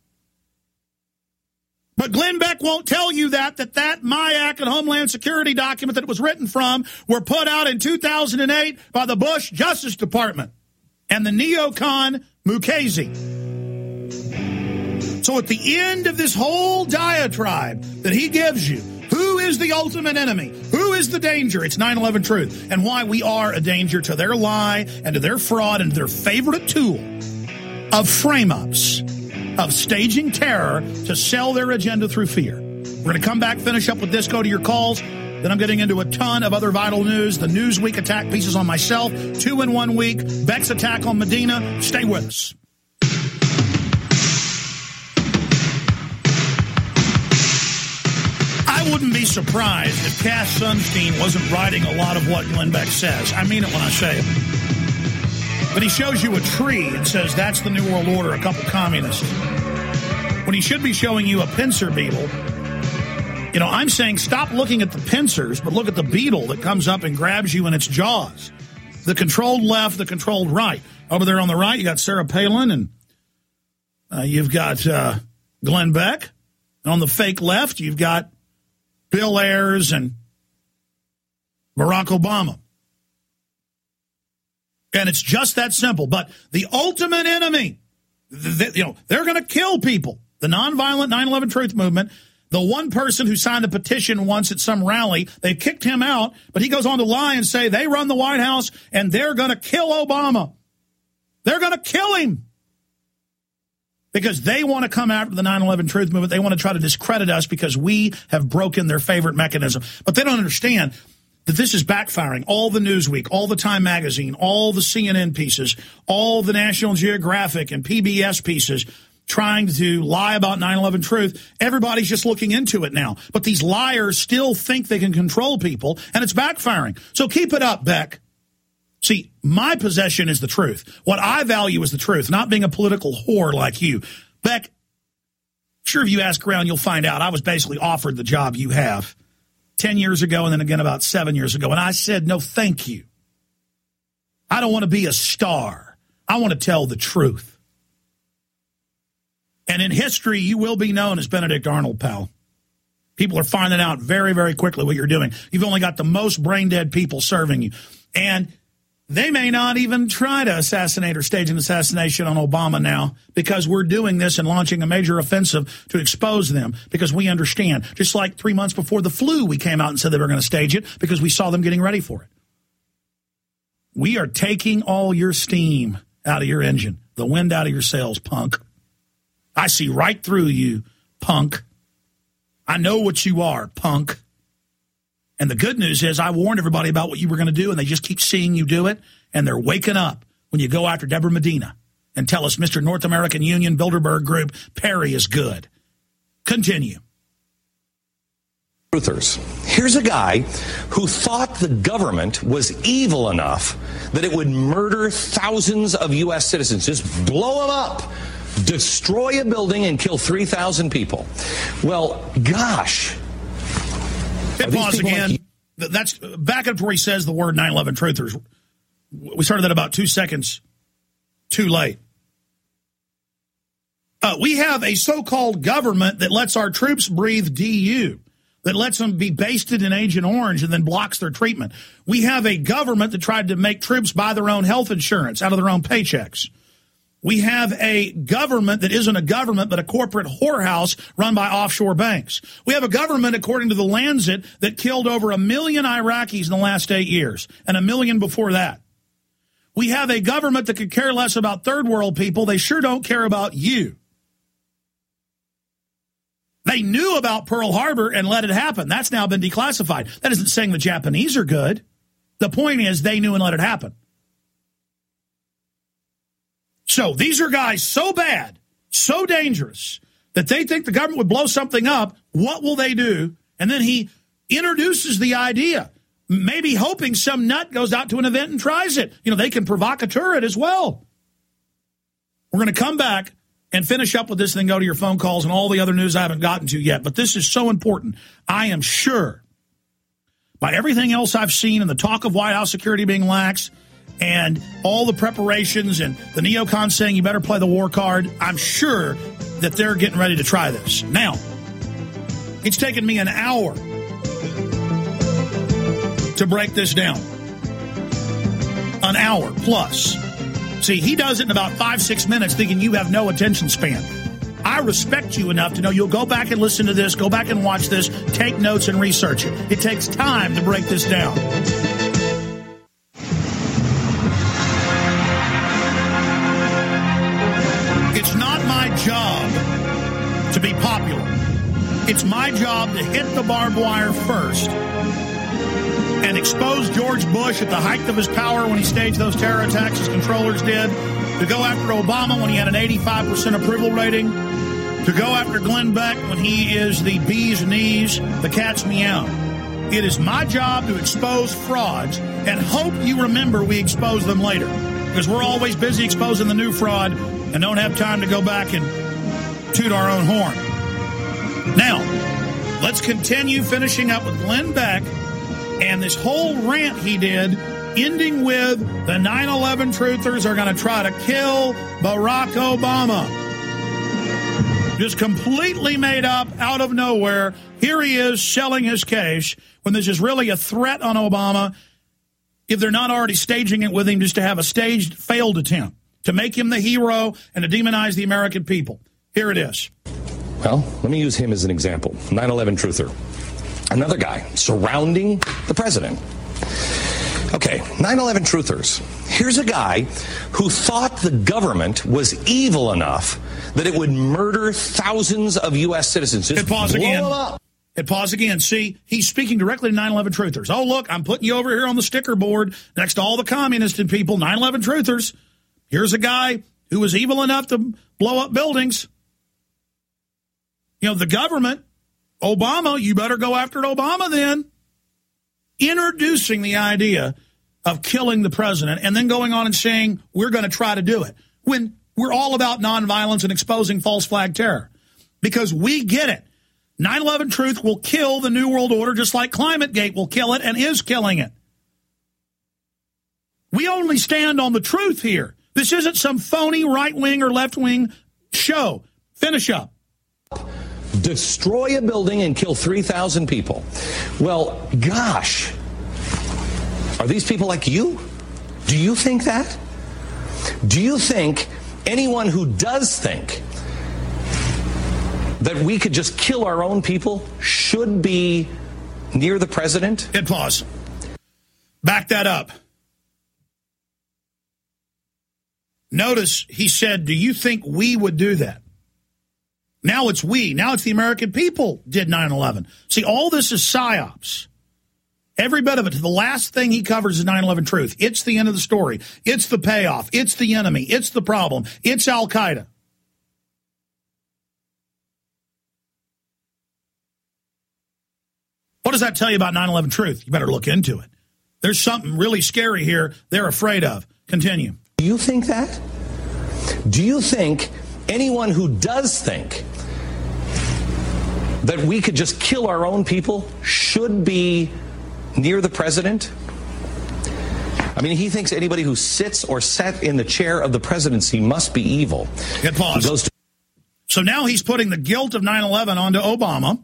But Glenn Beck won't tell you that, that that M I A C and Homeland Security document that it was written from were put out in two thousand eight by the Bush Justice Department and the neocon Mukasey. So at the end of this whole diatribe that he gives you, who is the ultimate enemy? Who is the danger? It's nine eleven truth, and why we are a danger to their lie and to their fraud and to their favorite tool of frame-ups, of staging terror to sell their agenda through fear. We're going to come back, finish up with this, go to your calls. Then I'm getting into a ton of other vital news. The Newsweek attack pieces on myself, two in one week. Beck's attack on Medina. Stay with us. I wouldn't be surprised if Cass Sunstein wasn't writing a lot of what Glenn Beck says. I mean it when I say it. But he shows you a tree and says that's the New World Order, a couple communists. When he should be showing you a pincer beetle. You know, I'm saying stop looking at the pincers, but look at the beetle that comes up and grabs you in its jaws. The controlled left, the controlled right. Over there on the right, you got Sarah Palin, and uh, you've got uh, Glenn Beck. And on the fake left, you've got Bill Ayers and Barack Obama. And it's just that simple. But the ultimate enemy, th- you know, they're going to kill people. The nonviolent nine eleven truth movement. The one person who signed a petition once at some rally, they kicked him out, but he goes on to lie and say they run the White House and they're going to kill Obama. They're going to kill him. Because they want to come after the nine eleven truth movement. They want to try to discredit us because we have broken their favorite mechanism. But they don't understand that this is backfiring. All the Newsweek, all the Time Magazine, all the C N N pieces, all the National Geographic and P B S pieces trying to lie about nine eleven truth. Everybody's just looking into it now. But these liars still think they can control people, and it's backfiring. So keep it up, Beck. See, my possession is the truth. What I value is the truth, not being a political whore like you. Beck, sure, if you ask around, you'll find out I was basically offered the job you have ten years ago and then again about seven years ago. And I said, no, thank you. I don't want to be a star. I want to tell the truth. And in history, you will be known as Benedict Arnold, pal. People are finding out very, very quickly what you're doing. You've only got the most brain-dead people serving you. And they may not even try to assassinate or stage an assassination on Obama now because we're doing this and launching a major offensive to expose them because we understand. Just like three months before the flu, we came out and said they were going to stage it because we saw them getting ready for it. We are taking all your steam out of your engine, the wind out of your sails, punk. I see right through you, punk. I know what you are, punk. And the good news is I warned everybody about what you were going to do, and they just keep seeing you do it, and they're waking up when you go after Deborah Medina and tell us Mister North American Union, Bilderberg Group, Perry is good. Continue. Truthers. Here's a guy who thought the government was evil enough that it would murder thousands of U S citizens, just blow them up, destroy a building and kill three thousand people. Well, gosh. Hit pause again. Like That's back up to where he says the word nine eleven truthers. We started that about two seconds too late. Uh, we have a so-called government that lets our troops breathe D U. That lets them be basted in Agent Orange and then blocks their treatment. We have a government that tried to make troops buy their own health insurance out of their own paychecks. We have a government that isn't a government but a corporate whorehouse run by offshore banks. We have a government, according to the Lancet, that killed over a million Iraqis in the last eight years and a million before that. We have a government that could care less about third world people. They sure don't care about you. They knew about Pearl Harbor and let it happen. That's now been declassified. That isn't saying the Japanese are good. The point is they knew and let it happen. So these are guys so bad, so dangerous, that they think the government would blow something up. What will they do? And then he introduces the idea, maybe hoping some nut goes out to an event and tries it. You know, they can provocateur it as well. We're going to come back and finish up with this, then go to your phone calls and all the other news I haven't gotten to yet. But this is so important. I am sure, by everything else I've seen and the talk of White House security being lax and all the preparations and the neocons saying you better play the war card, I'm sure that they're getting ready to try this. Now, it's taken me an hour to break this down. An hour plus. See, he does it in about five, six minutes thinking you have no attention span. I respect you enough to know you'll go back and listen to this, go back and watch this, take notes and research it. It takes time to break this down. It's not my job to be popular. It's my job to hit the barbed wire first and expose George Bush at the height of his power when he staged those terror attacks his controllers did, to go after Obama when he had an eighty-five percent approval rating, to go after Glenn Beck when he is the bee's knees, the cat's meow. It is my job to expose frauds and hope you remember we expose them later, because we're always busy exposing the new fraud and don't have time to go back and toot our own horn. Now, let's continue finishing up with Glenn Beck and this whole rant he did, ending with the nine eleven truthers are going to try to kill Barack Obama. Just completely made up out of nowhere. Here he is selling his case when this is really a threat on Obama, if they're not already staging it with him just to have a staged failed attempt to make him the hero and to demonize the American people. Here it is. Well, let me use him as an example. nine eleven truther. Another guy surrounding the president. Okay, nine eleven truthers. Here's a guy who thought the government was evil enough that it would murder thousands of U S citizens. Just Hit pause blow again. them up. Hit pause again. See, he's speaking directly to nine eleven truthers. Oh, look, I'm putting you over here on the sticker board next to all the communist and people, nine eleven truthers. Here's a guy who was evil enough to blow up buildings. You know, the government, Obama, you better go after Obama then. Introducing the idea of killing the president and then going on and saying, we're going to try to do it. When we're all about nonviolence and exposing false flag terror. Because we get it. nine eleven truth will kill the New World Order just like ClimateGate will kill it and is killing it. We only stand on the truth here. This isn't some phony right-wing or left-wing show. Finish up. Destroy a building and kill three thousand people. Well, gosh, are these people like you? Do you think that? Do you think anyone who does think that we could just kill our own people should be near the president? Hit pause. Back that up. Notice he said, do you think we would do that? Now it's we. Now it's the American people did nine eleven. See, all this is psyops. Every bit of it. The last thing he covers is nine eleven truth. It's the end of the story. It's the payoff. It's the enemy. It's the problem. It's Al-Qaeda. What does that tell you about nine eleven Truth? You better look into it. There's something really scary here they're afraid of. Continue. Do you think that? Do you think anyone who does think that we could just kill our own people should be near the president? I mean, he thinks anybody who sits or sat in the chair of the presidency must be evil. Get pause. He goes to- so now he's putting the guilt of nine eleven onto Obama.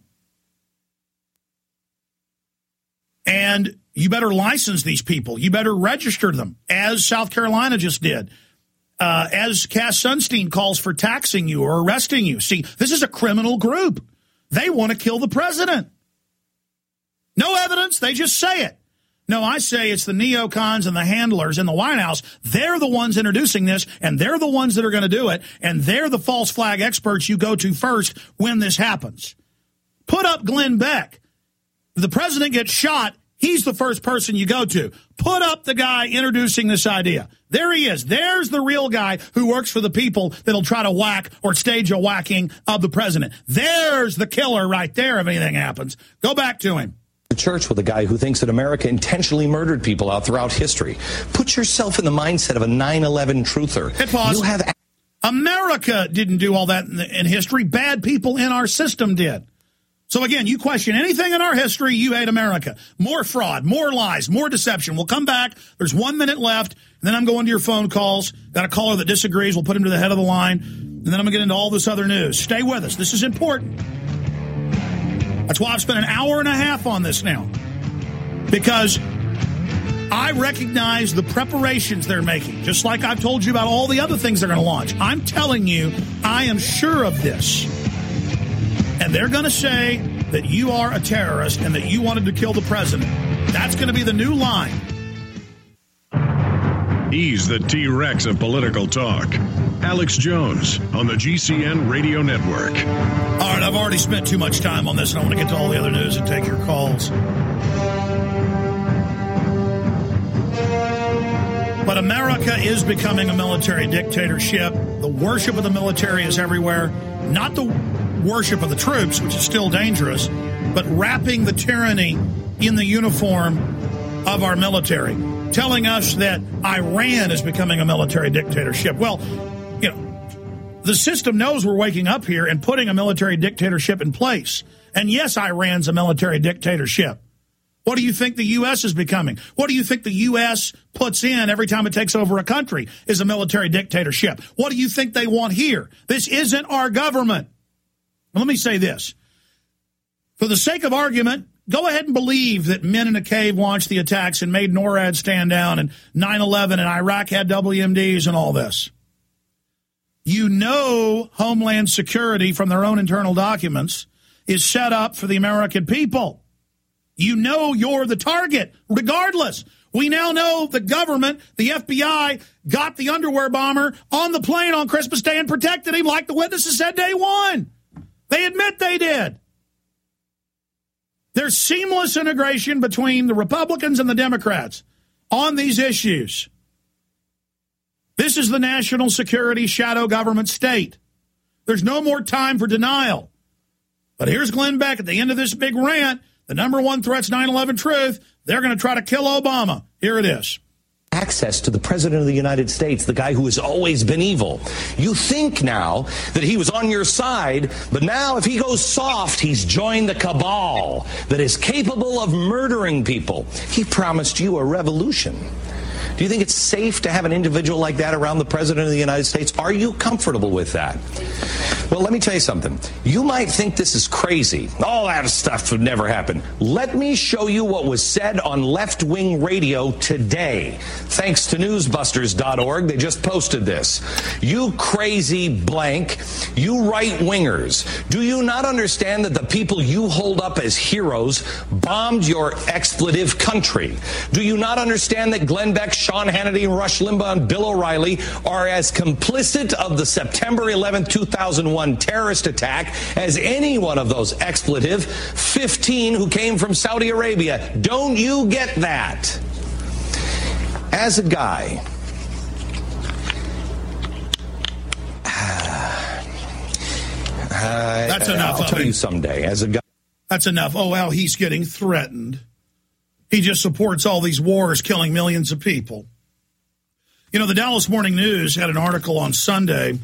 And you better license these people. You better register them, as South Carolina just did. Uh, as Cass Sunstein calls for taxing you or arresting you. See, this is a criminal group. They want to kill the president. No evidence. They just say it. No, I say it's the neocons and the handlers in the White House. They're the ones introducing this, and they're the ones that are going to do it, and they're the false flag experts you go to first when this happens. Put up Glenn Beck. If the president gets shot, he's the first person you go to. Put up the guy introducing this idea. There he is. There's the real guy who works for the people that'll try to whack or stage a whacking of the president. There's the killer right there if anything happens. Go back to him. Church with a guy who thinks that America intentionally murdered people out throughout history. Put yourself in the mindset of a nine eleven truther. Hit pause. You have America didn't do all that in, the, in history. Bad people in our system did. So again, you question anything in our history, you hate America. More fraud, more lies, more deception. We'll come back. There's one minute left, and then I'm going to your phone calls. Got a caller that disagrees. We'll put him to the head of the line, and then I'm going to get into all this other news. Stay with us. This is important. That's why I've spent an hour and a half on this now, because I recognize the preparations they're making, just like I've told you about all the other things they're going to launch. I'm telling you, I am sure of this. And they're going to say that you are a terrorist and that you wanted to kill the president. That's going to be the new line. He's the T-Rex of political talk. Alex Jones on the G C N Radio Network. All right, I've already spent too much time on this, and I want to get to all the other news and take your calls. But America is becoming a military dictatorship. The worship of the military is everywhere. Not the worship of the troops, which is still dangerous, but wrapping the tyranny in the uniform of our military, telling us that Iran is becoming a military dictatorship. Well, you know, the system knows we're waking up here and putting a military dictatorship in place. And yes, Iran's a military dictatorship. What do you think the U S is becoming? What do you think the U S puts in every time it takes over a country is a military dictatorship? What do you think they want here? This isn't our government. Well, let me say this. For the sake of argument, go ahead and believe that men in a cave launched the attacks and made NORAD stand down, and nine eleven and Iraq had W M Ds and all this. You know Homeland Security from their own internal documents is set up for the American people. You know you're the target, regardless. We now know the government, the F B I, got the underwear bomber on the plane on Christmas Day and protected him like the witnesses said day one. They admit they did. There's seamless integration between the Republicans and the Democrats on these issues. This is the national security shadow government state. There's no more time for denial. But here's Glenn Beck at the end of this big rant. The number one threat's nine eleven truth. They're going to try to kill Obama. Here it is. Access to the president of the United States, the guy who has always been evil. You think now that he was on your side, but now if he goes soft, he's joined the cabal that is capable of murdering people. He promised you a revolution. Do you think it's safe to have an individual like that around the president of the United States? Are you comfortable with that? Well, let me tell you something. You might think this is crazy. All that stuff would never happen. Let me show you what was said on left-wing radio today. Thanks to newsbusters dot org, they just posted this. You crazy blank, you right-wingers, do you not understand that the people you hold up as heroes bombed your expletive country? Do you not understand that Glenn Beck, Sean Hannity, Rush Limbaugh, and Bill O'Reilly are as complicit of the September eleventh, two thousand one terrorist attack as any one of those expletive fifteen who came from Saudi Arabia? Don't you get that? As a guy, uh, That's enough. I'll tell you someday. As a guy. That's enough. Oh, well, he's getting threatened. He just supports all these wars killing millions of people. You know, the Dallas Morning News had an article on Sunday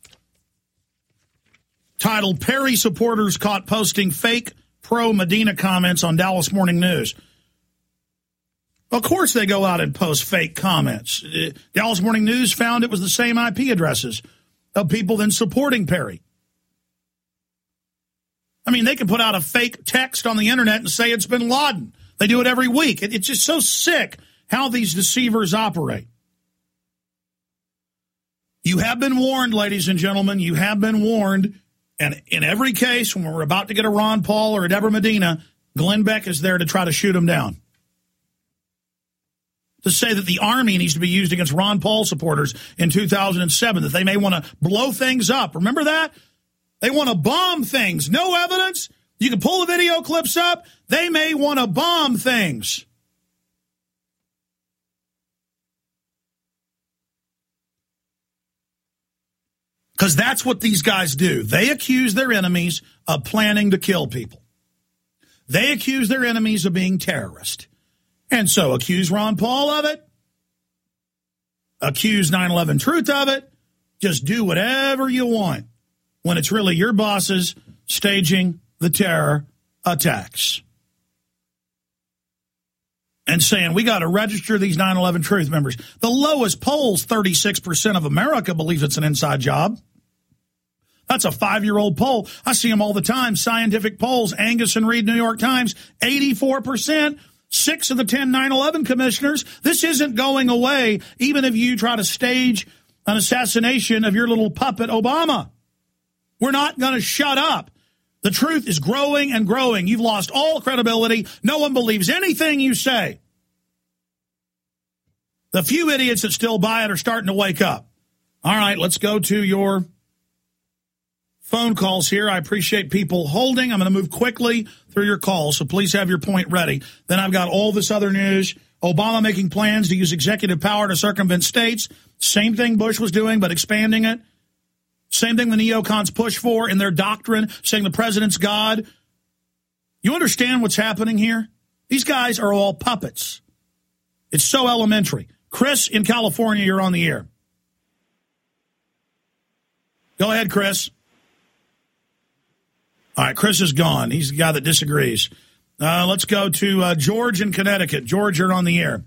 titled, Perry Supporters Caught Posting Fake Pro-Medina Comments on Dallas Morning News. Of course they go out and post fake comments. Uh, Dallas Morning News found it was the same I P addresses of people then supporting Perry. I mean, they can put out a fake text on the internet and say it's bin Laden. They do it every week. It, it's just so sick how these deceivers operate. You have been warned, ladies and gentlemen. You have been warned. And in every case, when we're about to get a Ron Paul or a Deborah Medina, Glenn Beck is there to try to shoot him down. To say that the Army needs to be used against Ron Paul supporters in two thousand seven, that they may want to blow things up. Remember that? They want to bomb things. No evidence. You can pull the video clips up. They may want to bomb things. Because that's what these guys do. They accuse their enemies of planning to kill people. They accuse their enemies of being terrorists. And so accuse Ron Paul of it. Accuse nine eleven Truth of it. Just do whatever you want when it's really your bosses staging the terror attacks. And saying, we got to register these nine eleven Truth members. The lowest polls, thirty-six percent of America believes it's an inside job. That's a five-year-old poll. I see them all the time. Scientific polls, Angus and Reid, New York Times, eighty-four percent. Six of the ten nine eleven commissioners. This isn't going away, even if you try to stage an assassination of your little puppet, Obama. We're not going to shut up. The truth is growing and growing. You've lost all credibility. No one believes anything you say. The few idiots that still buy it are starting to wake up. All right, let's go to your phone calls here. I appreciate people holding. I'm going to move quickly through your calls, so please have your point ready. Then I've got all this other news. Obama making plans to use executive power to circumvent states. Same thing Bush was doing, but expanding it. Same thing the neocons push for in their doctrine, saying the president's God. You understand what's happening here? These guys are all puppets. It's so elementary. Chris in California, you're on the air. Go ahead, Chris. All right, Chris is gone. He's the guy that disagrees. Uh, let's go to uh, George in Connecticut. George, you're on the air.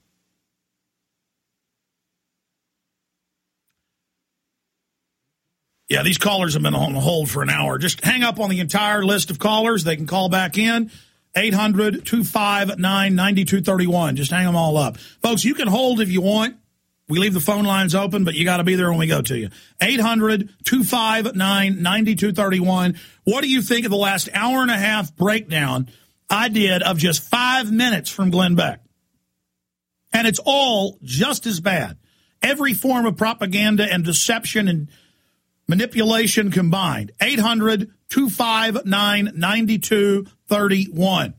Yeah, these callers have been on hold for an hour. Just hang up on the entire list of callers. They can call back in. eight hundred, two five nine, nine two three one. Just hang them all up. Folks, you can hold if you want. We leave the phone lines open, but you got to be there when we go to you. eight hundred, two five nine, nine two three one. What do you think of the last hour and a half breakdown I did of just five minutes from Glenn Beck? And it's all just as bad. Every form of propaganda and deception and manipulation combined. eight hundred, two five nine, nine two three one.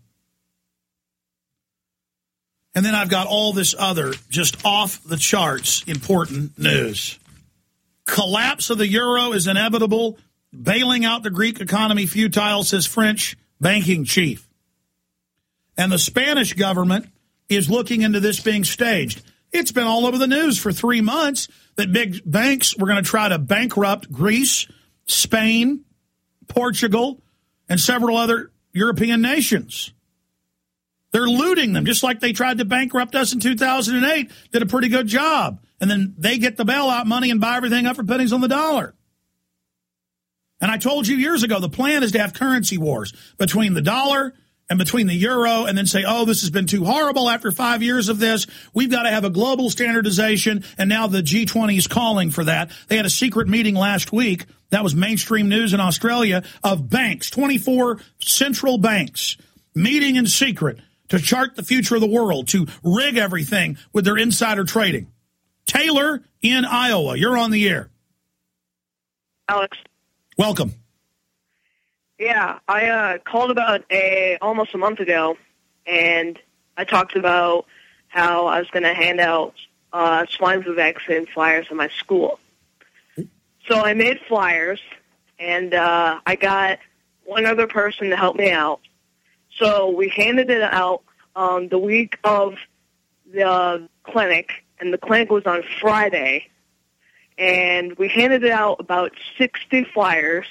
And then I've got all this other just off-the-charts important news. Collapse of the euro is inevitable. Bailing out the Greek economy futile, says French banking chief. And the Spanish government is looking into this being staged. It's been all over the news for three months that big banks were going to try to bankrupt Greece, Spain, Portugal, and several other European nations. They're looting them, just like they tried to bankrupt us in two thousand eight, did a pretty good job. And then they get the bailout money and buy everything up for pennies on the dollar. And I told you years ago, the plan is to have currency wars between the dollar and between the euro, and then say, oh, this has been too horrible after five years of this. We've got to have a global standardization, and now the G twenty is calling for that. They had a secret meeting last week. That was mainstream news in Australia of banks, twenty-four central banks, meeting in secret to chart the future of the world, to rig everything with their insider trading. Taylor in Iowa, you're on the air. Alex. Welcome. Yeah, I uh, called about a almost a month ago, and I talked about how I was going to hand out uh, swine flu vaccine flyers in my school. So I made flyers, and uh, I got one other person to help me out. So we handed it out um, the week of the clinic, and the clinic was on Friday. And we handed it out about sixty flyers.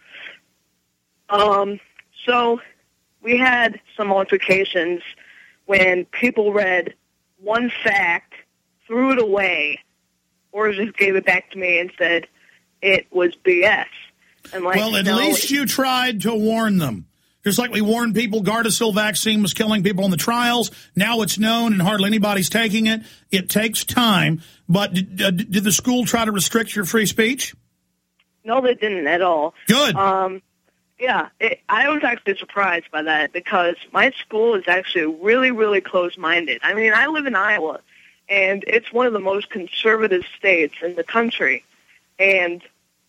Um, so we had some altercations when people read one fact, threw it away, or just gave it back to me and said it was B S. And like, well, at no, least you tried to warn them. Just like we warned people Gardasil vaccine was killing people in the trials. Now it's known and hardly anybody's taking it. It takes time. But did, uh, did the school try to restrict your free speech? No, they didn't at all. Good. Um, yeah, it, I was actually surprised by that because my school is actually really, really close-minded. I mean, I live in Iowa, and it's one of the most conservative states in the country. And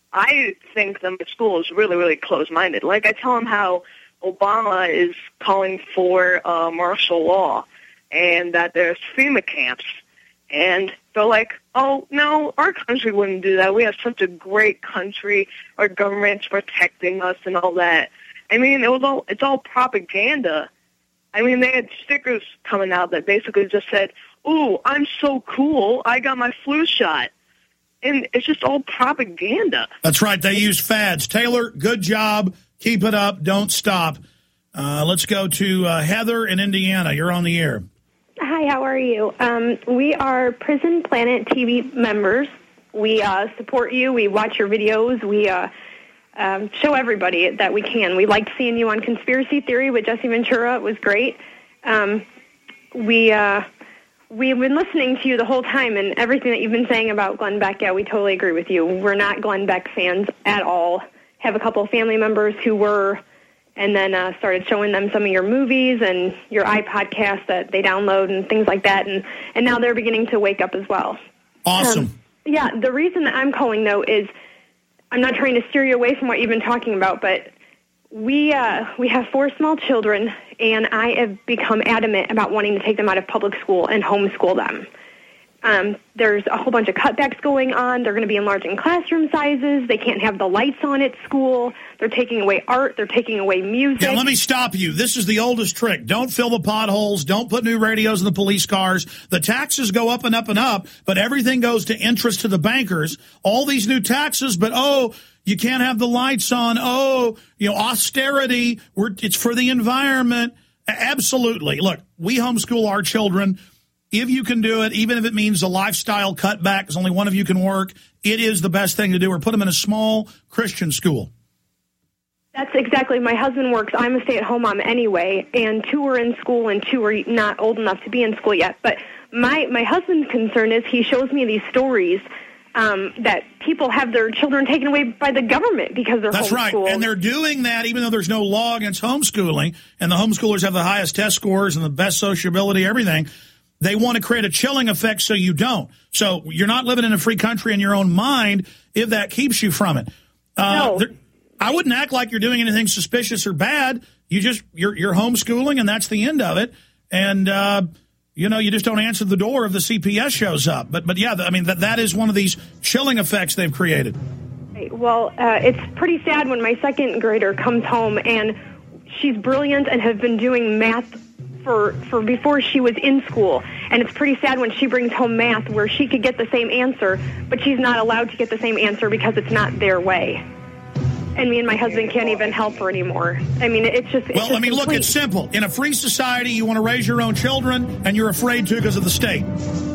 I think that my school is really, really close-minded. Like I tell them how Obama is calling for uh, martial law and that there's FEMA camps. And they're like, oh, no, our country wouldn't do that. We have such a great country. Our government's protecting us and all that. I mean, it was all it's all propaganda. I mean, they had stickers coming out that basically just said, ooh, I'm so cool. I got my flu shot. And it's just all propaganda. That's right. They use fads. Taylor, good job. Keep it up. Don't stop. Uh, let's go to uh, Heather in Indiana. You're on the air. Hi, how are you? Um, we are Prison Planet T V members. We uh, support you. We watch your videos. We uh, um, show everybody that we can. We liked seeing you on Conspiracy Theory with Jesse Ventura. It was great. Um, we, uh, we've been listening to you the whole time, and everything that you've been saying about Glenn Beck, yeah, we totally agree with you. We're not Glenn Beck fans at all. Have a couple of family members who were, and then uh, started showing them some of your movies and your iPodcasts that they download and things like that, and, and now they're beginning to wake up as well. Awesome. Um, yeah, the reason that I'm calling, though, is I'm not trying to steer you away from what you've been talking about, but we uh, we have four small children, and I have become adamant about wanting to take them out of public school and homeschool them. Um, there's a whole bunch of cutbacks going on. They're going to be enlarging classroom sizes. They can't have the lights on at school. They're taking away art. They're taking away music. Yeah, let me stop you. This is the oldest trick. Don't fill the potholes. Don't put new radios in the police cars. The taxes go up and up and up, but everything goes to interest to the bankers. All these new taxes, but, oh, you can't have the lights on. Oh, you know, austerity. We're, it's for the environment. Absolutely. Look, we homeschool our children. If you can do it, even if it means a lifestyle cutback, because only one of you can work, it is the best thing to do. Or put them in a small Christian school. That's exactly. My husband works. I'm a stay-at-home mom anyway, and two are in school and two are not old enough to be in school yet. But my, my husband's concern is he shows me these stories um, that people have their children taken away by the government because they're That's homeschooled. right, and they're doing that even though there's no law against homeschooling, and the homeschoolers have the highest test scores and the best sociability, everything. They want to create a chilling effect so you don't. So you're not living in a free country in your own mind if that keeps you from it. Uh, no. there, I wouldn't act like you're doing anything suspicious or bad. You just, you're, you're homeschooling, and that's the end of it. And, uh, you know, you just don't answer the door if the C P S shows up. But, but yeah, I mean, that that is one of these chilling effects they've created. Well, uh, it's pretty sad when my second grader comes home, and she's brilliant and has been doing math for for before she was in school, and it's pretty sad when she brings home math where she could get the same answer, but she's not allowed to get the same answer because it's not their way. And me and my husband can't even help her anymore. I mean, it's just... It's well, just I mean, complete. Look, it's simple. In a free society, you want to raise your own children, and you're afraid to because of the state.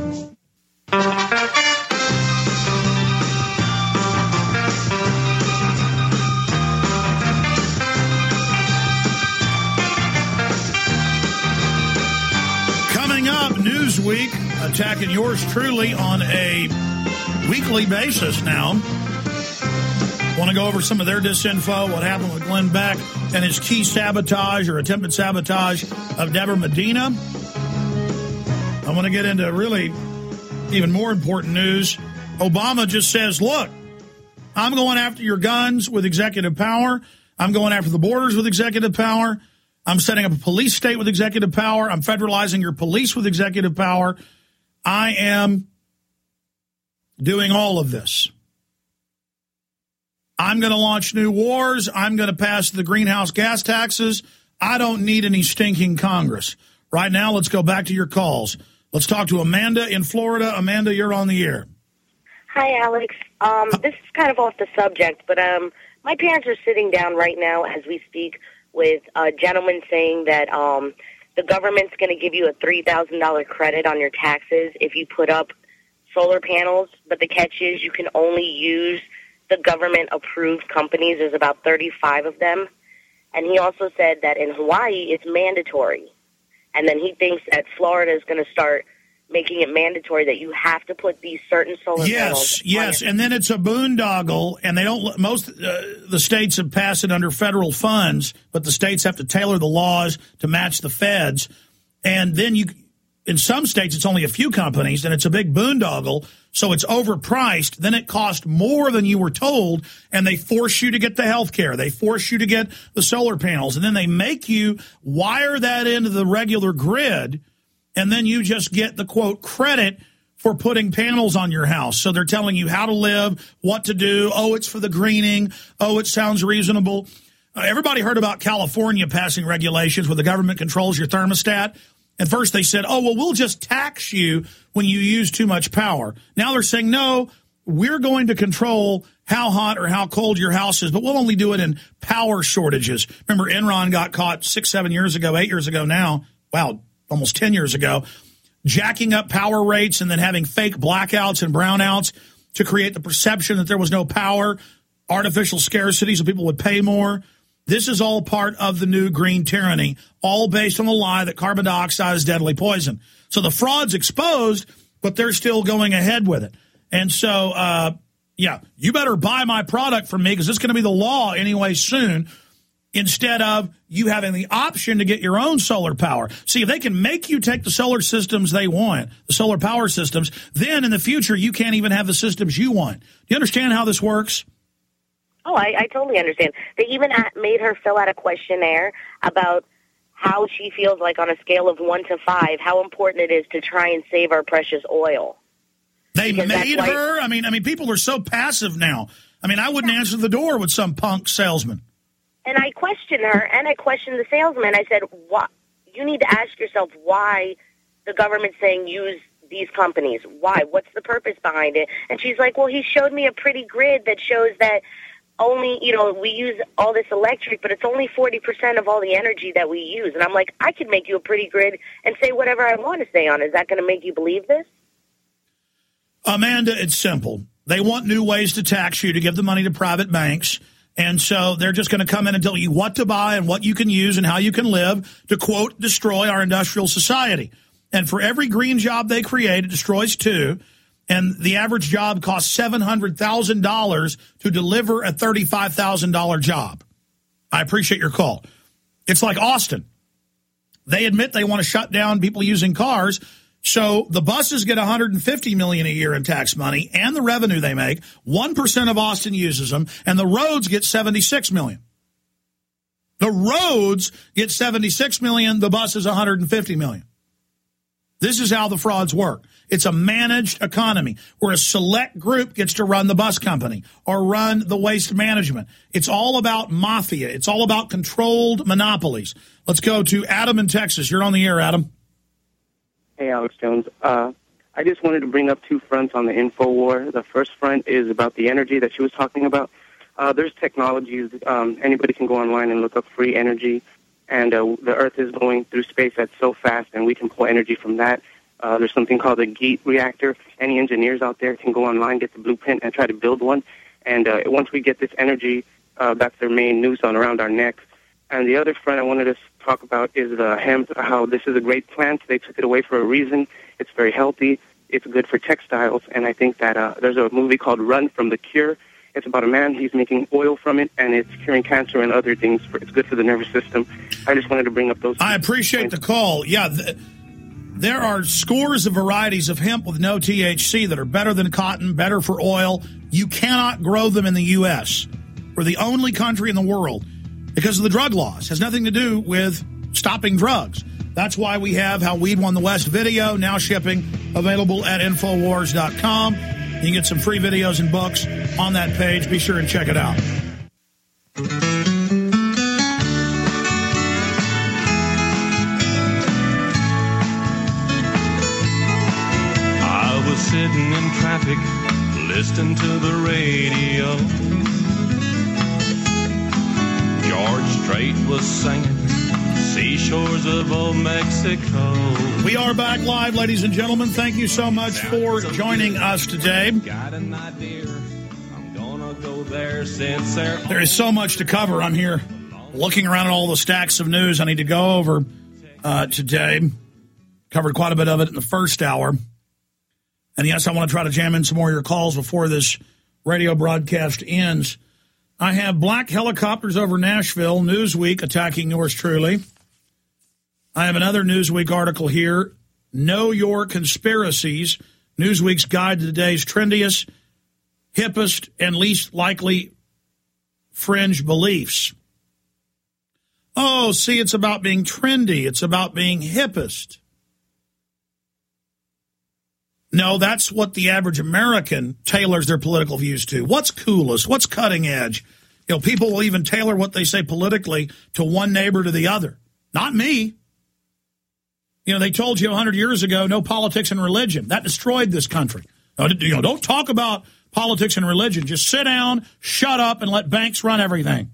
Coming up, Newsweek attacking yours truly on a weekly basis now. Want to go over some of their disinfo, what happened with Glenn Beck and his key sabotage or attempted sabotage of Deborah Medina. I want to get into really even more important news. Obama just says, look, I'm going after your guns with executive power. I'm going after the borders with executive power. I'm setting up a police state with executive power. I'm federalizing your police with executive power. I am doing all of this. I'm going to launch new wars. I'm going to pass the greenhouse gas taxes. I don't need any stinking Congress. Right now, let's go back to your calls. Let's talk to Amanda in Florida. Amanda, you're on the air. Hi, Alex. Um, this is kind of off the subject, but um, my parents are sitting down right now as we speak with a gentleman saying that um, the government's going to give you a three thousand dollars credit on your taxes if you put up solar panels, but the catch is you can only use the government-approved companies. There's about thirty-five of them. And he also said that in Hawaii, it's mandatory. And then he thinks that Florida is going to start making it mandatory that you have to put these certain solar panels. Yes, yes, and then it's a boondoggle, and they don't. Most uh, the states have passed it under federal funds, but the states have to tailor the laws to match the feds. And then you, in some states, it's only a few companies, and it's a big boondoggle, so it's overpriced. Then it costs more than you were told, and they force you to get the health care. They force you to get the solar panels, and then they make you wire that into the regular grid. And then you just get the, quote, credit for putting panels on your house. So they're telling you how to live, what to do. Oh, it's for the greening. Oh, it sounds reasonable. Uh, everybody heard about California passing regulations where the government controls your thermostat. At first they said, oh, well, we'll just tax you when you use too much power. Now they're saying, no, we're going to control how hot or how cold your house is, but we'll only do it in power shortages. Remember, Enron got caught six, seven years ago, eight years ago now. Wow. Almost ten years ago, jacking up power rates and then having fake blackouts and brownouts to create the perception that there was no power, artificial scarcity so people would pay more. This is all part of the new green tyranny, all based on the lie that carbon dioxide is deadly poison. So the fraud's exposed, but they're still going ahead with it. And so, uh, yeah, you better buy my product from me because it's going to be the law anyway soon, instead of you having the option to get your own solar power. See, if they can make you take the solar systems they want, the solar power systems, then in the future you can't even have the systems you want. Do you understand how this works? Oh, I, I totally understand. They even made her fill out a questionnaire about how she feels like on a scale of one to five, how important it is to try and save our precious oil. They Because made that's why- her? I mean, I mean, people are so passive now. I mean, I wouldn't answer the door with some punk salesman. And I questioned her, and I questioned the salesman. I said, "What? You need to ask yourself why the government's saying use these companies. Why? What's the purpose behind it?" And she's like, well, he showed me a pretty grid that shows that only, you know, we use all this electric, but it's only forty percent of all the energy that we use. And I'm like, I could make you a pretty grid and say whatever I want to say on it. Is that going to make you believe this? Amanda, it's simple. They want new ways to tax you to give the money to private banks. And so they're just going to come in and tell you what to buy and what you can use and how you can live to, quote, destroy our industrial society. And for every green job they create, it destroys two. And the average job costs seven hundred thousand dollars to deliver a thirty-five thousand dollars job. I appreciate your call. It's like Austin. They admit they want to shut down people using cars. So the buses get one hundred fifty million dollars a year in tax money and the revenue they make. one percent of Austin uses them, and the roads get seventy-six million dollars. The roads get seventy-six million dollars, the buses one hundred fifty million dollars. This is how the frauds work. It's a managed economy where a select group gets to run the bus company or run the waste management. It's all about mafia. It's all about controlled monopolies. Let's go to Adam in Texas. You're on the air, Adam. Hey, Alex Jones. Uh, I just wanted to bring up two fronts on the info war. The first front is about the energy that she was talking about. Uh, there's technologies. Um, anybody can go online and look up free energy, and uh, the Earth is going through space that's so fast, and we can pull energy from that. Uh, there's something called a GEAT reactor. Any engineers out there can go online, get the blueprint, and try to build one. And uh, once we get this energy, uh, that's their main noose on around our necks. And the other front I wanted to talk about is the hemp, how this is a great plant. They took it away for a reason. It's very healthy. It's good for textiles. And I think that uh, there's a movie called Run from the Cure. It's about a man. He's making oil from it, and it's curing cancer and other things. For, it's good for the nervous system. I just wanted to bring up those. I appreciate the call. Yeah, th- there are scores of varieties of hemp with no T H C that are better than cotton, better for oil. You cannot grow them in the U S We're the only country in the world because of the drug laws. It has nothing to do with stopping drugs. That's why we have How Weed Won the West video, now shipping, available at Infowars dot com. You can get some free videos and books on that page. Be sure and check it out. I was sitting in traffic, listening to the radio. George Strait was singing Seashores of Old Mexico. We are back live, ladies and gentlemen. Thank you so much for joining us today. Got an idea, I'm gonna go there since there. There is so much to cover. I'm here looking around at all the stacks of news I need to go over uh, today. Covered quite a bit of it in the first hour. And yes, I want to try to jam in some more of your calls before this radio broadcast ends. I have black helicopters over Nashville, Newsweek attacking yours truly. I have another Newsweek article here, Know Your Conspiracies, Newsweek's guide to today's trendiest, hippest, and least likely fringe beliefs. Oh, see, it's about being trendy. It's about being hippest. No, that's what the average American tailors their political views to. What's coolest? What's cutting edge? You know, people will even tailor what they say politically to one neighbor to the other. Not me. You know, they told you one hundred years ago, no politics and religion. That destroyed this country. You know, don't talk about politics and religion. Just sit down, shut up, and let banks run everything.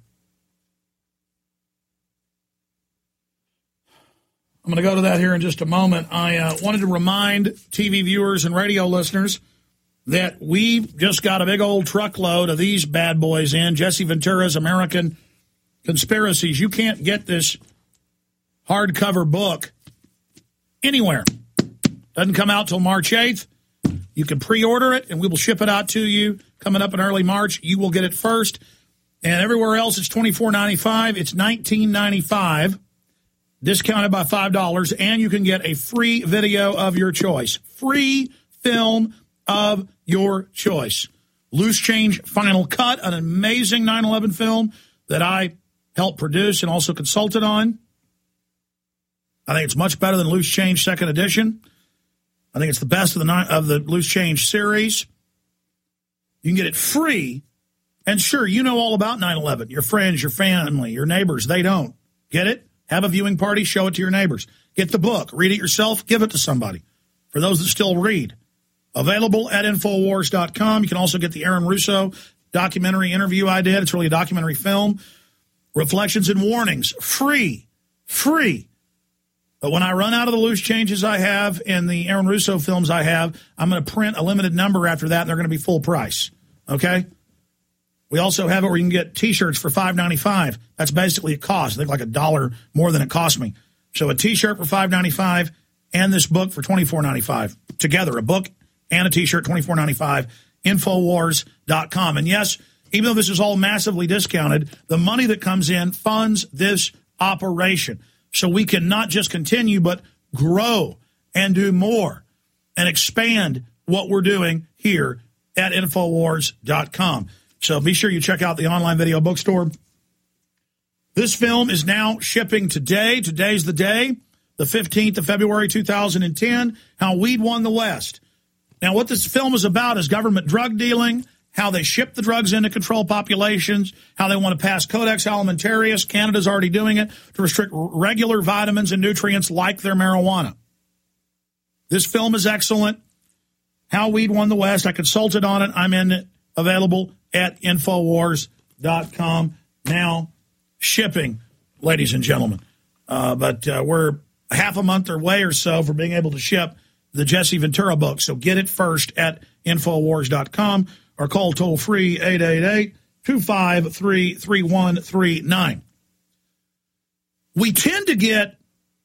I'm going to go to that here in just a moment. I uh, wanted to remind T V viewers and radio listeners that we've just got a big old truckload of these bad boys in, Jesse Ventura's American Conspiracies. You can't get this hardcover book anywhere. Doesn't come out till March eighth. You can pre-order it, and we will ship it out to you coming up in early March. You will get it first. And everywhere else, it's twenty-four ninety-five. It's nineteen ninety-five. Discounted by five dollars, and you can get a free video of your choice. Free film of your choice. Loose Change Final Cut, an amazing nine eleven film that I helped produce and also consulted on. I think it's much better than Loose Change Second Edition. I think it's the best of the ni- of the Loose Change series. You can get it free, and sure, you know all about nine eleven. Your friends, your family, your neighbors, they don't. Get it? Have a viewing party, show it to your neighbors. Get the book, read it yourself, give it to somebody. For those that still read. Available at Infowars dot com. You can also get the Aaron Russo documentary interview I did. It's really a documentary film. Reflections and Warnings, free, free. But when I run out of the loose changes I have and the Aaron Russo films I have, I'm going to print a limited number after that, and they're going to be full price. Okay? We also have it where you can get T-shirts for five ninety-five. That's basically a cost. I think like a dollar more than it cost me. So a T-shirt for five ninety-five and this book for twenty-four ninety-five. Together, a book and a T-shirt, twenty-four ninety-five, Infowars dot com. And yes, even though this is all massively discounted, the money that comes in funds this operation. So we can not just continue, but grow and do more and expand what we're doing here at Infowars dot com. So be sure you check out the online video bookstore. This film is now shipping today. Today's the day, the fifteenth of February, two thousand ten, How Weed Won the West. Now, what this film is about is government drug dealing, how they ship the drugs in to control populations, how they want to pass Codex Alimentarius. Canada's already doing it to restrict regular vitamins and nutrients like their marijuana. This film is excellent. How Weed Won the West. I consulted on it. I'm in it. Available at Infowars dot com. Now shipping, ladies and gentlemen. Uh, but uh, we're half a month away or so for being able to ship the Jesse Ventura book. So get it first at Infowars dot com or call toll-free eight eight eight, two five three, three one three nine. We tend to get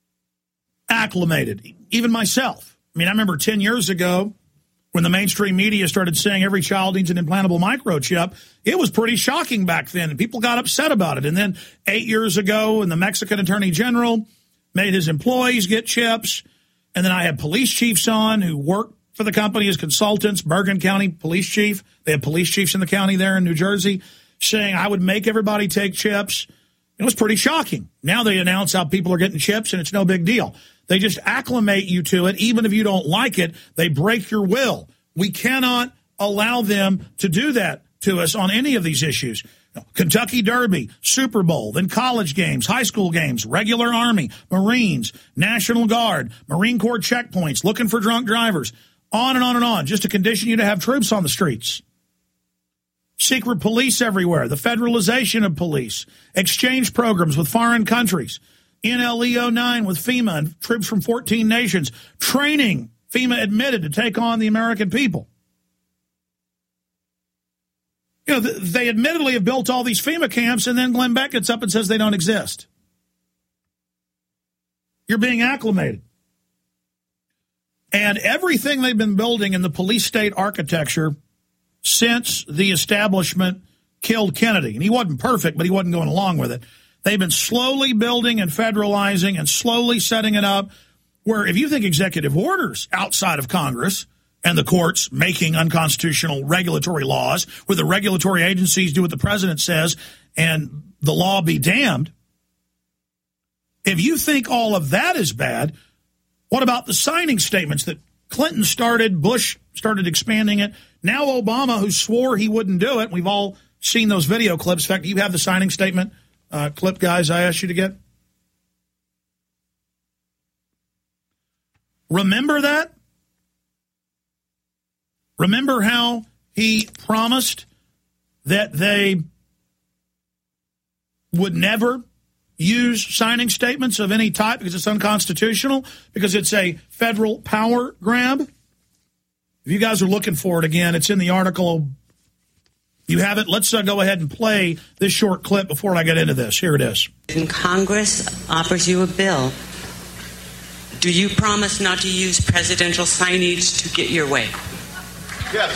acclimated, even myself. I mean, I remember ten years ago when the mainstream media started saying every child needs an implantable microchip. It was pretty shocking back then, and people got upset about it. And then eight years ago, when the Mexican Attorney General made his employees get chips, and then I had police chiefs on who work for the company as consultants, Bergen County police chief. They have police chiefs in the county there in New Jersey saying I would make everybody take chips. It was pretty shocking. Now they announce how people are getting chips, and it's no big deal. They just acclimate you to it. Even if you don't like it, they break your will. We cannot allow them to do that to us on any of these issues. Kentucky Derby, Super Bowl, then college games, high school games, regular Army, Marines, National Guard, Marine Corps checkpoints, looking for drunk drivers, on and on and on, just to condition you to have troops on the streets. Secret police everywhere, the federalization of police, exchange programs with foreign countries, N L E O nine with FEMA and troops from fourteen nations, training FEMA admitted to take on the American people. You know, they admittedly have built all these FEMA camps, and then Glenn Beck gets up and says they don't exist. You're being acclimated. And everything they've been building in the police state architecture since the establishment killed Kennedy, and he wasn't perfect, but he wasn't going along with it, they've been slowly building and federalizing and slowly setting it up where if you think executive orders outside of Congress and the courts making unconstitutional regulatory laws where the regulatory agencies do what the president says and the law be damned, if you think all of that is bad, what about the signing statements that Clinton started, Bush started expanding it, now Obama, who swore he wouldn't do it? We've all seen those video clips. In fact, you have the signing statement uh, clip, guys, I asked you to get. Remember that? Remember how he promised that they would never use signing statements of any type because it's unconstitutional, because it's a federal power grab? If you guys are looking for it again, it's in the article. You have it. Let's uh, go ahead and play this short clip before I get into this. Here it is. When Congress offers you a bill, do you promise not to use presidential signage to get your way? Yes.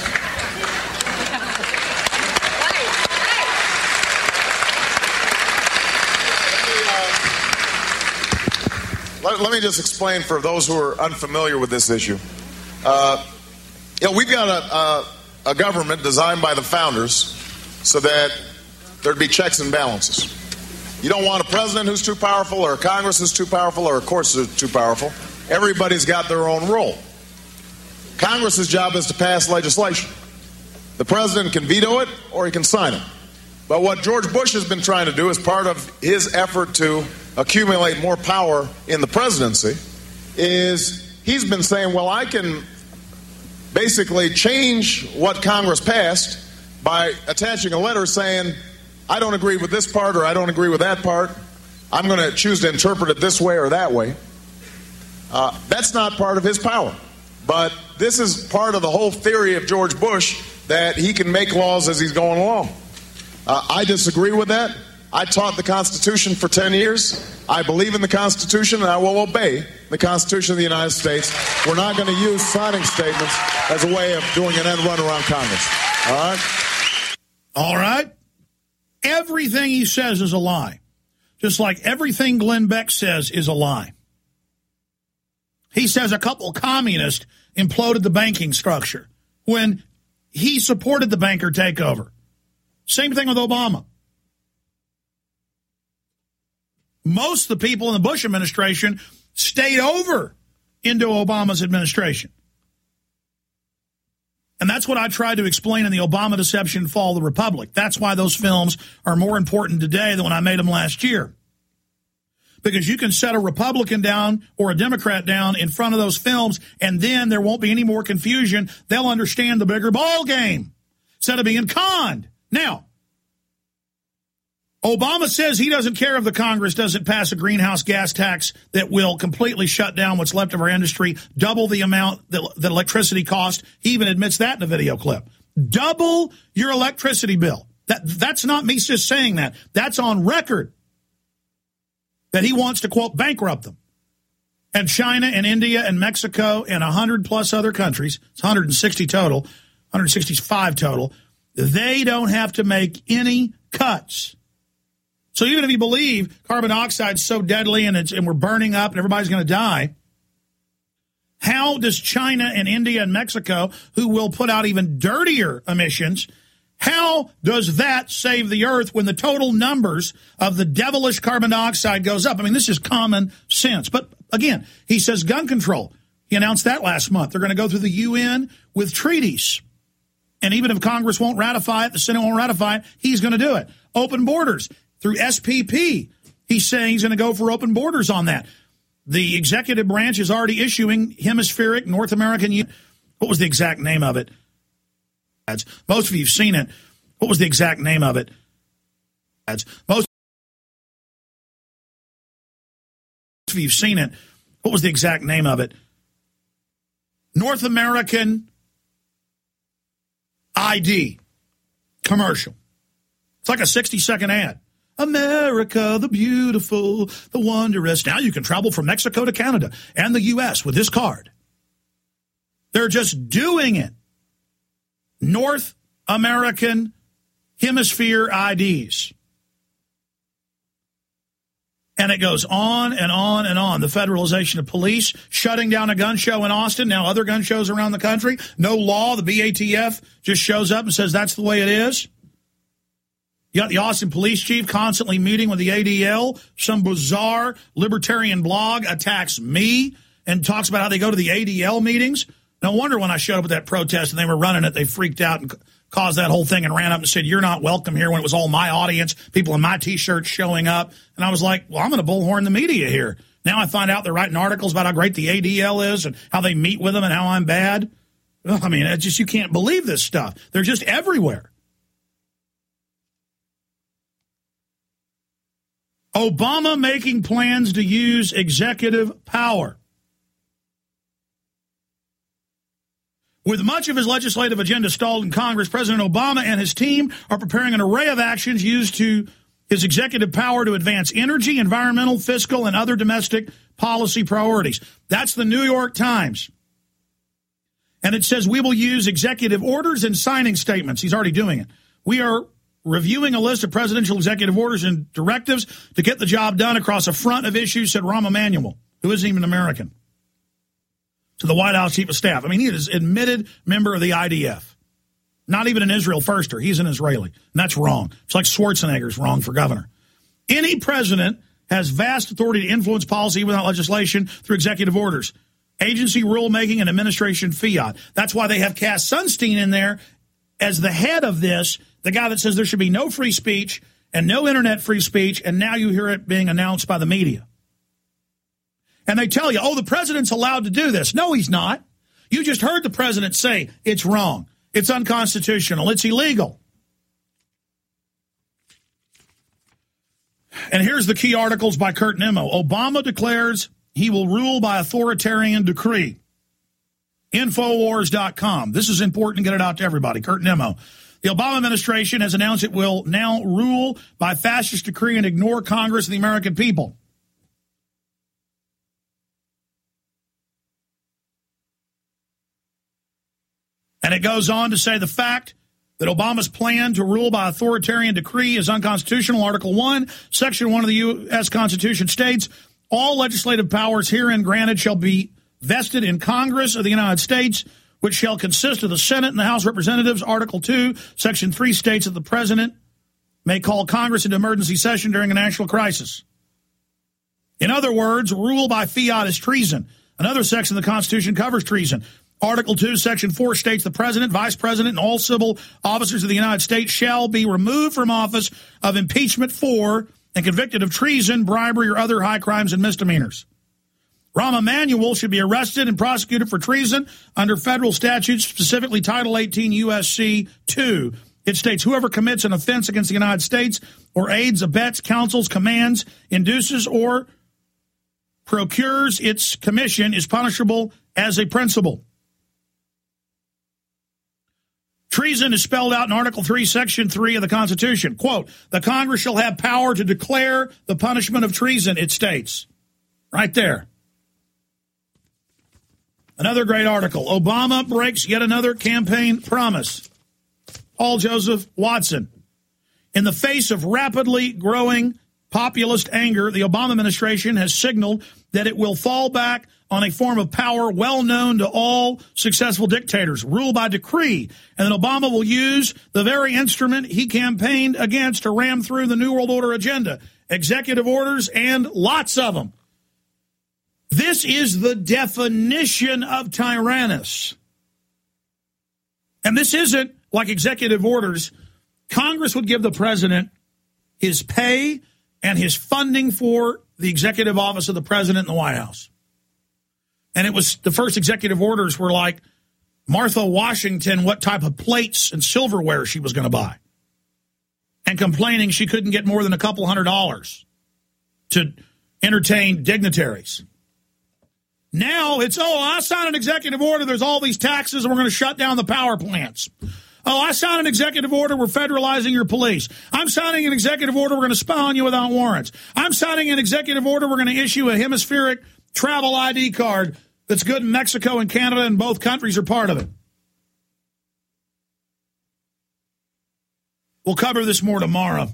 Let, let me just explain for those who are unfamiliar with this issue. Uh, you know, we've got a, a, a government designed by the founders so that there'd be checks and balances. You don't want a president who's too powerful, or a Congress who's too powerful, or a courts who's too powerful. Everybody's got their own role. Congress's job is to pass legislation. The president can veto it or he can sign it. But what George Bush has been trying to do as part of his effort to accumulate more power in the presidency is he's been saying, well, I can basically change what Congress passed by attaching a letter saying, I don't agree with this part or I don't agree with that part. I'm going to choose to interpret it this way or that way. Uh, that's not part of his power. But this is part of the whole theory of George Bush, that he can make laws as he's going along. Uh, I disagree with that. I taught the Constitution for ten years. I believe in the Constitution, and I will obey the Constitution of the United States. We're not going to use signing statements as a way of doing an end run around Congress. All right? All right? Everything he says is a lie. Just like everything Glenn Beck says is a lie. He says a couple communists imploded the banking structure when he supported the banker takeover. Same thing with Obama. Most of the people in the Bush administration stayed over into Obama's administration. And that's what I tried to explain in the Obama Deception Fall of the Republic. That's why those films are more important today than when I made them last year. Because you can set a Republican down or a Democrat down in front of those films, and then there won't be any more confusion. They'll understand the bigger ball game instead of being conned. Now, Obama says he doesn't care if the Congress doesn't pass a greenhouse gas tax that will completely shut down what's left of our industry, double the amount that, that electricity costs. He even admits that in a video clip. Double your electricity bill. That That's not me just saying that. That's on record. That he wants to, quote, bankrupt them. And China and India and Mexico and one hundred plus other countries, it's one hundred sixty total, one hundred sixty-five total, they don't have to make any cuts. So even if you believe carbon dioxide is so deadly and, it's, and we're burning up and everybody's going to die, how does China and India and Mexico, who will put out even dirtier emissions, how does that save the earth when the total numbers of the devilish carbon dioxide goes up? I mean, this is common sense. But again, he says gun control. He announced that last month. They're going to go through the U N with treaties. And even if Congress won't ratify it, the Senate won't ratify it, he's going to do it. Open borders through S P P. He's saying he's going to go for open borders on that. The executive branch is already issuing hemispheric North American. What was the exact name of it? Most of you have seen it. What was the exact name of it? Most of you have seen it. What was the exact name of it? North American I D commercial. It's like a sixty-second ad. America, the beautiful, the wondrous. Now you can travel from Mexico to Canada and the U S with this card. They're just doing it. North American Hemisphere I Ds. And it goes on and on and on. The federalization of police, shutting down a gun show in Austin, now other gun shows around the country. No law. The B A T F just shows up and says that's the way it is. You got the Austin police chief constantly meeting with the A D L. Some bizarre libertarian blog attacks me and talks about how they go to the A D L meetings. No wonder when I showed up at that protest and they were running it, they freaked out and caused that whole thing and ran up and said, you're not welcome here, when it was all my audience, people in my T-shirts showing up. And I was like, well, I'm going to bullhorn the media here. Now I find out they're writing articles about how great the A D L is and how they meet with them and how I'm bad. Well, I mean, it's just, you can't believe this stuff. They're just everywhere. Obama making plans to use executive power. With much of his legislative agenda stalled in Congress, President Obama and his team are preparing an array of actions used to his executive power to advance energy, environmental, fiscal, and other domestic policy priorities. That's the New York Times. And it says we will use executive orders and signing statements. He's already doing it. We are reviewing a list of presidential executive orders and directives to get the job done across a front of issues, said Rahm Emanuel, who isn't even American, to the White House chief of staff. I mean, he is an admitted member of the I D F. Not even an Israel firster. He's an Israeli. And that's wrong. It's like Schwarzenegger's wrong for governor. Any president has vast authority to influence policy without legislation through executive orders, agency rulemaking, and administration fiat. That's why they have Cass Sunstein in there as the head of this, the guy that says there should be no free speech and no internet free speech, and now you hear it being announced by the media. And they tell you, oh, the president's allowed to do this. No, he's not. You just heard the president say it's wrong. It's unconstitutional. It's illegal. And here's the key articles by Kurt Nimmo. Obama declares he will rule by authoritarian decree. Infowars dot com. This is important to get it out to everybody. Kurt Nimmo. The Obama administration has announced it will now rule by fascist decree and ignore Congress and the American people. And it goes on to say the fact that Obama's plan to rule by authoritarian decree is unconstitutional. Article one, Section one of the U S Constitution states, all legislative powers herein granted shall be vested in Congress of the United States, which shall consist of the Senate and the House of Representatives. Article two, Section three states that the President may call Congress into emergency session during a national crisis. In other words, rule by fiat is treason. Another section of the Constitution covers treason. Article two, Section four states the President, Vice President, and all civil officers of the United States shall be removed from office of impeachment for and convicted of treason, bribery, or other high crimes and misdemeanors. Rahm Emanuel should be arrested and prosecuted for treason under federal statutes, specifically Title eighteen U S C two. It states whoever commits an offense against the United States or aids, abets, counsels, commands, induces, or procures its commission is punishable as a principle. Treason is spelled out in Article three, Section three of the Constitution. Quote, the Congress shall have power to declare the punishment of treason, it states. Right there. Another great article. Obama breaks yet another campaign promise. Paul Joseph Watson. In the face of rapidly growing populist anger, the Obama administration has signaled that it will fall back on a form of power well known to all successful dictators, rule by decree, and that Obama will use the very instrument he campaigned against to ram through the New World Order agenda, executive orders, and lots of them. This is the definition of tyrannus. And this isn't like executive orders, Congress would give the president his pay and his funding for the executive office of the president in the White House. And it was the first executive orders were like Martha Washington, what type of plates and silverware she was going to buy, and complaining she couldn't get more than a couple hundred dollars to entertain dignitaries. Now it's, oh, I signed an executive order, there's all these taxes, and we're going to shut down the power plants. Oh, I signed an executive order, we're federalizing your police. I'm signing an executive order, we're going to spy on you without warrants. I'm signing an executive order, we're going to issue a hemispheric travel I D card that's good in Mexico and Canada, and both countries are part of it. We'll cover this more tomorrow.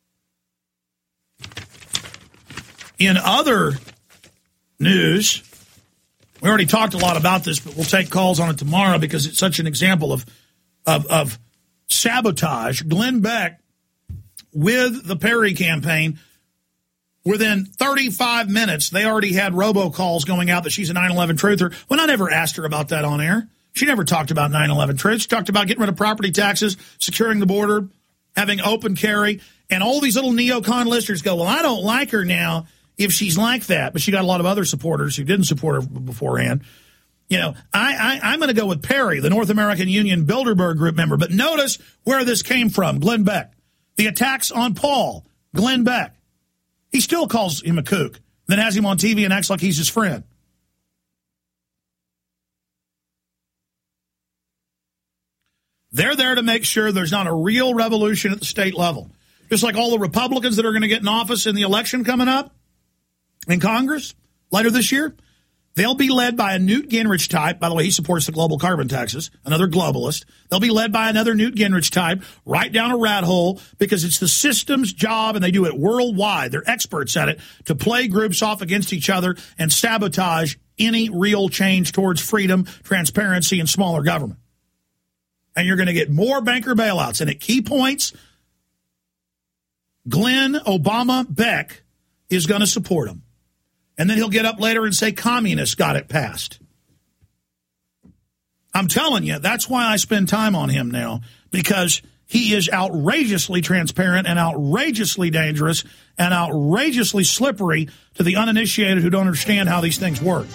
In other news, we already talked a lot about this, but we'll take calls on it tomorrow because it's such an example of, of, of sabotage. Glenn Beck, with the Perry campaign, within thirty-five minutes, they already had robocalls going out that she's a nine eleven truther. When I never asked her about that on air. She never talked about nine eleven truth. She talked about getting rid of property taxes, securing the border, having open carry, and all these little neocon listeners go, well, I don't like her now if she's like that. But she got a lot of other supporters who didn't support her beforehand. You know, I, I, I'm going to go with Perry, the North American Union Bilderberg Group member. But notice where this came from, Glenn Beck. The attacks on Paul, Glenn Beck. He still calls him a kook, then has him on T V and acts like he's his friend. They're there to make sure there's not a real revolution at the state level. Just like all the Republicans that are going to get in office in the election coming up in Congress later this year, they'll be led by a Newt Gingrich type. By the way, he supports the global carbon taxes, another globalist. They'll be led by another Newt Gingrich type right down a rat hole because it's the system's job, and they do it worldwide. They're experts at it, to play groups off against each other and sabotage any real change towards freedom, transparency, and smaller government. And you're going to get more banker bailouts. And at key points, Glenn Obama Beck is going to support them. And then he'll get up later and say communists got it passed. I'm telling you, that's why I spend time on him now, because he is outrageously transparent and outrageously dangerous and outrageously slippery to the uninitiated who don't understand how these things work.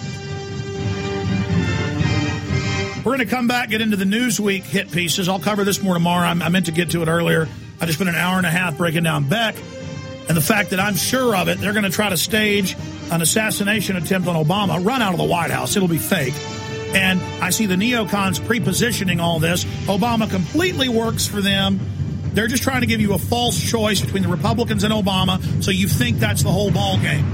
We're going to come back, get into the Newsweek hit pieces. I'll cover this more tomorrow. I meant to get to it earlier. I just spent an hour and a half breaking down Beck and the fact that I'm sure of it. They're going to try to stage an assassination attempt on Obama, run out of the White House. It'll be fake. And I see the neocons pre-positioning all this. Obama completely works for them. They're just trying to give you a false choice between the Republicans and Obama, so you think that's the whole ball game.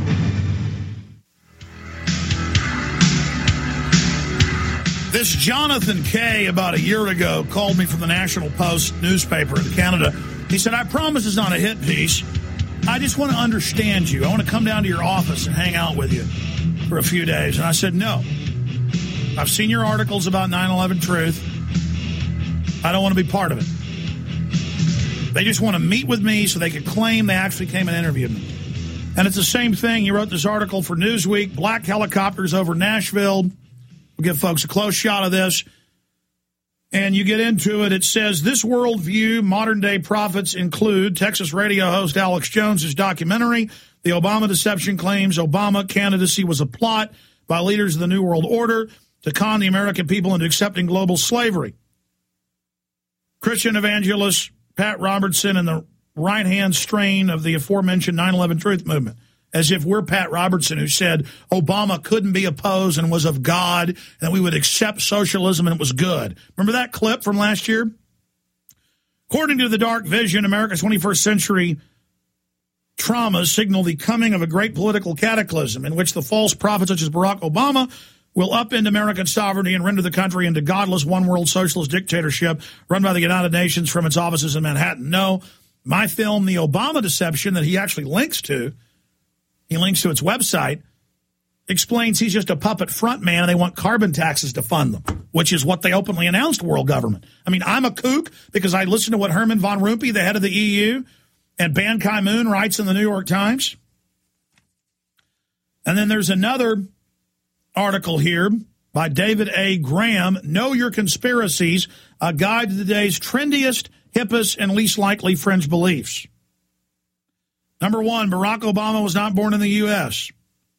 This Jonathan Kay, about a year ago, called me from the National Post newspaper in Canada. He said, I promise it's not a hit piece. I just want to understand you. I want to come down to your office and hang out with you for a few days. And I said, no. I've seen your articles about nine eleven truth. I don't want to be part of it. They just want to meet with me so they could claim they actually came and interviewed me. And it's the same thing. You wrote this article for Newsweek, black helicopters over Nashville. We'll give folks a close shot of this. And you get into it. It says, this worldview, modern-day prophets include Texas radio host Alex Jones' documentary, The Obama Deception, claims Obama candidacy was a plot by leaders of the New World Order to con the American people into accepting global slavery. Christian evangelist Pat Robertson and the right-hand strain of the aforementioned nine eleven truth movement. As if we're Pat Robertson, who said Obama couldn't be opposed and was of God, and that we would accept socialism and it was good. Remember that clip from last year? According to the Dark Vision, America's twenty-first century traumas signal the coming of a great political cataclysm in which the false prophets such as Barack Obama will upend American sovereignty and render the country into godless one-world socialist dictatorship run by the United Nations from its offices in Manhattan. No, my film, The Obama Deception, that he actually links to, he links to its website, explains he's just a puppet front man and they want carbon taxes to fund them, which is what they openly announced, world government. I mean, I'm a kook because I listen to what Herman von Rompuy, the head of the E U, and Ban Ki-moon writes in the New York Times. And then there's another article here by David A. Graham, Know Your Conspiracies, a guide to today's trendiest, hippest, and least likely fringe beliefs. Number one, Barack Obama was not born in the U S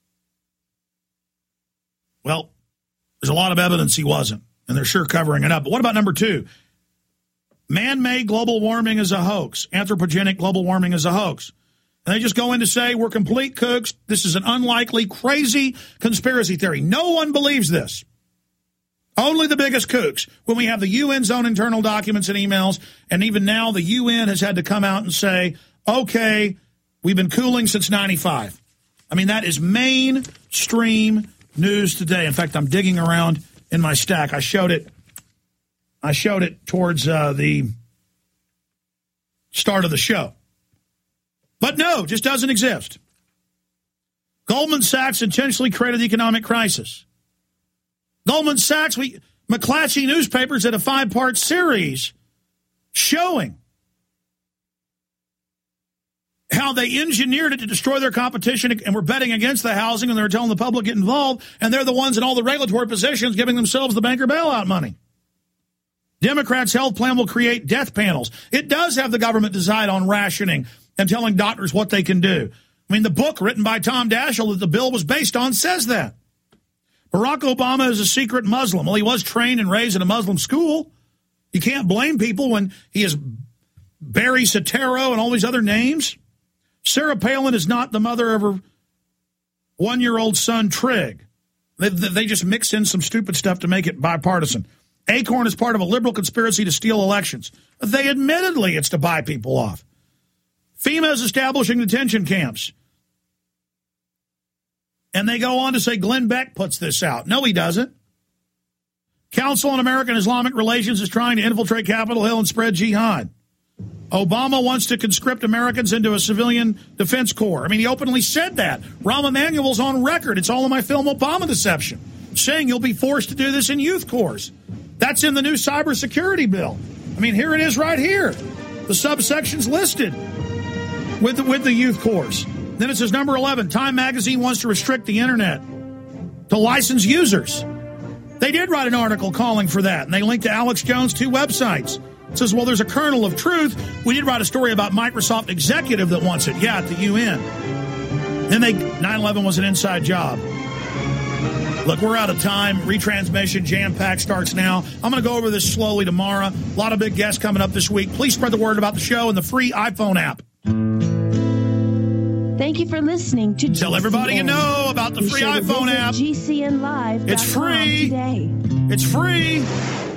Well, there's a lot of evidence he wasn't, and they're sure covering it up. But what about number two? Man-made global warming is a hoax. Anthropogenic global warming is a hoax. And they just go in to say, we're complete kooks. This is an unlikely, crazy conspiracy theory. No one believes this. Only the biggest kooks. When we have the U N's own internal documents and emails, and even now the U N has had to come out and say, okay, we've been cooling since ninety-five. I mean, that is mainstream news today. In fact, I'm digging around in my stack. I showed it. I showed it towards uh, the start of the show. But no, just doesn't exist. Goldman Sachs intentionally created the economic crisis. Goldman Sachs, we McClatchy newspapers did a five-part series showing how they engineered it to destroy their competition and were betting against the housing, and they were telling the public get involved, and they're the ones in all the regulatory positions giving themselves the banker bailout money. Democrats' health plan will create death panels. It does have the government decide on rationing and telling doctors what they can do. I mean, the book written by Tom Daschle that the bill was based on says that. Barack Obama is a secret Muslim. Well, he was trained and raised in a Muslim school. You can't blame people when he is Barry Soetoro and all these other names. Sarah Palin is not the mother of her one-year-old son, Trig. They, they just mix in some stupid stuff to make it bipartisan. Acorn is part of a liberal conspiracy to steal elections. They admittedly it's to buy people off. FEMA is establishing detention camps. And they go on to say Glenn Beck puts this out. No, he doesn't. Council on American Islamic Relations is trying to infiltrate Capitol Hill and spread jihad. Obama wants to conscript Americans into a civilian defense corps. I mean, he openly said that. Rahm Emanuel's on record. It's all in my film Obama Deception, saying you'll be forced to do this in youth corps. That's in the new cybersecurity bill. I mean, here it is right here. The subsections listed with the, with the youth corps. Then it says number eleven, Time Magazine wants to restrict the internet to licensed users. They did write an article calling for that, and they linked to Alex Jones' two websites. It says, well, there's a kernel of truth. We did write a story about Microsoft executive that wants it. Yeah, at the U N. Then they nine eleven was an inside job. Look, we're out of time. Retransmission, jam-pack starts now. I'm going to go over this slowly tomorrow. A lot of big guests coming up this week. Please spread the word about the show and the free iPhone app. Thank you for listening to G C N. Tell everybody you know about the free iPhone app. G C N Live. It's free. Today. It's free.